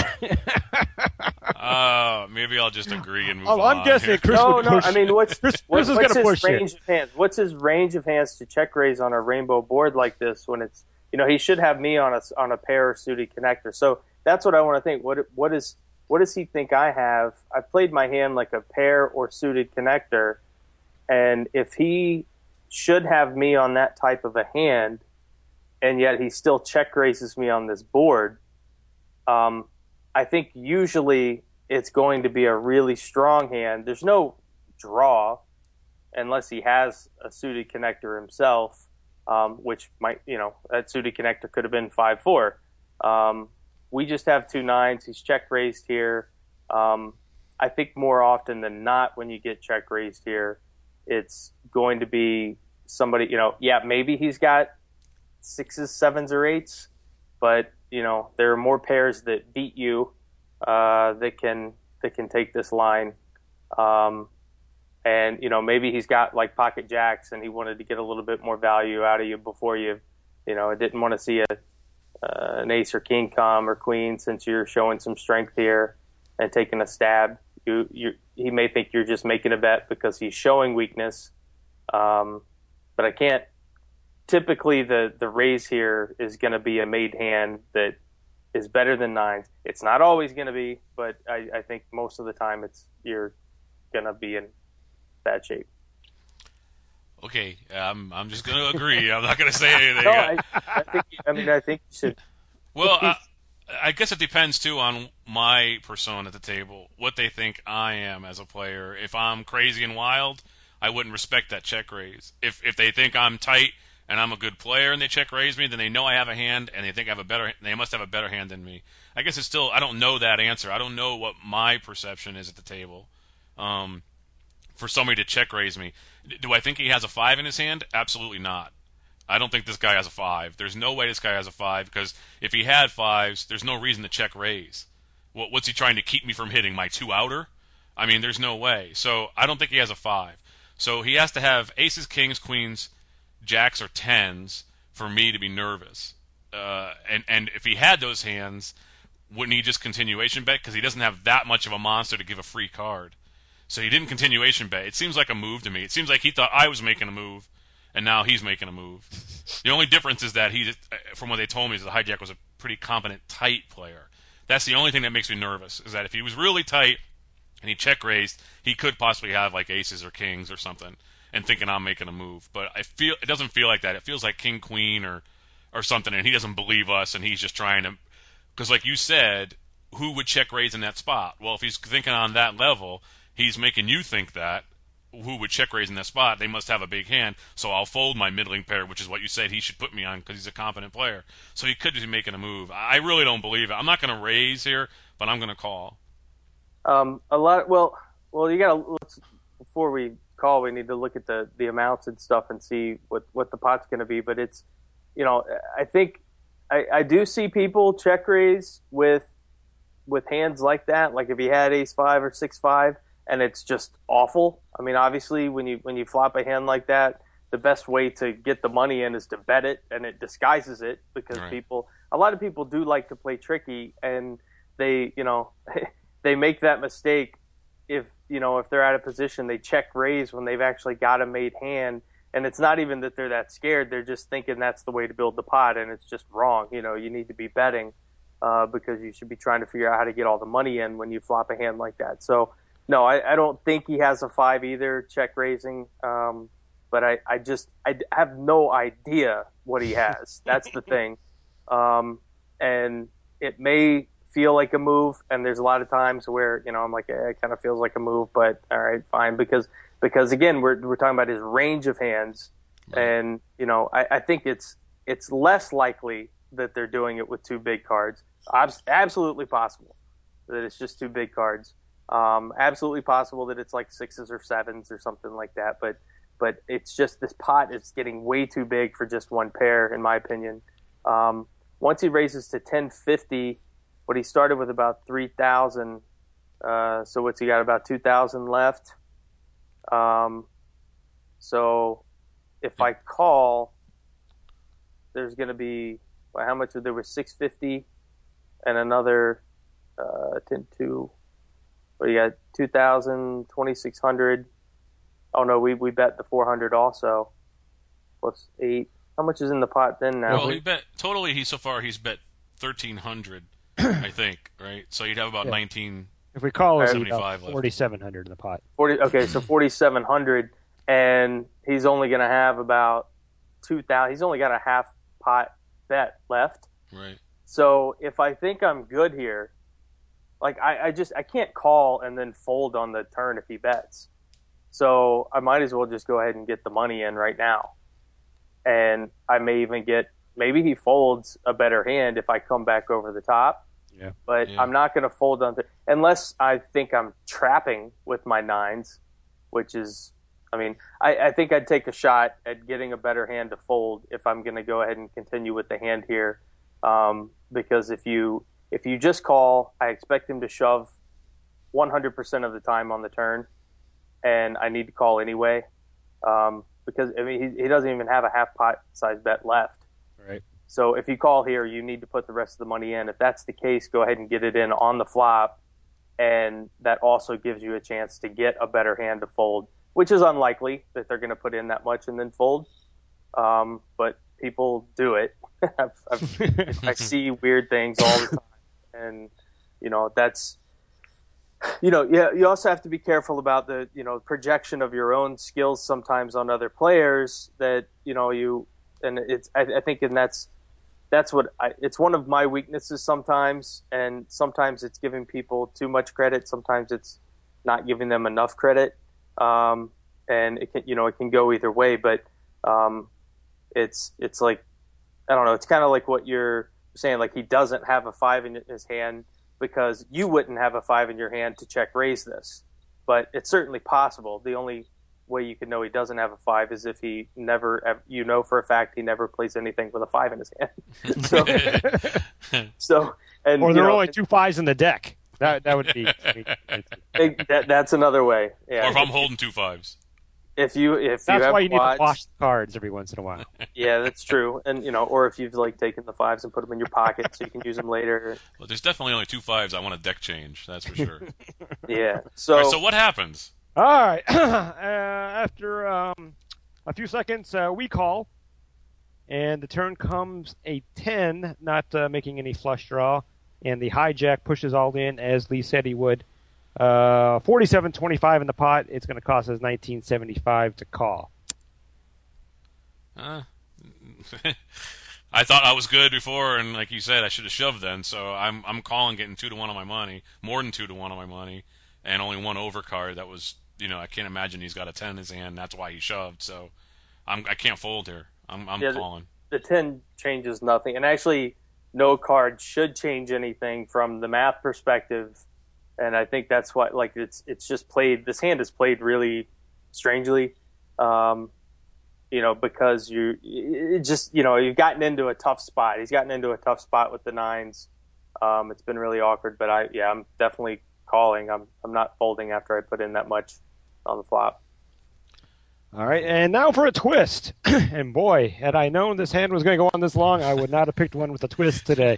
uh, maybe I'll just agree and move oh, on. I'm guessing here. Chris No, would no. push. I mean, what's Chris, what, Chris is what's going to his push range it. of hands? What's his range of hands to check raise on a rainbow board like this? When it's you know he should have me on a on a pair or suited connector. So that's what I want to think. What what is what does he think I have? I played my hand like a pair or suited connector, and if he should have me on that type of a hand, and yet he still check raises me on this board, um, I think usually it's going to be a really strong hand. There's no draw unless he has a suited connector himself, um, which might, you know, that suited connector could have been five four. Um, we just have two nines. He's check raised here. Um, I think more often than not, when you get check raised here, it's going to be somebody, you know, yeah, maybe he's got sixes, sevens, or eights, but, you know, there are more pairs that beat you uh, that can that can take this line. Um, and, you know, maybe he's got, like, pocket jacks, and he wanted to get a little bit more value out of you before you, you know, didn't want to see a uh, an ace or king come or queen since you're showing some strength here and taking a stab. You, you, he may think you're just making a bet because he's showing weakness. Um, but I can't. Typically, the, the raise here is going to be a made hand that is better than nines. It's not always going to be, but I, I think most of the time it's you're going to be in bad shape. Okay, um, I'm just going to agree. I'm not going to say anything. no, I, I think. I mean, I think you should. Well, I, I guess it depends too on my persona at the table, what they think I am as a player. If I'm crazy and wild, I wouldn't respect that check raise. If if they think I'm tight and I'm a good player and they check raise me, then they know I have a hand and they think I have a better. They must have a better hand than me. I guess it's still. I don't know that answer. I don't know what my perception is at the table. Um, for somebody to check raise me, do I think he has a five in his hand? Absolutely not. I don't think this guy has a five. There's no way this guy has a five, because if he had fives, there's no reason to check raise. What, what's he trying to keep me from hitting? My two outer? I mean, there's no way. So I don't think he has a five. So he has to have aces, kings, queens, jacks, or tens for me to be nervous. Uh, and, and if he had those hands, wouldn't he just continuation bet? Because he doesn't have that much of a monster to give a free card. So he didn't continuation bet. It seems like a move to me. It seems like he thought I was making a move, and now he's making a move. The only difference is that he, from what they told me, is that Hijack was a pretty competent tight player. That's the only thing that makes me nervous, is that if he was really tight and he check raised, he could possibly have like aces or kings or something and thinking I'm making a move. But I feel it doesn't feel like that. It feels like king, queen, or or something, and he doesn't believe us, and he's just trying to, because like you said, who would check raise in that spot? Well, if he's thinking on that level, he's making you think that. Who would check raise in that spot? They must have a big hand, so I'll fold my middling pair, which is what you said he should put me on because he's a competent player. So he could be making a move. I really don't believe it. I'm not going to raise here, but I'm going to call. Um, a lot. Well, well, you got to before we call, we need to look at the, the amounts and stuff and see what, what the pot's going to be. But it's, you know, I think I, I do see people check raise with with hands like that. Like if he had ace five or six five. And it's just awful. I mean, obviously, when you when you flop a hand like that, the best way to get the money in is to bet it, and it disguises it because right. people, a lot of people do like to play tricky, and they, you know, they make that mistake if you know if they're out of position, they check raise when they've actually got a made hand, and it's not even that they're that scared; they're just thinking that's the way to build the pot, and it's just wrong. You know, you need to be betting uh, because you should be trying to figure out how to get all the money in when you flop a hand like that. So. No, I, I don't think he has a five either, check raising. Um, but I, I just I have no idea what he has. That's the thing. Um, and it may feel like a move, and there's a lot of times where, you know, I'm like, eh, it kind of feels like a move, but all right, fine. Because, because again, we're we're talking about his range of hands. And, you know, I, I think it's it's less likely that they're doing it with two big cards. Absolutely possible that it's just two big cards. Um, absolutely possible that it's like sixes or sevens or something like that, but but it's just this pot is getting way too big for just one pair, in my opinion. Um, once he raises to ten fifty, what he started with about three thousand, uh, so what's he got, about two thousand left? Um, so if I call, there's going to be, well, how much? There was six fifty and another uh, ten two. Well, you got two thousand, twenty-six hundred. Oh, no, we we bet the four hundred also. Plus eight. How much is in the pot then now? Well, he bet, totally, he so far, he's bet thirteen hundred, I think, right? So you'd have about yeah. nineteen. If we call it, seventy-five left. forty-seven hundred in the pot. forty Okay, so forty-seven hundred, and he's only going to have about two thousand. He's only got a half pot bet left. Right. So if I think I'm good here, like I, I just I can't call and then fold on the turn if he bets. So I might as well just go ahead and get the money in right now. And I may even get, maybe he folds a better hand if I come back over the top. Yeah. But Yeah. I'm not going to fold on the, unless I think I'm trapping with my nines, which is, I mean, I, I think I'd take a shot at getting a better hand to fold if I'm going to go ahead and continue with the hand here. Um, because if you if you just call, I expect him to shove one hundred percent of the time on the turn, and I need to call anyway. Um, because I mean, he, he doesn't even have a half pot size bet left. Right. So if you call here, you need to put the rest of the money in. If that's the case, go ahead and get it in on the flop, and that also gives you a chance to get a better hand to fold, which is unlikely that they're going to put in that much and then fold. Um, but people do it. I've, I've, I see weird things all the time, and you know that's. You know, yeah. You also have to be careful about the, you know, projection of your own skills sometimes on other players. That you know you, and it's. I, I think, and that's that's what I, it's one of my weaknesses sometimes, and sometimes it's giving people too much credit. Sometimes it's not giving them enough credit, um, and it can, you know, it can go either way. But um, it's it's like I don't know. It's kind of like what you're saying. Like he doesn't have a five in his hand, because you wouldn't have a five in your hand to check raise this. But it's certainly possible. The only way you can know he doesn't have a five is if he never, you know for a fact he never plays anything with a five in his hand. so, so and Or there you are know, only two fives in the deck. That that would be. it, that, that's another way. Yeah. Or if I'm holding two fives. If you if That's you have why you need quads, to wash the cards every once in a while. yeah, that's true. And you know, or if you've like taken the fives and put them in your pocket so you can use them later. Well, there's definitely only two fives. I want a deck change. That's for sure. Yeah. So All right, so what happens? All right. uh, after um, a few seconds, uh, we call, and the turn comes a ten, not uh, making any flush draw, and the hijack pushes all in as Lee said he would. Uh, forty-seven twenty-five in the pot. It's going to cost us nineteen seventy-five to call. Uh, I thought I was good before, and like you said, I should have shoved then. So I'm I'm calling, getting two to one on my money, more than two to one on my money, and only one overcard. That was, you know, I can't imagine he's got a ten in his hand. That's why he shoved. So I'm I can't fold here. I'm I'm Yeah, calling. The, the ten changes nothing, and actually, no card should change anything from the math perspective. And I think that's why, like, it's it's just played. This hand is played really strangely, um, you know, because you it just you know you've gotten into a tough spot. He's gotten into a tough spot with the nines. Um, it's been really awkward, but I yeah, I'm definitely calling. I'm I'm not folding after I put in that much on the flop. All right, and now for a twist. And boy, had I known this hand was going to go on this long, I would not have picked one with a twist today.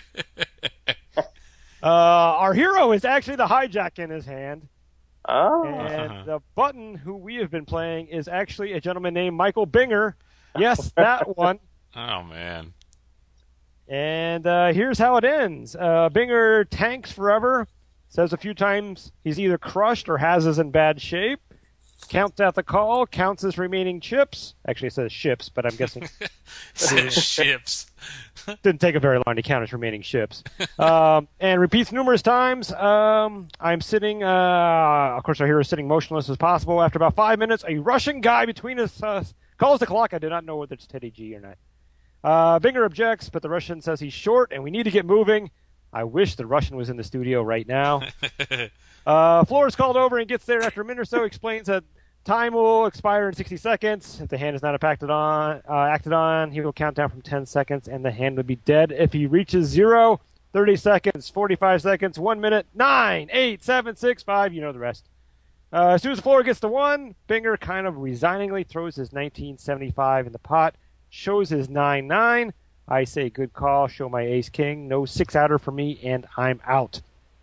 Uh, our hero is actually the hijack in his hand. Oh. And the button who we have been playing is actually a gentleman named Michael Binger. Yes, that one. Oh, man. And uh, here's how it ends. Uh, Binger tanks forever, says a few times he's either crushed or has us in bad shape, counts out the call, counts his remaining chips. Actually, it says ships, but I'm guessing... Ships. Didn't take a very long to count his remaining ships. Um, and repeats numerous times. Um, I'm sitting, uh, of course, our hero is sitting motionless as possible. After about five minutes, a Russian guy between us uh, calls the clock. I do not know whether it's Teddy G or not. Uh, Binger objects, but the Russian says he's short and we need to get moving. I wish the Russian was in the studio right now. uh, Flores called over and gets there after a minute or so, explains that time will expire in sixty seconds. If the hand is not acted on, uh, acted on, he will count down from ten seconds, and the hand would be dead. If he reaches zero, thirty seconds, forty-five seconds, one minute, nine, eight, seven, six, five, you know the rest. Uh, as soon as the floor gets to one, Binger kind of resigningly throws his nineteen seventy-five in the pot, shows his nine nine. I say good call, show my ace-king, no six-outer for me, and I'm out.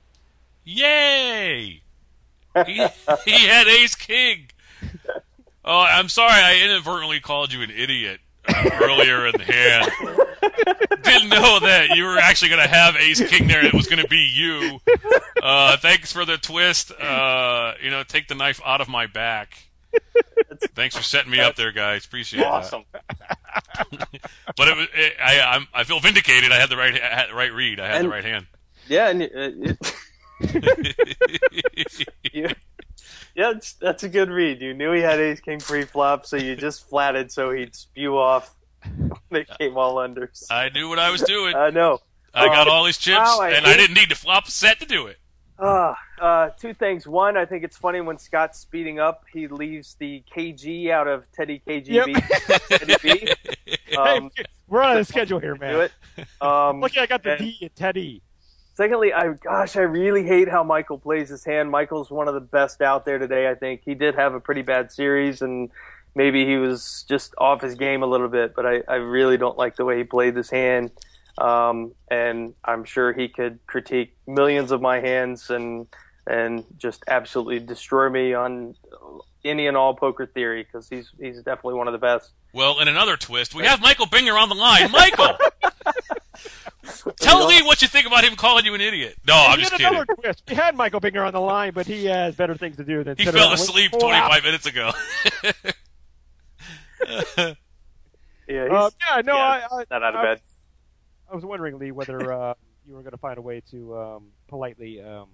Yay! he, he had ace-king. Oh, I'm sorry I inadvertently called you an idiot uh, earlier in the hand. Didn't know that you were actually going to have ace-king there. It was going to be you. Uh, thanks for the twist. Uh, you know, take the knife out of my back. Thanks for setting me up there, guys. Appreciate Awesome. that. But it was, it, I, I'm, I feel vindicated. I had the right, I had the right read. I had And- the right hand. Yeah, and it, it, yeah, yeah that's, that's a good read. You knew he had ace king pre-flop, so you just flatted so he'd spew off the came all unders. I knew what I was doing. I know. I got Um, all these chips, wow, I and hate- I didn't need to flop a set to do it. Uh, uh, two things. One, I think it's funny when Scott's speeding up, he leaves the K G out of Teddy K G B. Teddy B. Um, hey, we're on a schedule here, do man. it. Um, Look, I got the and- D in Teddy. Secondly, I gosh, I really hate how Michael plays his hand. Michael's one of the best out there today, I think. He did have a pretty bad series, and maybe he was just off his game a little bit, but I, I really don't like the way he played this hand. Um, and I'm sure he could critique millions of my hands and and just absolutely destroy me on any and all poker theory, because he's he's definitely one of the best. Well, in another twist, we have Michael Binger on the line. Michael! Tell me what you think about him calling you an idiot. No, I'm We just had kidding. another twist. We had Michael Binger on the line, but he has better things to do than He sit fell around and asleep wait for twenty-five minutes ago. Yeah, he's Uh, yeah, no, yeah, I, I, not out of I, bed. I was wondering, Lee, whether uh, you were going to find a way to um, politely um,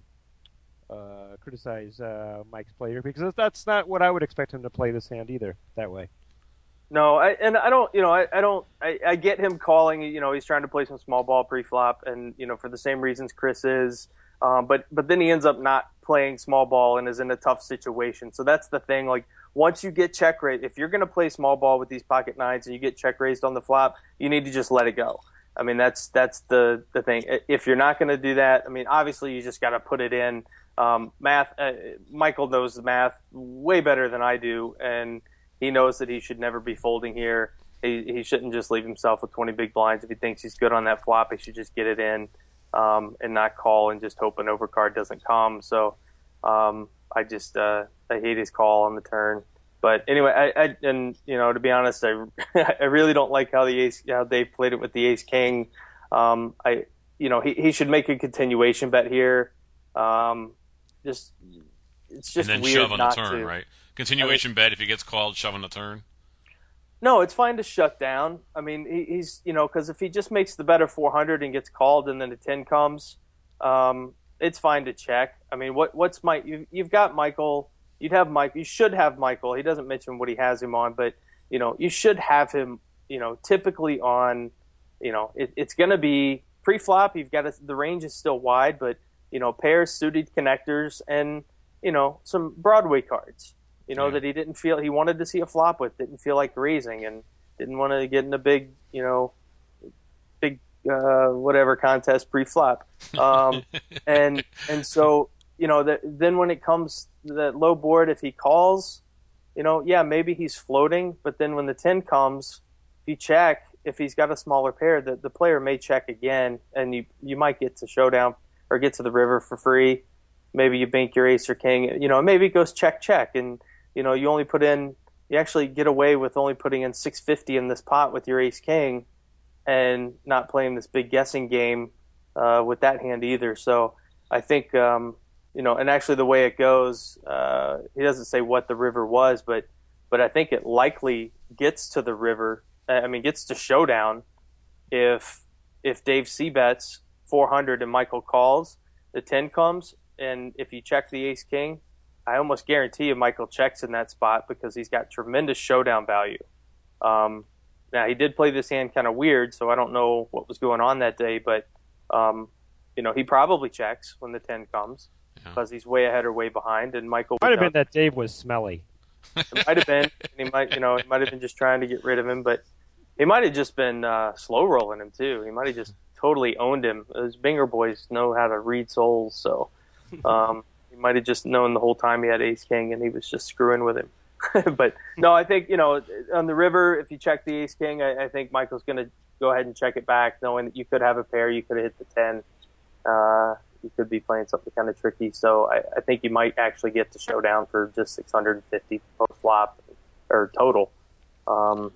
uh, criticize uh, Mike's player, because that's not what I would expect him to play this hand either. That way. No, I, and I don't, you know, I, I don't, I, I get him calling, you know, he's trying to play some small ball pre-flop, and, you know, for the same reasons Chris is, um, but, but then he ends up not playing small ball and is in a tough situation. So that's the thing, like, once you get check raised, if you're going to play small ball with these pocket nines and you get check raised on the flop, you need to just let it go. I mean, that's, that's the, the thing. If you're not going to do that, I mean, obviously you just got to put it in. Um, math, uh, Michael knows the math way better than I do, and he knows that he should never be folding here. He, he shouldn't just leave himself with twenty big blinds. If he thinks he's good on that flop, he should just get it in um, and not call and just hope an overcard doesn't come. So um, I just uh, I hate his call on the turn. But anyway, I, I and you know, to be honest, I I really don't like how the ace how they played it with the ace king. Um, I you know he he should make a continuation bet here. Um, just it's just and then weird shove on the not turn, to. right? Continuation bet if he gets called, shove on the turn. No, it's fine to shut down. I mean, he, he's, you know, because if he just makes the bet of four hundred and gets called and then a ten comes, um, it's fine to check. I mean, what what's my, you, you've got Michael, you'd have Mike, you should have Michael. He doesn't mention what he has him on, but, you know, you should have him, you know, typically on, you know, it, it's going to be pre-flop. You've got a, the range is still wide, but, you know, pairs, suited connectors, and, you know, some Broadway cards. You know, Yeah. that he didn't feel, he wanted to see a flop with, didn't feel like raising, and didn't want to get in a big, you know, big, uh, whatever contest pre-flop. Um, and, and so, you know, that, then when it comes to that low board, if he calls, you know, yeah, maybe he's floating, but then when the ten comes, if you check, if he's got a smaller pair, the, the player may check again, and you, you might get to showdown or get to the river for free. Maybe you bank your ace or king, you know, maybe it goes check, check, and, you know, you only put in, you actually get away with only putting in six fifty in this pot with your ace king and not playing this big guessing game uh, with that hand either. So I think, um, you know, and actually the way it goes, uh, he doesn't say what the river was, but, but I think it likely gets to the river. I mean, gets to showdown if, if Dave C bets four hundred and Michael calls, the ten comes, and if you check the ace king, I almost guarantee you Michael checks in that spot because he's got tremendous showdown value. Um, now, he did play this hand kind of weird, so I don't know what was going on that day, but, um, you know, he probably checks when the ten comes Yeah. because he's way ahead or way behind, and Michael Might have would been that Dave was smelly. It might have been. And he might, you know, he might have been just trying to get rid of him, but he might have just been uh, slow rolling him, too. He might have just totally owned him. Those Binger boys know how to read souls, so... Um, he might have just known the whole time he had ace king and he was just screwing with him. But no, I think, you know, on the river, if you check the ace king, I, I think Michael's going to go ahead and check it back, knowing that you could have a pair, you could have hit the ten. Uh, you could be playing something kind of tricky. So I, I think you might actually get to showdown for just six hundred fifty post flop or total. Um,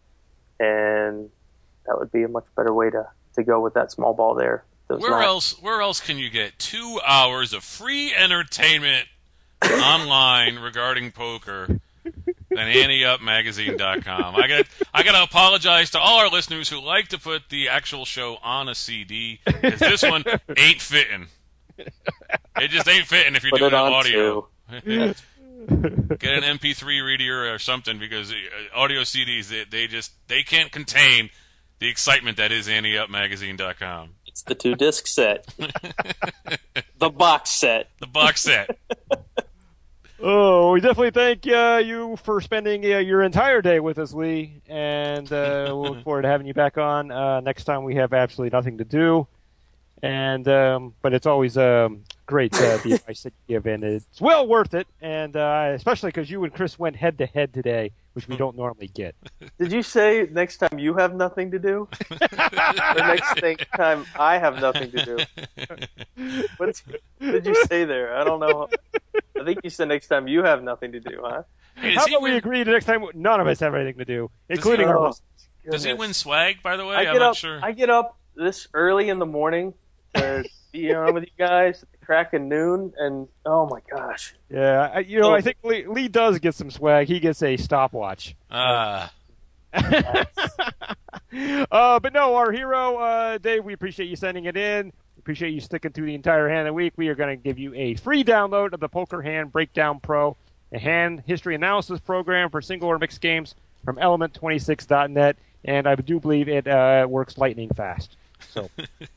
and that would be a much better way to, to go with that small ball there. Those Where lines. else? Where else can you get two hours of free entertainment online regarding poker than ante up magazine dot com? I got. I got to apologize to all our listeners who like to put the actual show on a C D, because this one ain't fitting. It just ain't fitting if you're Put doing it on audio. Get an M P three reader or something, because audio C Ds, they, they just they can't contain the excitement that is ante up magazine dot com. It's the two disc set, the box set, the box set. Oh, we definitely thank uh, you for spending uh, your entire day with us, Lee, and uh, we'll look forward to having you back on uh, next time we have absolutely nothing to do. And um, but it's always um, great uh, the advice that you give, and it's well worth it. And uh, especially because you and Chris went head to head today, which we don't normally get. Did you say next time you have nothing to do? Or next thing, time I have nothing to do? What did you say there? I don't know. I think you said next time you have nothing to do, huh? Hey, How about win, we agree to next time none of us have anything to do, including he, our oh, listeners. Does he win swag, by the way? I I'm get not up, sure. I get up this early in the morning to be on with you guys at the crack of noon, and oh my gosh. Yeah, I, you know, I think Lee, Lee does get some swag. He gets a stopwatch. Ah. uh, but no, our hero, uh, Dave, we appreciate you sending it in. We appreciate you sticking through the entire hand of the week. We are going to give you a free download of the Poker Hand Breakdown Pro, a hand history analysis program for single or mixed games from element twenty-six dot net, and I do believe it uh, works lightning fast. So.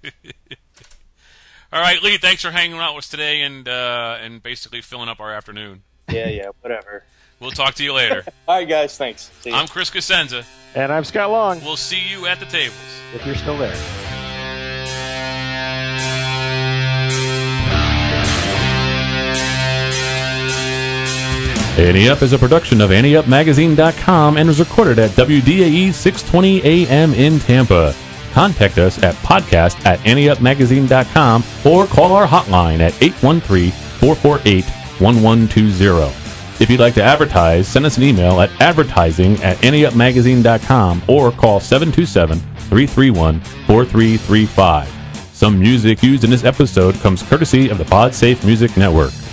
All right, Lee, thanks for hanging out with us today and uh, and basically filling up our afternoon. Yeah, yeah, whatever. We'll talk to you later. All right, guys, thanks. See I'm Chris Cosenza. And I'm Scott Long. We'll see you at the tables. If you're still there. Ante Up is a production of ante up magazine dot com and was recorded at W D A E six twenty A M in Tampa. Contact us at podcast at ante up magazine dot com or call our hotline at eight one three, four four eight, one one two zero. If you'd like to advertise, send us an email at advertising at ante up magazine dot com or call seven two seven, three three one, four three three five. Some music used in this episode comes courtesy of the PodSafe Music Network.